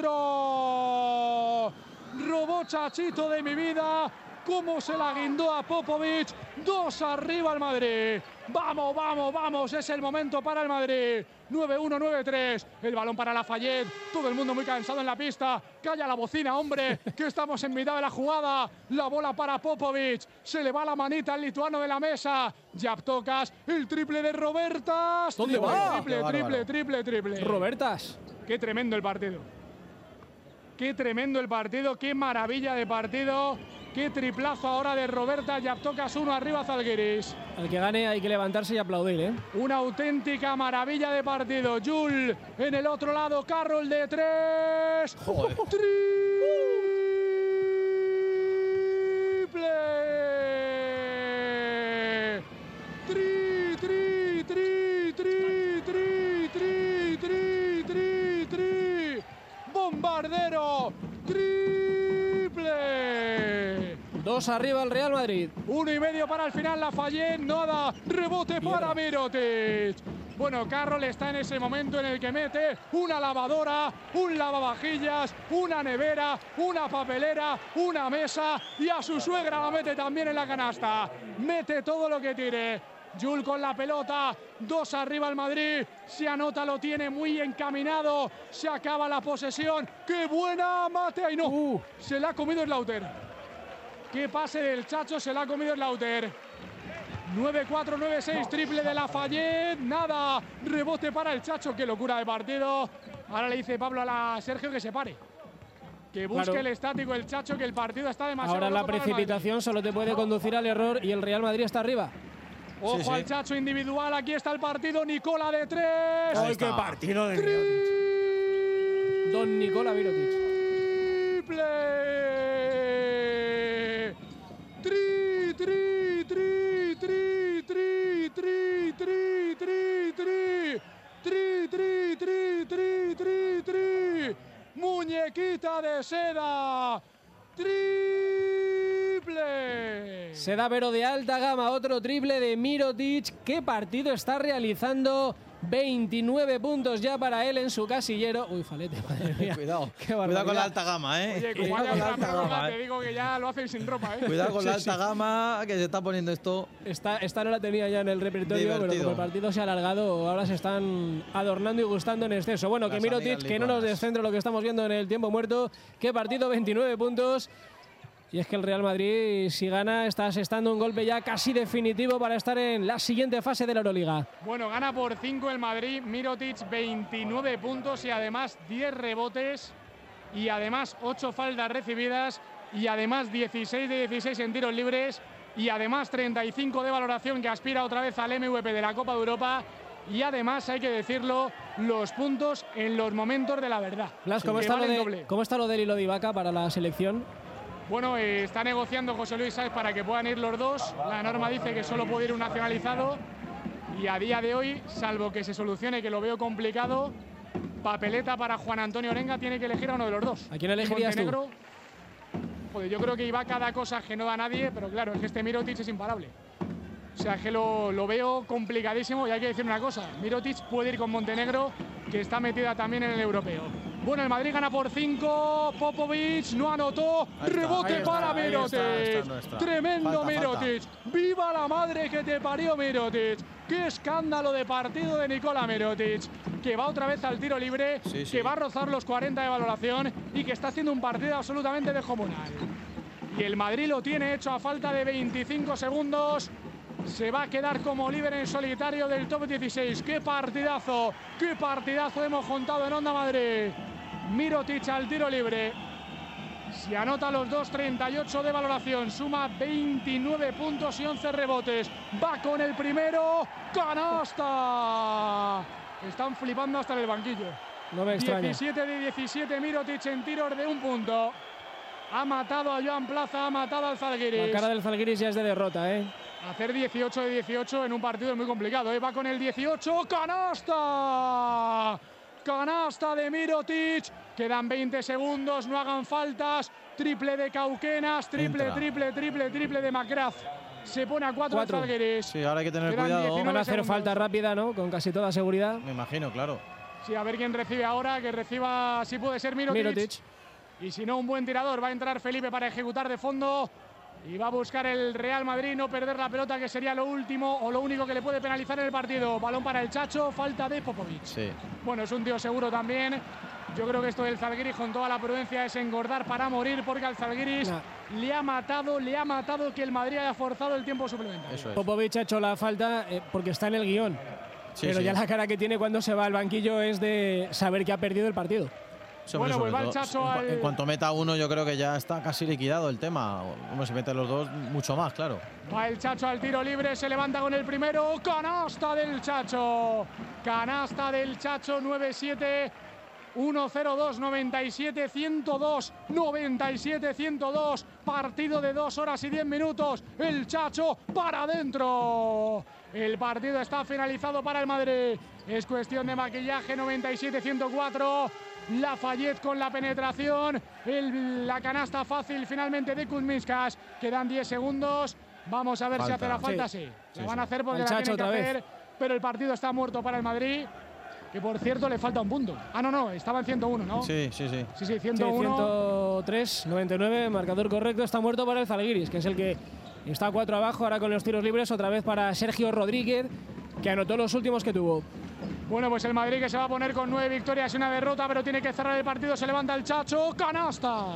Speaker 7: adentro. Robó Chachito de mi vida. Cómo se la guindó a Popovic. Dos arriba el Madrid. Vamos, vamos, vamos. Es el momento para el Madrid. nueve uno, nueve tres. El balón para Lafayette. Todo el mundo muy cansado en la pista. Calla la bocina, hombre, que estamos en mitad de la jugada. La bola para Popovic. Se le va la manita al lituano de la mesa. Yaptokas. El triple de Robertas.
Speaker 1: ¿Dónde
Speaker 7: triple,
Speaker 1: va?
Speaker 7: Triple,
Speaker 2: Qué
Speaker 7: triple,
Speaker 2: bárbaro.
Speaker 7: triple, triple.
Speaker 1: Robertas.
Speaker 7: Qué tremendo el partido. Qué tremendo el partido. Qué maravilla de partido. Qué triplazo ahora de Roberta. Yaptokas uno arriba Zalgiris.
Speaker 1: Al que gane hay que levantarse y aplaudir, ¿eh?
Speaker 7: Una auténtica maravilla de partido. Jul en el otro lado. Carroll de tres.
Speaker 2: Joder.
Speaker 1: Dos arriba el Real Madrid.
Speaker 7: Uno y medio para el final, Lafayette, nada, rebote para Mirotic. Bueno, Carroll está en ese momento en el que mete una lavadora, un lavavajillas, una nevera, una papelera, una mesa y a su suegra la mete también en la canasta. Mete todo lo que tire. Jul con la pelota, dos arriba el Madrid, se anota, lo tiene muy encaminado, se acaba la posesión. ¡Qué buena mate! ¡Ay no! Uh. Se la ha comido Slaughter. ¡Qué pase del Chacho! Se la ha comido Slaughter. nueve cuatro nueve seis, triple de Lafayette, nada, rebote para el Chacho, qué locura de partido. Ahora le dice Pablo a la Sergio que se pare, que busque claro. el estático el Chacho, que el partido está demasiado.
Speaker 1: Ahora la precipitación solo te puede conducir al error y el Real Madrid está arriba.
Speaker 7: Ojo sí, sí. al Chacho individual, aquí está el partido, Nicola de tres.
Speaker 1: ¡Ay, qué partido de Mirotic! Don Nicola Mirotic.
Speaker 7: ¡Triple! ¡Tri, tri, tri, tri, tri, tri, tri, tri, tri! ¡Tri, tri, tri, tri, tri, tri! ¡Muñequita de seda! ¡Triple!
Speaker 1: Se da pero de alta gama, otro triple de Mirotic. ¿Qué partido está realizando? veintinueve puntos ya para él en su casillero. Uy, falete, madre mía.
Speaker 2: Cuidado, cuidado con la alta gama, ¿eh?
Speaker 7: Oye, como haya una prórroga, te digo que ya lo hacen sin ropa, ¿eh?
Speaker 2: Cuidado con
Speaker 1: sí,
Speaker 2: la alta
Speaker 1: sí.
Speaker 2: gama, que se está poniendo esto.
Speaker 1: Esta, esta no la tenía ya en el repertorio,
Speaker 2: divertido.
Speaker 1: Pero como el partido se ha alargado, ahora se están adornando y gustando en exceso. Bueno, Las que Mirotic, que no nos descentre lo que estamos viendo en el tiempo muerto. ¿Qué partido? veintinueve puntos. Y es que el Real Madrid, si gana, está asestando un golpe ya casi definitivo para estar en la siguiente fase de la Euroliga.
Speaker 7: Bueno, gana por cinco el Madrid, Mirotic veintinueve puntos y además diez rebotes y además ocho faltas recibidas y además dieciséis de dieciséis en tiros libres y además treinta y cinco de valoración, que aspira otra vez al M V P de la Copa de Europa. Y además, hay que decirlo, los puntos en los momentos de la verdad.
Speaker 1: Blas, ¿cómo, está lo de, ¿cómo está lo de Lilo Divaca para la selección?
Speaker 7: Bueno, eh, está negociando José Luis Sáez para que puedan ir los dos. La norma dice que solo puede ir un nacionalizado. Y a día de hoy, salvo que se solucione, que lo veo complicado, papeleta para Juan Antonio Orenga, tiene que elegir a uno de los dos.
Speaker 1: ¿A quién elegirías tú?
Speaker 7: Joder, yo creo que Ibaka da cosas que no da nadie, pero claro, es que este Mirotic es imparable. O sea, que lo, lo veo complicadísimo y hay que decir una cosa. Mirotic puede ir con Montenegro, que está metida también en el europeo. Bueno, el Madrid gana por cinco. Popovic no anotó. Rebote está, para Mirotic. Está, está, está. Tremendo falta, Mirotic. Falta. ¡Viva la madre que te parió, Mirotic! ¡Qué escándalo de partido de Nikola Mirotic! Que va otra vez al tiro libre, sí, sí. que va a rozar los cuarenta de valoración y que está haciendo un partido absolutamente descomunal. Y el Madrid lo tiene hecho a falta de veinticinco segundos. Se va a quedar como líder en solitario del top dieciséis. ¡Qué partidazo! ¡Qué partidazo hemos contado en Onda Madrid! Mirotic al tiro libre. Si anota los dos, treinta y ocho de valoración. Suma veintinueve puntos y once rebotes. Va con el primero. ¡Canasta! Están flipando hasta en el banquillo.
Speaker 1: No me extraña.
Speaker 7: diecisiete de diecisiete Mirotic en tiros de un punto. Ha matado a Joan Plaza, ha matado al Zalgiris.
Speaker 1: La cara del Zalgiris ya es de derrota, ¿eh?
Speaker 7: Hacer dieciocho de dieciocho en un partido es muy complicado, ¿eh? Va con el dieciocho. ¡Canasta! Canasta de Mirotic. Quedan veinte segundos, no hagan faltas. Triple de Cauquenas, triple, Entra. triple, triple, triple de McGrath. Se pone a cuatro el Zalgiris.
Speaker 2: Sí, ahora hay que tener
Speaker 7: Quedan
Speaker 2: cuidado.
Speaker 1: Van a hacer
Speaker 7: segundos.
Speaker 1: falta rápida, ¿no? Con casi toda seguridad.
Speaker 2: Me imagino, claro.
Speaker 7: Sí, a ver quién recibe ahora, que reciba, si puede ser Mirotic.
Speaker 1: Mirotic.
Speaker 7: Y si no, un buen tirador. Va a entrar Felipe para ejecutar de fondo. Y va a buscar el Real Madrid no perder la pelota, que sería lo último o lo único que le puede penalizar en el partido. Balón para el Chacho, falta de Popovic.
Speaker 2: Sí.
Speaker 7: Bueno, es un tío seguro también. Yo creo que esto del Zalgiris con toda la prudencia es engordar para morir, porque al Zalgiris nah. le ha matado, le ha matado que el Madrid haya forzado el tiempo suplementario.
Speaker 2: Eso es.
Speaker 1: Popovic ha hecho la falta eh, porque está en el guión. Sí, pero sí. ya la cara que tiene cuando se va al banquillo es de saber que ha perdido el partido.
Speaker 7: Bueno, pues va el Chacho al...
Speaker 2: En cuanto meta uno, yo creo que ya está casi liquidado el tema. Como se meten los dos, mucho más, claro.
Speaker 7: Va el Chacho al tiro libre, se levanta con el primero. Canasta del Chacho. Canasta del Chacho, nueve siete. uno cero dos, noventa y siete ciento dos, noventa y siete ciento dos. Partido de dos horas y diez minutos. El Chacho para adentro. El partido está finalizado para el Madrid. Es cuestión de maquillaje, noventa y siete ciento cuatro. Lafayette con la penetración, el, la canasta fácil finalmente de Kuzminskas. Quedan diez segundos. Vamos a ver falta. si hace la falta. Sí, sí. sí la van sí. a hacer porque el la tienen que hacer. Vez. Pero el partido está muerto para el Madrid. Que por cierto le falta un punto. Ah, no, no, estaba en ciento uno, ¿no?
Speaker 2: Sí, sí, sí.
Speaker 7: Sí, sí, ciento uno.
Speaker 1: Sí, ciento tres, noventa y nueve, marcador correcto. Está muerto para el Zalgiris, que es el que está a cuatro abajo. Ahora con los tiros libres, otra vez para Sergio Rodríguez, que anotó los últimos que tuvo.
Speaker 7: Bueno, pues el Madrid que se va a poner con nueve victorias y una derrota, pero tiene que cerrar el partido. Se levanta el Chacho. ¡Canasta!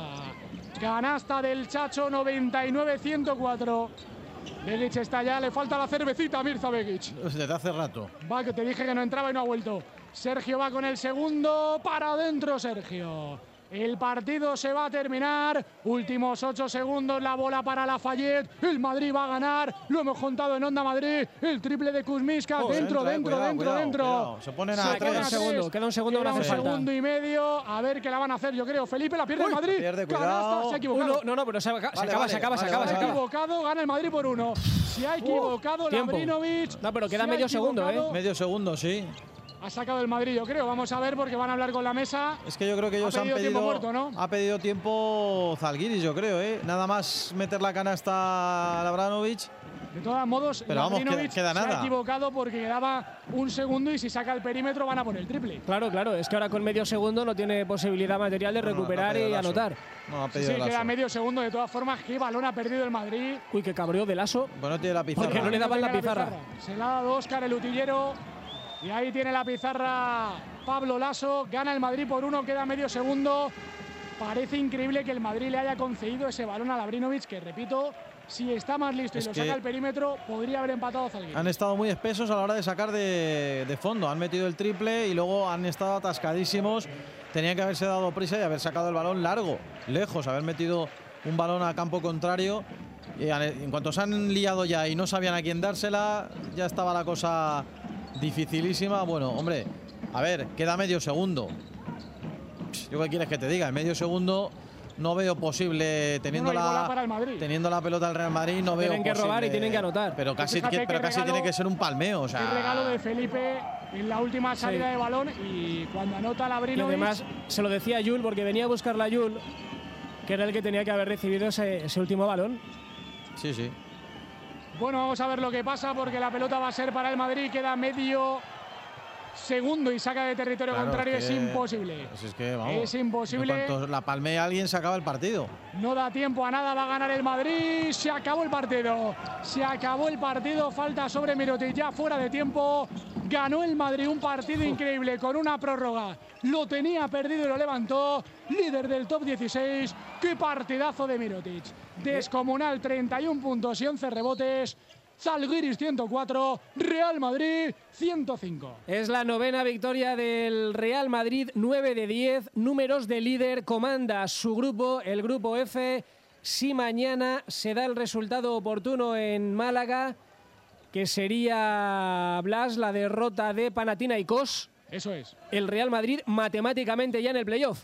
Speaker 7: Canasta del Chacho, noventa y nueve a ciento cuatro. Begic está ya, le falta la cervecita a Mirza Begic.
Speaker 2: Desde hace rato.
Speaker 7: Va, que te dije que no entraba y no ha vuelto. Sergio va con el segundo, para adentro Sergio. El partido se va a terminar, últimos ocho segundos, la bola para Lafayette, el Madrid va a ganar, lo hemos contado en Onda Madrid, el triple de Kuzminskas, oh, dentro, entra, dentro, cuidado, dentro,
Speaker 2: cuidado,
Speaker 7: dentro.
Speaker 2: Cuidado. Se ponen a
Speaker 1: se queda un segundo, queda un segundo,
Speaker 7: queda
Speaker 1: no hace
Speaker 7: un
Speaker 1: falta.
Speaker 7: segundo y medio, a ver qué la van a hacer, yo creo. Felipe, la pierde
Speaker 2: Uy,
Speaker 7: el Madrid.
Speaker 2: Pierde,
Speaker 7: Canasta, se ha equivocado.
Speaker 1: Uno, no, no, pero se, vale, se acaba,
Speaker 2: vale,
Speaker 1: se acaba,
Speaker 2: vale,
Speaker 1: se acaba,
Speaker 2: vale,
Speaker 1: se
Speaker 7: Se ha
Speaker 1: acaba.
Speaker 7: equivocado, gana el Madrid por uno. Se ha equivocado
Speaker 1: uh,
Speaker 7: Lavrinovic.
Speaker 1: No, pero queda
Speaker 7: se
Speaker 1: medio segundo, ¿eh?
Speaker 2: Medio segundo, sí.
Speaker 7: Ha sacado el Madrid, yo creo. Vamos a ver porque van a hablar con la mesa.
Speaker 2: Es que yo creo que ellos
Speaker 7: ha pedido
Speaker 2: han pedido
Speaker 7: tiempo muerto, ¿no?
Speaker 2: Ha pedido tiempo Zalgiris, yo creo, ¿eh? Nada más meter la canasta a Lavranovic.
Speaker 7: De todos modos,
Speaker 2: pero vamos, queda, queda
Speaker 7: se
Speaker 2: nada.
Speaker 7: ha equivocado porque quedaba un segundo y si saca el perímetro van a poner el triple.
Speaker 1: Claro, claro. Es que ahora con medio segundo no tiene posibilidad material de recuperar no, no, no, y anotar.
Speaker 2: No, ha
Speaker 7: sí,
Speaker 2: pedido
Speaker 7: sí,
Speaker 2: el
Speaker 7: queda medio segundo. De todas formas, qué balón ha perdido el Madrid.
Speaker 1: Uy, qué cabreo de Lasso.
Speaker 2: Bueno, tiene la pizarra.
Speaker 1: Porque no le daban
Speaker 7: no
Speaker 1: la pizarra.
Speaker 7: la pizarra. Se la ha dado Óscar, el utillero. Y ahí tiene la pizarra Pablo Lasso. Gana el Madrid por uno, queda medio segundo. Parece increíble que el Madrid le haya concedido ese balón a Lavrinovic, que repito, si está más listo y
Speaker 2: es
Speaker 7: lo
Speaker 2: que
Speaker 7: saca al perímetro, podría haber empatado a Zalgiris.
Speaker 2: Han estado muy espesos a la hora de sacar de, de fondo. Han metido el triple y luego han estado atascadísimos. Tenían que haberse dado prisa y haber sacado el balón largo, lejos, haber metido un balón a campo contrario. Y en cuanto se han liado ya y no sabían a quién dársela, ya estaba la cosa dificilísima. Bueno, hombre, a ver, queda medio segundo. ¿Yo qué quieres que te diga? En medio segundo no veo posible, teniendo,
Speaker 7: no, no
Speaker 2: la, teniendo la pelota del Real Madrid, no veo
Speaker 1: Tienen que
Speaker 2: posible,
Speaker 1: robar y tienen que anotar.
Speaker 2: Pero casi, que, pero casi regalo, tiene que ser un palmeo. O sea,
Speaker 7: el regalo de Felipe en la última salida sí. de balón y cuando anota Lavrinovic.
Speaker 1: Y además se lo decía a Yul porque venía a buscarla a Yul, que era el que tenía que haber recibido ese, ese último balón.
Speaker 2: Sí, sí.
Speaker 7: Bueno, vamos a ver lo que pasa porque la pelota va a ser para el Madrid. Queda medio segundo y saca de territorio
Speaker 2: claro,
Speaker 7: contrario.
Speaker 2: Es, que,
Speaker 7: es imposible.
Speaker 2: Pues es que, vamos,
Speaker 7: es imposible.
Speaker 2: En cuanto la palmea alguien, se acaba el partido.
Speaker 7: No da tiempo a nada. Va a ganar el Madrid. Se acabó el partido. Se acabó el partido. Falta sobre Mirotic. Ya fuera de tiempo. Ganó el Madrid un partido increíble con una prórroga. Lo tenía perdido y lo levantó. Líder del top dieciséis. ¡Qué partidazo de Mirotic! Descomunal, treinta y un puntos y once rebotes. Zalgiris ciento cuatro, Real Madrid ciento cinco.
Speaker 1: Es la novena victoria del Real Madrid, nueve de diez. Números de líder, comanda su grupo, el grupo F. Si mañana se da el resultado oportuno en Málaga, que sería, Blas, la derrota de Panathinaikos.
Speaker 7: Eso es.
Speaker 1: El Real Madrid matemáticamente ya en el playoff.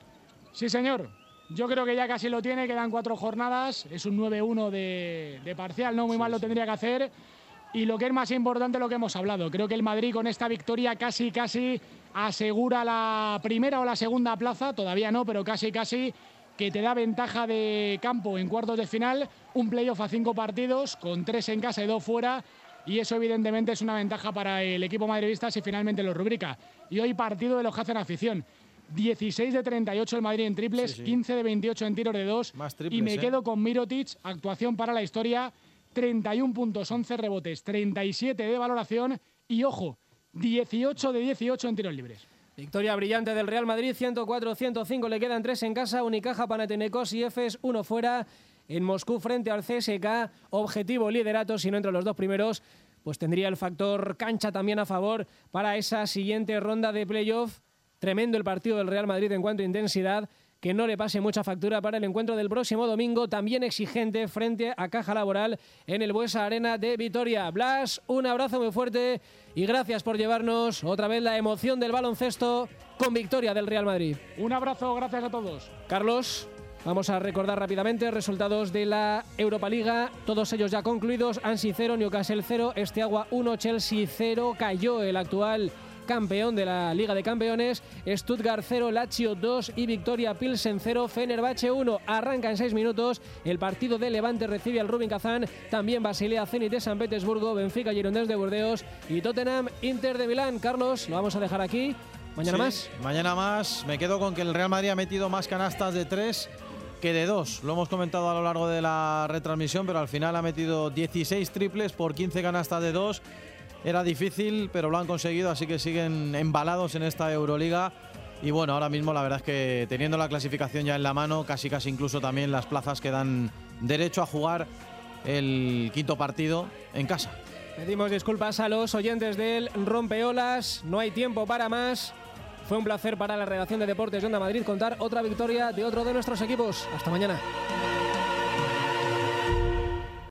Speaker 7: Sí, señor. Yo creo que ya casi lo tiene, quedan cuatro jornadas, es un nueve uno de, de parcial, no muy sí, mal lo tendría que hacer. Y lo que es más importante, lo que hemos hablado, creo que el Madrid con esta victoria casi, casi asegura la primera o la segunda plaza, todavía no, pero casi, casi, que te da ventaja de campo en cuartos de final, un playoff a cinco partidos, con tres en casa y dos fuera, y eso evidentemente es una ventaja para el equipo madridista si finalmente lo rubrica. Y hoy partido de los que hacen afición. dieciséis de treinta y ocho el Madrid en triples, sí, sí. quince de veintiocho en tiros de dos.
Speaker 2: Más triples,
Speaker 7: y me
Speaker 2: ¿eh?
Speaker 7: quedo con Mirotic, actuación para la historia, treinta y un puntos, once rebotes, treinta y siete de valoración y, ojo, dieciocho de dieciocho en tiros libres.
Speaker 1: Victoria brillante del Real Madrid, ciento cuatro a ciento cinco, le quedan tres en casa, Unicaja, Panathinaikos y Efes, uno fuera. En Moscú frente al C S K, objetivo liderato, si no entre los dos primeros, pues tendría el factor cancha también a favor para esa siguiente ronda de playoff. Tremendo el partido del Real Madrid en cuanto a intensidad, que no le pase mucha factura para el encuentro del próximo domingo, también exigente frente a Caja Laboral en el Buesa Arena de Vitoria. Blas, un abrazo muy fuerte y gracias por llevarnos otra vez la emoción del baloncesto con victoria del Real Madrid.
Speaker 7: Un abrazo, gracias a todos.
Speaker 1: Carlos, vamos a recordar rápidamente resultados de la Europa Liga, todos ellos ya concluidos. Ansi cero, Newcastle cero, Esteagua uno, Chelsea cero, cayó el actual campeón de la Liga de Campeones. Stuttgart cero, Lazio dos y Victoria Pilsen cero, Fenerbahce uno. Arranca en seis minutos el partido de Levante, recibe al Rubin Kazán. También Basilea Zenit de San Petersburgo, Benfica Girondins de Burdeos y Tottenham Inter de Milán. Carlos, lo vamos a dejar aquí. Mañana
Speaker 2: sí,
Speaker 1: más.
Speaker 2: Mañana más. Me quedo con que el Real Madrid ha metido más canastas de tres que de dos. Lo hemos comentado a lo largo de la retransmisión, pero al final ha metido dieciséis triples por quince canastas de dos. Era difícil, pero lo han conseguido, así que siguen embalados en esta Euroliga. Y bueno, ahora mismo la verdad es que teniendo la clasificación ya en la mano, casi casi incluso también las plazas que dan derecho a jugar el quinto partido en casa.
Speaker 1: Pedimos disculpas a los oyentes del Rompeolas, no hay tiempo para más. Fue un placer para la redacción de Deportes de Onda Madrid contar otra victoria de otro de nuestros equipos. Hasta mañana.